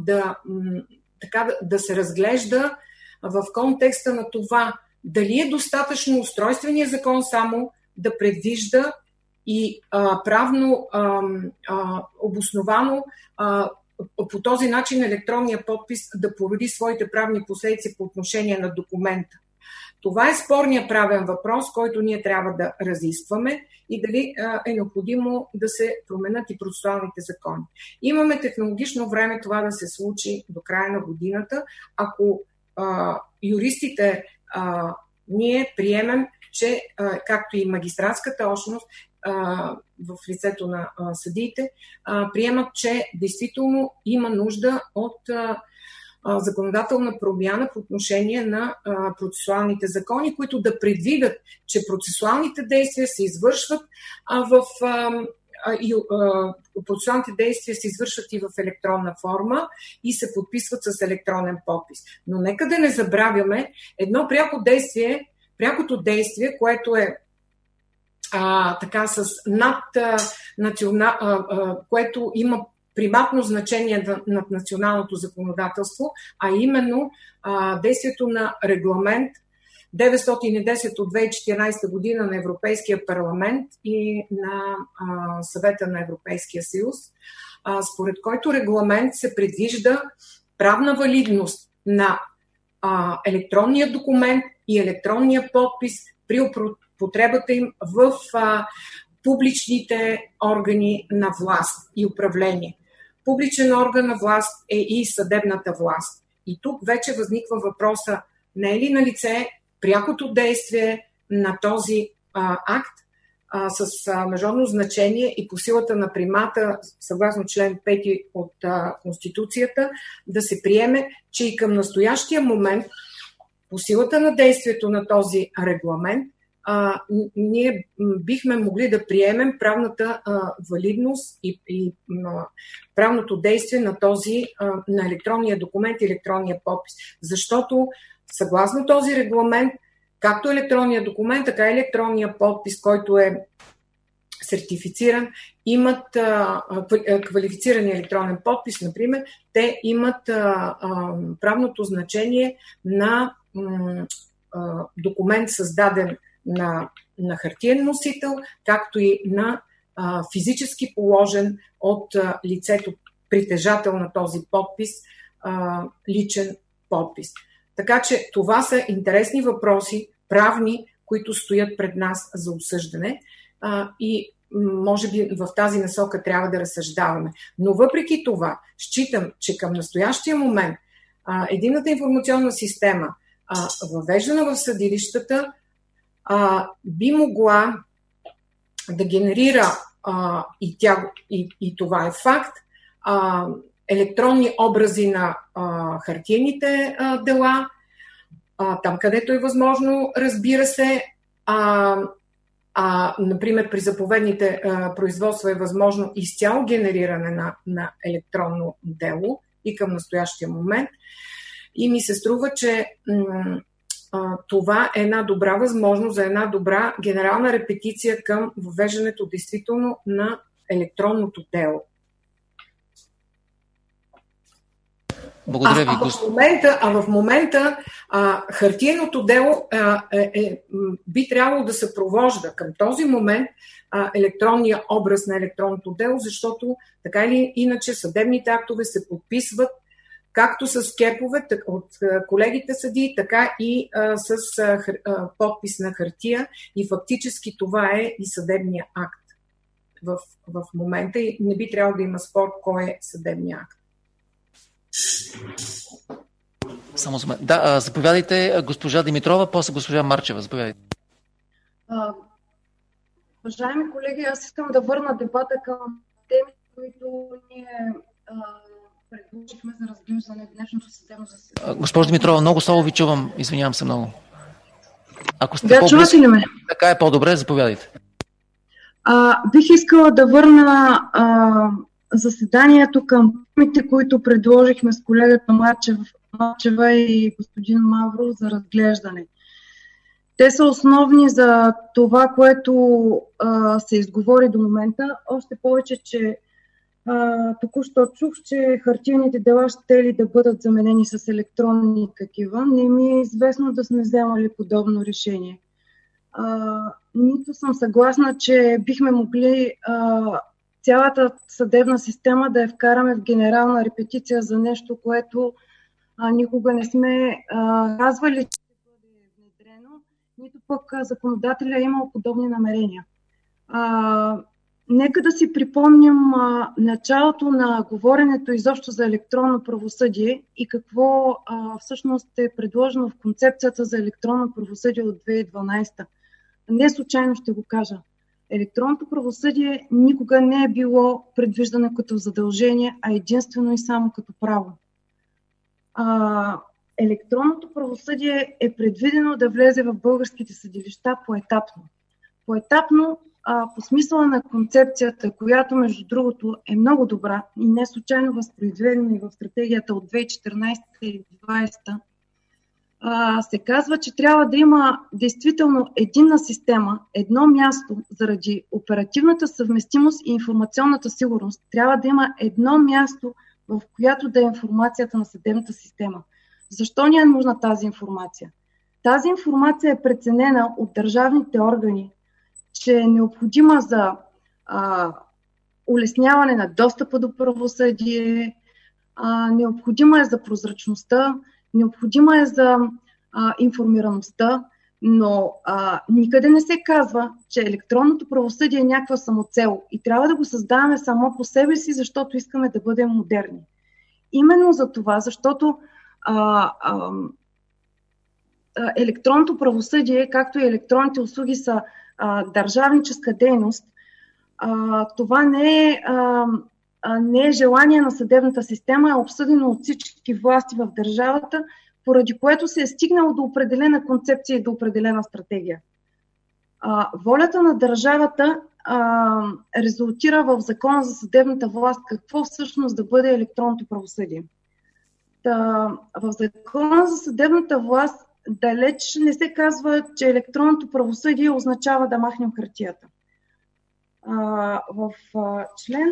да се разглежда в контекста на това дали е достатъчно устройствения закон само да предвижда и правно обосновано по този начин електронния подпис да породи своите правни последици по отношение на документа. Това е спорният правен въпрос, който ние трябва да разискваме и дали е необходимо да се променят и процесуалните закони. Имаме технологично време това да се случи до края на годината, ако юристите ние приемем, че както и магистратската общност в лицето на съдиите приемат, че действително има нужда от законодателна промяна по отношение на процесуалните закони, които да предвидят, че процесуалните действия се извършват процесуалните действия се извършват и в електронна форма и се подписват с електронен подпис. Но нека да не забравяме едно прякото действие, което е така с което има приматно значение над националното законодателство, а именно действието на регламент 910 от 2014 година на Европейския парламент и на Съвета на Европейския съюз, според който регламент се предвижда правна валидност на електронния документ и електронния подпис при употребата им в публичните органи на власт и управление. Публичен орган на власт е и съдебната власт. И тук вече възниква въпроса, не е ли на лице прякото действие на този акт с международно значение и по силата на примата, съгласно член 5 от Конституцията, да се приеме, че и към настоящия момент, по силата на действието на този регламент, ние бихме могли да приемем правната валидност и правното действие на електронния документ и електронния подпис. Защото съгласно този регламент, както електронния документ, така и електронния подпис, който е сертифициран, имат квалифициран електронен подпис, например, те имат правното значение на документ, създаден на хартиен носител, както и на физически положен от лицето притежател на този подпис личен подпис. Така че това са интересни въпроси, правни, които стоят пред нас за обсъждане и може би в тази насока трябва да разсъждаваме. Но въпреки това, считам, че към настоящия момент единната информационна система, въвеждана в съдилищата, би могла да генерира, и това е факт, електронни образи на хартиените дела, там където е възможно, разбира се, например при заповедните производства е възможно изцяло генериране на електронно дело и към настоящия момент. И ми се струва, че това е една добра възможност за една добра генерална репетиция към въвеждането действително на електронното дело. Благодаря ви, в момента хартиеното дело би трябвало да съпровожда към този момент електронния образ на електронното дело, защото така или иначе съдебните актове се подписват както с кепове от колегите съдии, така и с подпис на хартия и фактически това е и съдебния акт в момента и не би трябвало да има спор кой е съдебния акт. Само за мен. Да, заповядайте госпожа Димитрова, после госпожа Марчева. Заповядайте. Уважаеми колеги, аз искам да върна дебата към теми, които ние предложихме за разглеждане в днешното съдебно заседание. Госпожо Димитрова, много слабо ви чувам. Извинявам се много. Ако сте чувате ли ме? Така е по-добре, заповядайте. Бих искала да върна заседанието към темите, които предложихме с колегата Марчева и господин Мавро за разглеждане. Те са основни за това, което се изговори до момента. Още повече, че току-що чух, че хартиените дела ще ли да бъдат заменени с електронни такива. Не ми е известно да сме вземали подобно решение. Нито съм съгласна, че бихме могли цялата съдебна система да я вкараме в генерална репетиция за нещо, което никога не сме казвали, че ще бъде внедрено, нито пък законодателя е имал подобни намерения. Нека да си припомним началото на говоренето изобщо за електронно правосъдие и какво всъщност е предложено в концепцията за електронно правосъдие от 2012. Не случайно ще го кажа. Електронното правосъдие никога не е било предвиждано като задължение, а единствено и само като право. Електронното правосъдие е предвидено да влезе в българските съдилища поетапно. Поетапно по смисъла на концепцията, която между другото е много добра и не случайно възпроизведена и в стратегията от 2014 и 2020, се казва, че трябва да има действително единна система, едно място заради оперативната съвместимост и информационната сигурност. Трябва да има едно място, в която да е информацията на съдебната система. Защо ни е нужна тази информация? Тази информация е преценена от държавните органи, че е необходима за улесняване на достъпа до правосъдие, необходима е за прозрачността, необходима е за информираността, но никъде не се казва, че електронното правосъдие е някаква самоцел и трябва да го създаваме само по себе си, защото искаме да бъдем модерни. Именно за това, защото електронното правосъдие, както и електронните услуги са държавническа дейност, това не е желание на съдебната система, е обсъдено от всички власти в държавата, поради което се е стигнало до определена концепция и до определена стратегия. Волята на държавата резултира в Закона за съдебната власт какво всъщност да бъде електронното правосъдие. В Закона за съдебната власт далеч не се казва, че електронното правосъдие означава да махнем хартията. В член...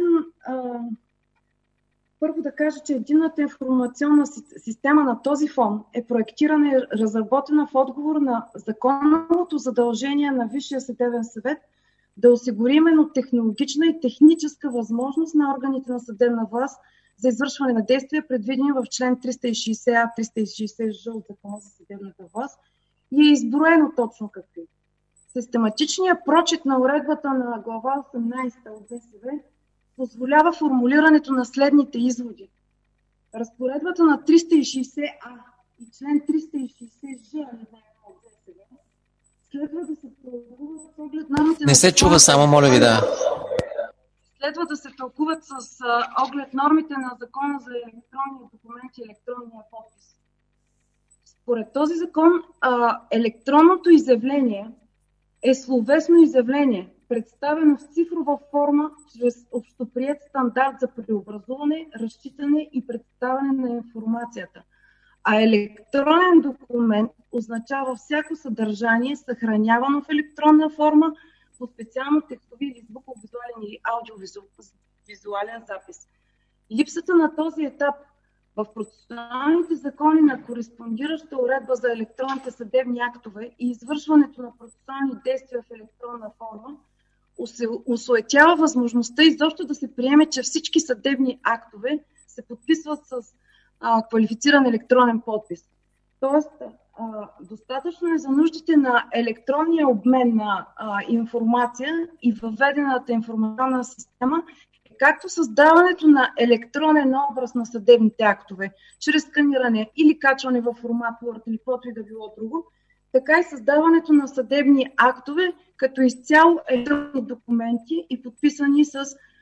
Първо да кажа, че единната информационна система на този фон е проектирана и разработена в отговор на законовото задължение на Висшия съдебен съвет да осигури именно технологична и техническа възможност на органите на съдебна власт за извършване на действия, предвидени в член 360А, 360Ж от Закона за съдебната власт, и е изброено точно какви. Систематичният прочит на уредбата на глава 18 от ЗСВ позволява формулирането на следните изводи. Разпоредбата на 360А и член 360Ж от ЗСВ следва да се тълкуват с оглед нормите на... Не се чува само, моля ви, да. Следва да се тълкуват с оглед нормите на Закона за електронния документ и електронния подпис. Според този закон, електронното изявление е словесно изявление, представено в цифрова форма чрез общоприет стандарт за преобразуване, разчитане и представяне на информацията. А електронен документ означава всяко съдържание, съхранявано в електронна форма по специално текстови или звуковизуален или аудиовизуален запис. Липсата на този етап в процесуалните закони на кореспондираща уредба за електронните съдебни актове и извършването на процесуални действия в електронна форма осуетява възможността изобщо да се приеме, че всички съдебни актове се подписват с квалифициран електронен подпис. Тоест, достатъчно е за нуждите на електронния обмен на информация и въведената информационна система, както създаването на електронен образ на съдебните актове, чрез сканиране или качване във формат Word или каквото и да било друго, така и създаването на съдебни актове като изцяло електронни документи и подписани с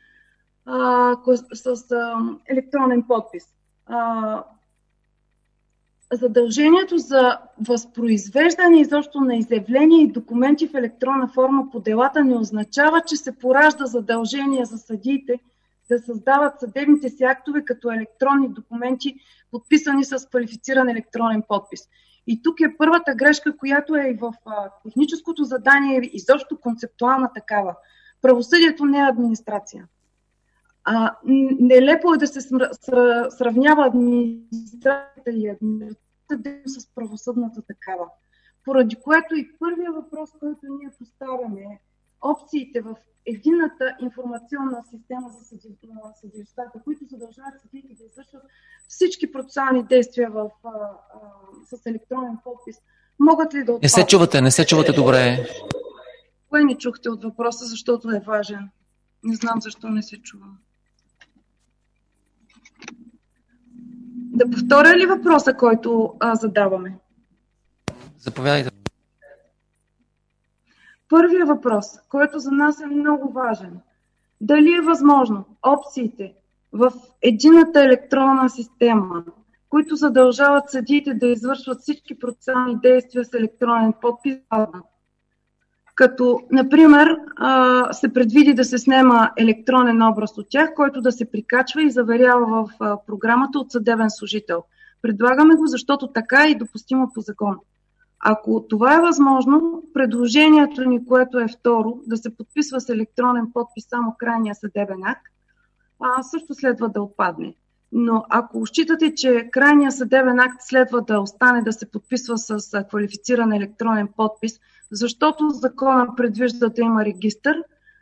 електронен подпис. Задължението за възпроизвеждане изобщо на изявления и документи в електронна форма по делата не означава, че се поражда задължение за съдиите да създават съдебните си актове като електронни документи, подписани с квалифициран електронен подпис. И тук е първата грешка, която е и в техническото задание, изобщо концептуална такава. Правосъдието не е администрация. Нелепо е да се сравнява администрацията и администрацията с правосъдната такава. Поради което и първия въпрос, който ние поставяме, е опциите в единната информационна система за съдилищата, които задължават съдиите да извършват всички процесуални действия с електронен подпис, могат ли да отпаднат? Не се чувате добре. Кое не чухте от въпроса, защото е важен? Не знам защо не се чува. Да повторя ли въпроса, който задаваме? Заповядайте. Първият въпрос, който за нас е много важен. Дали е възможно опциите в единната електронна система, които задължават съдиите да извършват всички процесуални действия с електронен подпис, като, например, се предвиди да се снема електронен образ от тях, който да се прикачва и заверява в програмата от съдебен служител. Предлагаме го, защото така е допустимо по закон. Ако това е възможно, предложението ни, което е второ, да се подписва с електронен подпис само крайния съдебен акт, също следва да отпадне. Но ако считате, че крайният съдебен акт следва да остане да се подписва с квалифициран електронен подпис, защото закона предвижда да има регистър,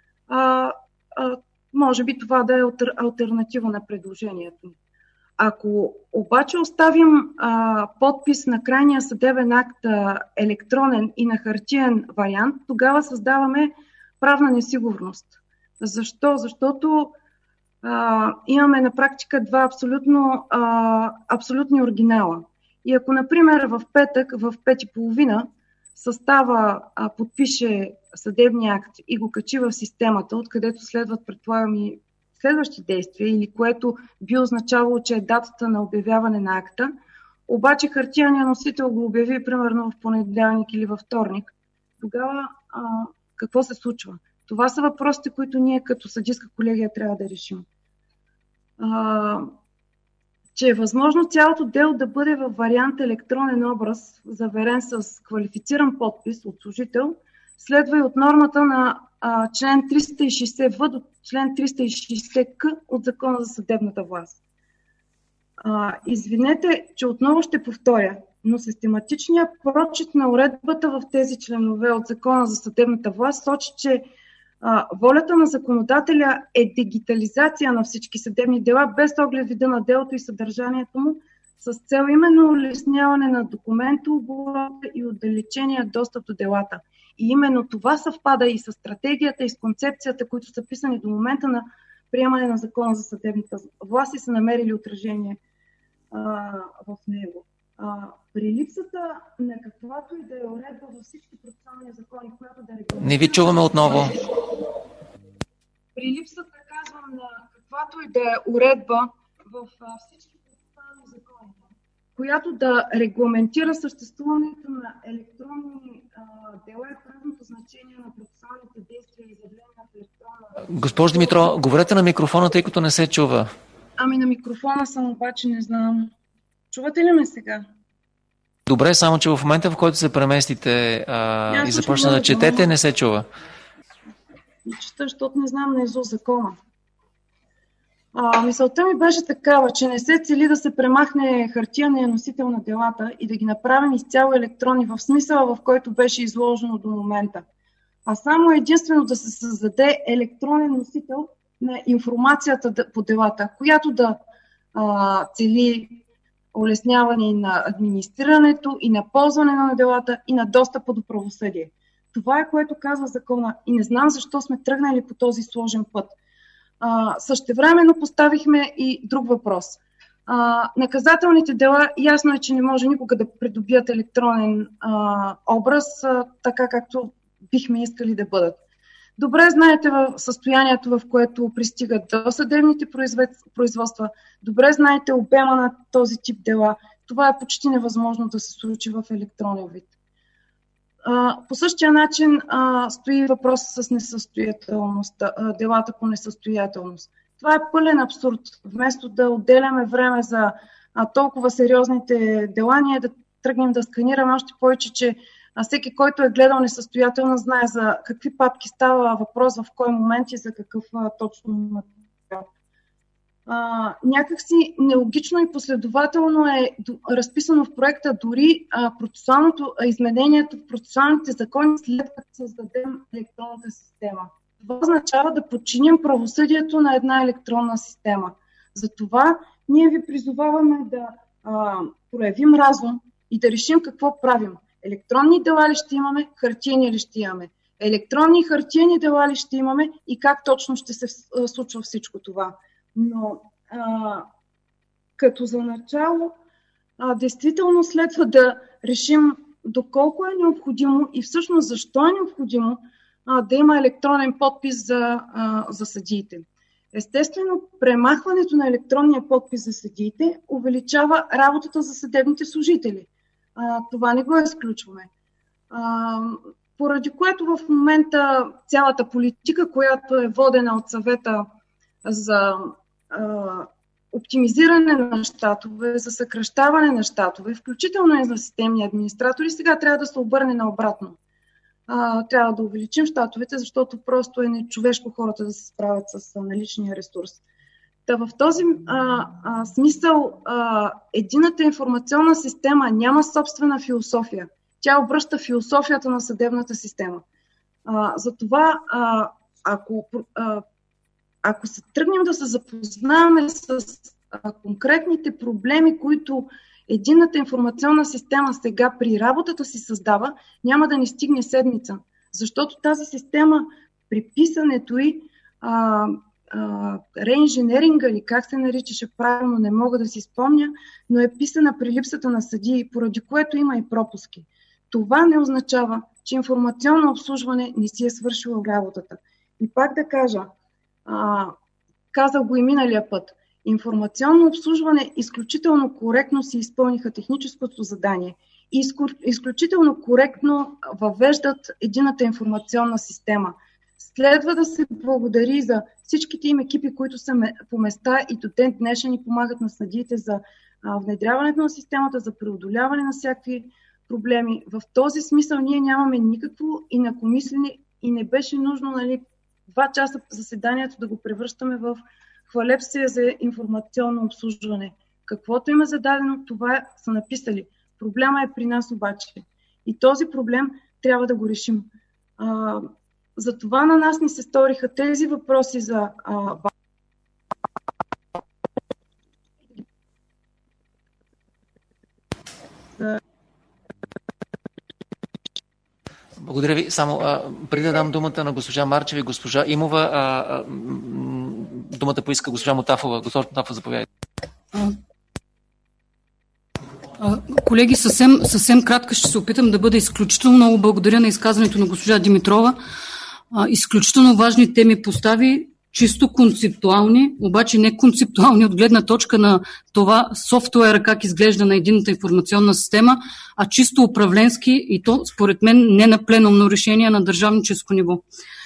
може би това да е алтернатива на предложението. Ако обаче оставим подпис на крайния съдебен акт електронен и на хартиен вариант, тогава създаваме правна несигурност. Защо? Защото имаме на практика два абсолютни оригинала. И ако, например, в петък, в 5:30, състава подпише съдебния акт и го качи в системата, откъдето следват, предполагам, и следващи действия, или което би означавало, че е датата на обявяване на акта, обаче хартияният носител го обяви примерно в понеделник или във вторник, тогава какво се случва? Това са въпросите, които ние като съдийска колегия трябва да решим. Че е възможно цялото дело да бъде във вариант електронен образ, заверен с квалифициран подпис от служител, следва и от нормата на член 360В до член 360К от Закона за съдебната власт. Извинете, че отново ще повторя, но систематичният прочит на уредбата в тези членове от Закона за съдебната власт сочи, че волята на законодателя е дигитализация на всички съдебни дела, без оглед вида на делото и съдържанието му, с цел именно улесняване на документооборота и отдалечения достъп до делата. И именно това съвпада и с стратегията и с концепцията, които са писани до момента на приемане на Закона за съдебната власт и са намерили отражение в него. При липсата на каквато и да е уредба във всички процесуални закони, която да регламентира... Не ви чуваме отново. При липсата, казвам, на каквато и да е уредба в всички процесуални закони, която да регламентира съществуването на електронни дела и правното значение на процесуалните действия и изявления в електронна... Госпожо Димитрова, говорете на микрофона, тъй като не се чува. Ами на микрофона съм, обаче не знам. Чувате ли ме сега? Добре, само че в момента, в който се преместите и започне да четете, не се чува. Чета, защото не знам наизуст закона. Мисълта ми беше такава, че не се цели да се премахне хартияния носител на делата и да ги направим изцяло електронни в смисъла, в който беше изложено до момента, а само единствено да се създаде електронен носител на информацията по делата, която да цели улесняване и на администрирането, и на ползване на делата, и на достъпа до правосъдие. Това е, което казва закона и не знам защо сме тръгнали по този сложен път. Същевременно поставихме и друг въпрос. Наказателните дела, ясно е, че не може никога да придобият електронен образ, така както бихме искали да бъдат. Добре знаете в състоянието, в което пристигат до съдебните производства, добре знаете обема на този тип дела. Това е почти невъзможно да се случи в електронен вид. По същия начин стои въпросът с несъстоятелността, делата по несъстоятелност. Това е пълен абсурд. Вместо да отделяме време за толкова сериозните дела, ние да тръгнем да сканираме, още повече, че всеки, който е гледал несъстоятелност, знае за какви папки става въпрос, в кой момент и за какъв точно материал. Някакси нелогично и последователно е разписано в проекта дори изменението в процесуалните закони след като създадем електронната система. Това означава да подчиним правосъдието на една електронна система. Затова ние ви призоваваме да проявим разум и да решим какво правим. Електронни дела ли ще имаме, хартияни ли ще имаме? Електронни и хартиени дела ли ще имаме и как точно ще се случва всичко това. Но като за начало, действително следва да решим доколко е необходимо и всъщност защо е необходимо да има електронен подпис за съдиите. Естествено, премахването на електронния подпис за съдиите увеличава работата за съдебните служители. Това не го изключваме. Поради което в момента цялата политика, която е водена от съвета за оптимизиране на щатове, за съкращаване на щатове, включително и за системни администратори, сега трябва да се обърне наобратно. Трябва да увеличим щатовете, защото просто е нечовешко хората да се справят с наличния ресурс. Та в този смисъл единната информационна система няма собствена философия. Тя обръща философията на съдебната система. Затова, ако се тръгнем да се запознаваме с конкретните проблеми, които единната информационна система сега при работата си създава, няма да ни стигне седмица. Защото тази система при писането й, реинженеринга или как се наричаше правилно, не мога да си спомня, но е писана при липсата на съдии, поради което има и пропуски. Това не означава, че информационно обслужване не си е свършило работата. И пак да кажа, казах го и миналия път, информационно обслужване изключително коректно си изпълниха техническото задание и изключително коректно въвеждат единната информационна система. Следва да се благодари за всичките им екипи, които са по места и до ден днешен и помагат на съдиите за внедряването на системата, за преодоляване на всякакви проблеми. В този смисъл ние нямаме никакво инакомислене и не беше нужно 2 часа заседанието да го превръщаме в хвалебствие за информационно обслужване. Каквото им е зададено, това са написали. Проблема е при нас обаче. И този проблем трябва да го решим. Затова на нас ни се сториха тези въпроси за Благодаря ви. Само преди да дам думата на госпожа Марчева и госпожа Имова, думата поиска госпожа Мутафова. Госпожа Мутафова, заповядайте. Колеги, съвсем кратка ще се опитам да бъда изключително много благодаря на изказването на госпожа Димитрова. Изключително важни теми постави, чисто концептуални, обаче не концептуални от гледна точка на това софтуера как изглежда на единната информационна система, а чисто управленски и то според мен не на пленумно решение, на държавническо ниво.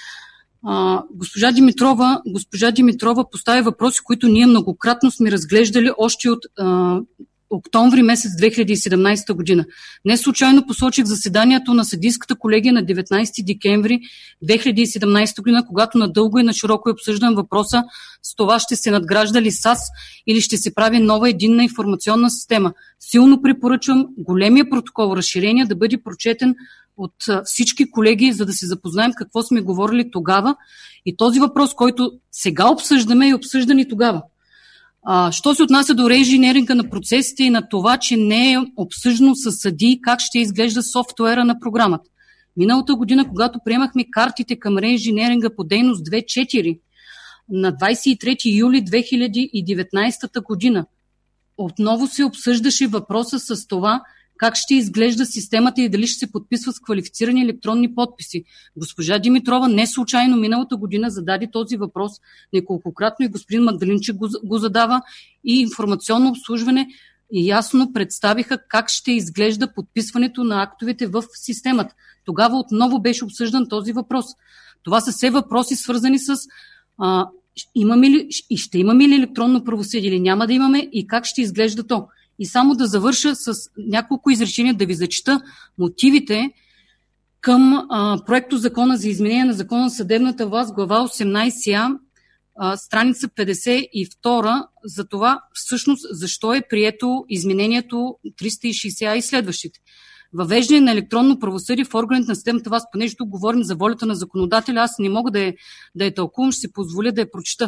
Госпожа Димитрова постави въпроси, които ние многократно сме разглеждали още от октомври месец 2017 година. Не случайно посочих заседанието на съдийската колегия на 19 декември 2017 година, когато надълго и на широко е обсъждан въпроса с това ще се надгражда ли САС или ще се прави нова единна информационна система. Силно препоръчвам големия протокол разширение да бъде прочетен от всички колеги, за да се запознаем какво сме говорили тогава и този въпрос, който сега обсъждаме, е обсъждан и тогава. Що се отнася до реинженеринга на процесите и на това, че не е обсъждано с съдии как ще изглежда софтуера на програмата. Миналата година, когато приемахме картите към реинженеринга по дейност 2.4 на 23 юли 2019 година, отново се обсъждаше въпроса с това как ще изглежда системата и дали ще се подписва с квалифицирани електронни подписи. Госпожа Димитрова не случайно миналата година зададе този въпрос неколкократно и господин Магдалинчик го задава и информационно обслужване и ясно представиха как ще изглежда подписването на актовете в системата. Тогава отново беше обсъждан този въпрос. Това са все въпроси свързани с имаме ли и ще имаме ли електронно правосъдие или няма да имаме и как ще изглежда то. И само да завърша с няколко изречения, да ви зачита мотивите към проекто Закона за изменение на Закона за съдебната власт, глава 18а, страница 52, за това всъщност защо е прието изменението 360а и следващите. Въвеждане на електронно правосъдие в органите на съдебната власт, понеже тук говорим за волята на законодателя, аз не мога да я тълкувам, ще се позволя да я прочита.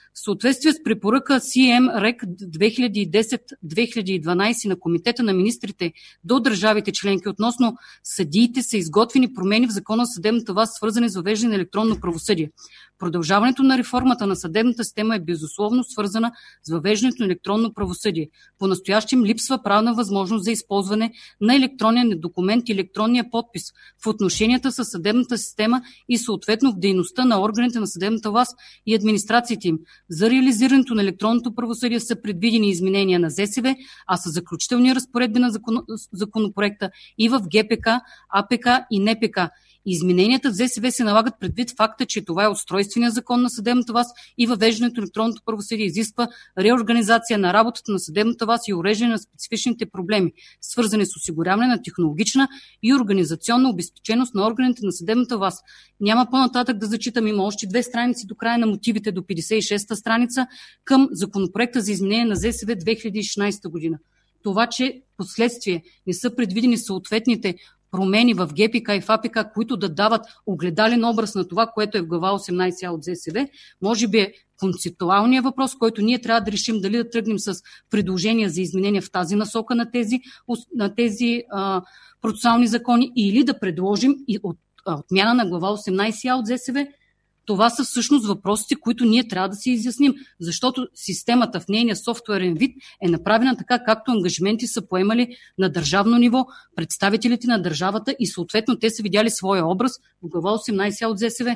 В съответствие с препоръка CM-REC 2010-2012 на Комитета на министрите до държавите членки относно съдиите са изготвени промени в Закона за съдебната власт, свързани с въвеждане на електронно правосъдие. Продължаването на реформата на съдебната система е безусловно свързана с въвеждането на електронно правосъдие. По-настоящем липсва правна възможност за използване на електронния документ и електронния подпис в отношенията с съдебната система и съответно в дейността на органите на съдебната власт и администрациите им. За реализирането на електронното правосъдие са предвидени изменения на ЗСВ, а са заключителни разпоредби на законопроекта и в ГПК, АПК и НПК. Измененията в ЗСВ се налагат предвид факта, че това е устройственият закон на съдебната власт и въвеждането на електронното правосъдие изисква реорганизация на работата на съдебната власт и уреждане на специфичните проблеми, свързани с осигуряване на технологична и организационна обезпеченост на органите на съдебната власт. Няма по-нататък да зачитам, има още 2 страници до края на мотивите до 56-та страница към законопроекта за изменение на ЗСВ 2016 година. Това, че последствие не са предвидени съответните промени в ГПК и в АПК, които да дават огледален образ на това, което е в глава 18А от ЗСВ, може би е концептуалният въпрос, който ние трябва да решим дали да тръгнем с предложения за изменения в тази насока на тези процесуални закони или да предложим и отмяна на глава 18А от ЗСВ. Това са всъщност въпросите, които ние трябва да си изясним, защото системата в нейния софтуерен вид е направена така, както ангажименти са поемали на държавно ниво представителите на държавата и съответно те са видяли своя образ в глава 18 от ЗСВ.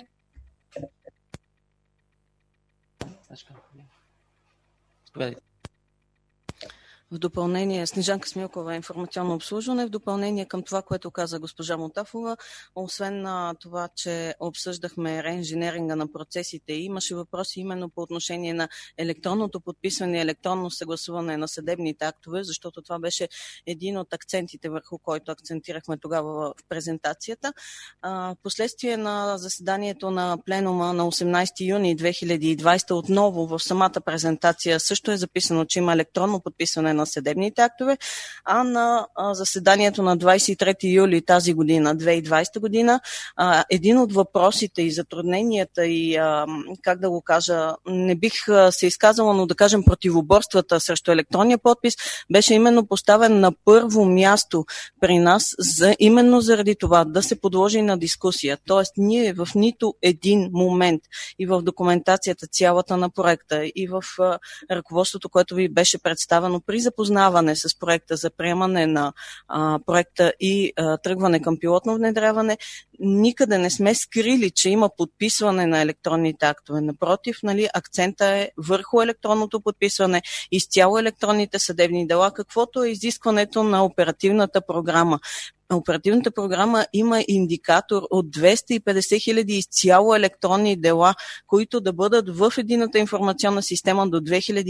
В допълнение, Снежанка Смилкова, информационно обслужване, в допълнение към това, което каза госпожа Мотафова, освен на това, че обсъждахме реинженеринга на процесите, имаше въпроси именно по отношение на електронното подписване и електронно съгласуване на съдебните актове, защото това беше един от акцентите, върху който акцентирахме тогава в презентацията. Впоследствие на заседанието на пленума на 18 юни 2020 отново в самата презентация също е записано, че има електронно подписване на съдебните актове, а на заседанието на 23 юли тази година, 2020 година, един от въпросите и затрудненията и, как да го кажа, не бих се изказала, но да кажем противоборствата срещу електронния подпис, беше именно поставен на първо място при нас, именно заради това да се подложи на дискусия. Тоест, ние в нито един момент и в документацията цялата на проекта и в ръководството, което ви беше представено при запознаване с проекта за приемане на проекта и тръгване към пилотно внедряване, никъде не сме скрили, че има подписване на електронните актове. Напротив, акцента е върху електронното подписване, изцяло електронните съдебни дела, каквото е изискването на оперативната програма. Оперативната програма има индикатор от 250 хиляди изцяло електронни дела, които да бъдат в единната информационна система до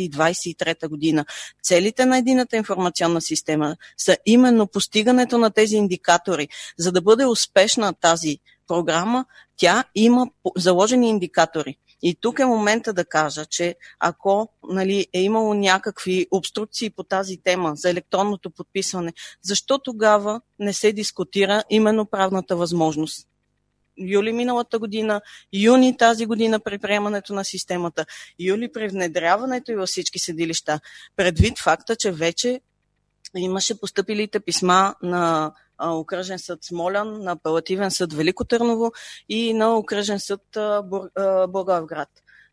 2023 година. Целите на единната информационна система са именно постигането на тези индикатори. За да бъде успешна тази програма, тя има заложени индикатори. И тук е момента да кажа, че ако е имало някакви обструкции по тази тема за електронното подписване, защо тогава не се дискутира именно правната възможност? Юли миналата година, юни тази година при приемането на системата, юли при внедряването и във всички съдилища. Предвид факта, че вече имаше постъпилите писма на Окръжен съд Смолян, на Апелативен съд Велико Търново и на Окръжен съд Благоевград.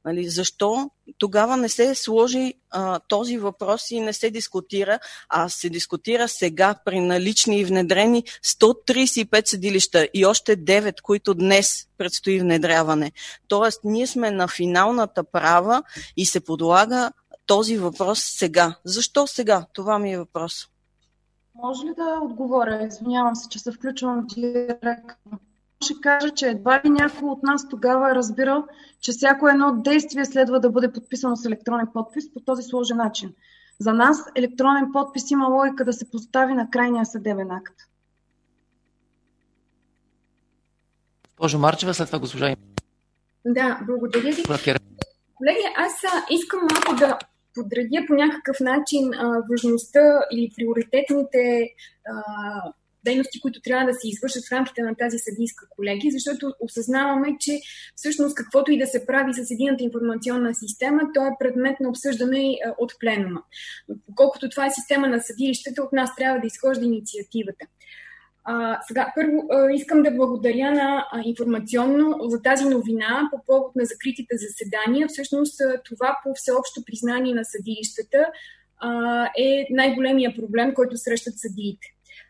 Защо тогава не се сложи този въпрос и не се дискутира, а се дискутира сега при налични и внедрени 135 съдилища и още 9, които днес предстои внедряване. Тоест, ние сме на финалната права и се подлага този въпрос сега. Защо сега? Това ми е въпрос. Може ли да отговоря? Извинявам се, че се включвам директно. Ще кажа, че едва ли някой от нас тогава е разбирал, че всяко едно действие следва да бъде подписано с електронен подпис по този сложен начин. За нас електронен подпис има логика да се постави на крайния съдебен акт. Госпожо Марчева, след това госпожа. Да, благодаря ви. Колеги, аз искам малко да подредя по някакъв начин важността или приоритетните дейности, които трябва да се извършат в рамките на тази съдийска колегия, защото осъзнаваме, че всъщност каквото и да се прави с единната информационна система, то е предмет на обсъждане от пленума. Колкото това е система на съдилищата, от нас трябва да изхожда инициативата. Сега, първо искам да благодаря на информационно за тази новина по повод на закритите заседания. Всъщност това по всеобщо признание на съдилищата е най-големия проблем, който срещат съдиите.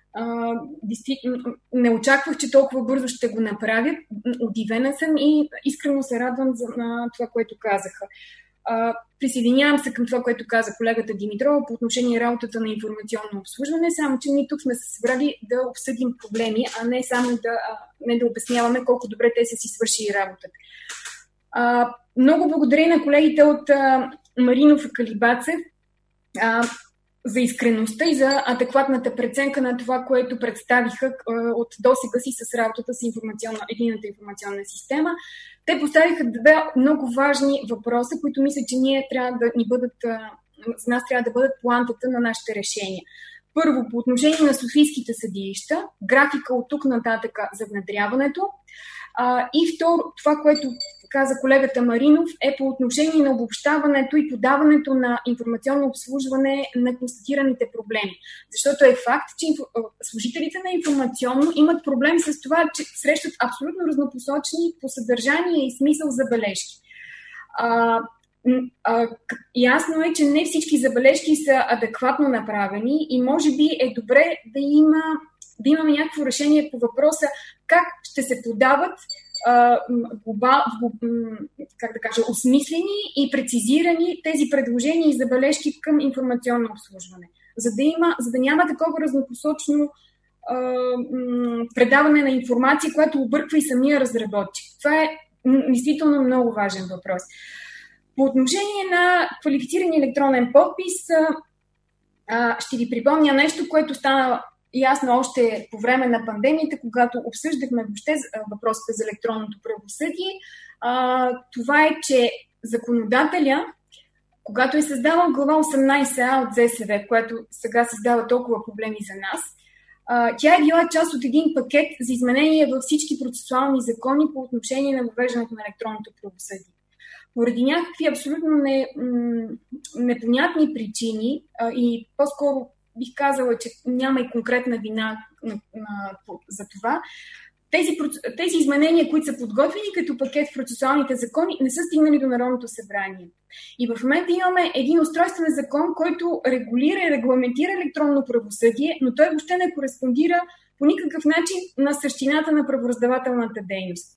Не очаквах, че толкова бързо ще го направят. Удивена съм и искрено се радвам на това, което казаха. Присъединявам се към това, което каза колегата Димитрова по отношение работата на информационно обслужване, само че ние тук сме се събрали да обсъдим проблеми, а не само да обясняваме колко добре те са си свършили работата. Много благодаря на колегите от Маринов и Калибацев за искреността и за адекватната преценка на това, което представиха от досега си с работата с единната информационна система. Те поставиха две много важни въпроса, които мисля, че ние трябва да ни бъдат, за нас трябва да бъдат плантата на нашите решения. Първо, по отношение на софийските съдилища, графика от тук нататък за внедряването. И второ, това, което каза колегата Маринов, е по отношение на обобщаването и подаването на информационно обслужване на констатираните проблеми. Защото е факт, че служителите на информационно имат проблем с това, че срещат абсолютно разнопосочни по съдържание и смисъл забележки. Ясно е, че не всички забележки са адекватно направени и може би е добре да имаме някакво решение по въпроса как ще се подават осмислени и прецизирани тези предложения и забележки към информационно обслужване. За да няма такова разнопосочно предаване на информация, която обърква и самия разработчик. Това е действително много важен въпрос. По отношение на квалифициран електронен подпис, ще ви припомня нещо, което стана ясно още по време на пандемията, когато обсъждахме въобще въпросите за електронното правосъдие. Това е, че законодателя, когато е създавал глава 18А от ЗСВ, която сега създава толкова проблеми за нас, тя е била част от един пакет за изменение във всички процесуални закони по отношение на въвеждането на електронното правосъдие. Поради някакви абсолютно непонятни причини и по-скоро бих казала, че няма и конкретна вина за това, тези изменения, които са подготвени като пакет в процесуалните закони, не са стигнали до Народното събрание. И в момента имаме един устройствен закон, който регулира и регламентира електронно правосъдие, но той въобще не кореспондира по никакъв начин на същината на правораздавателната дейност.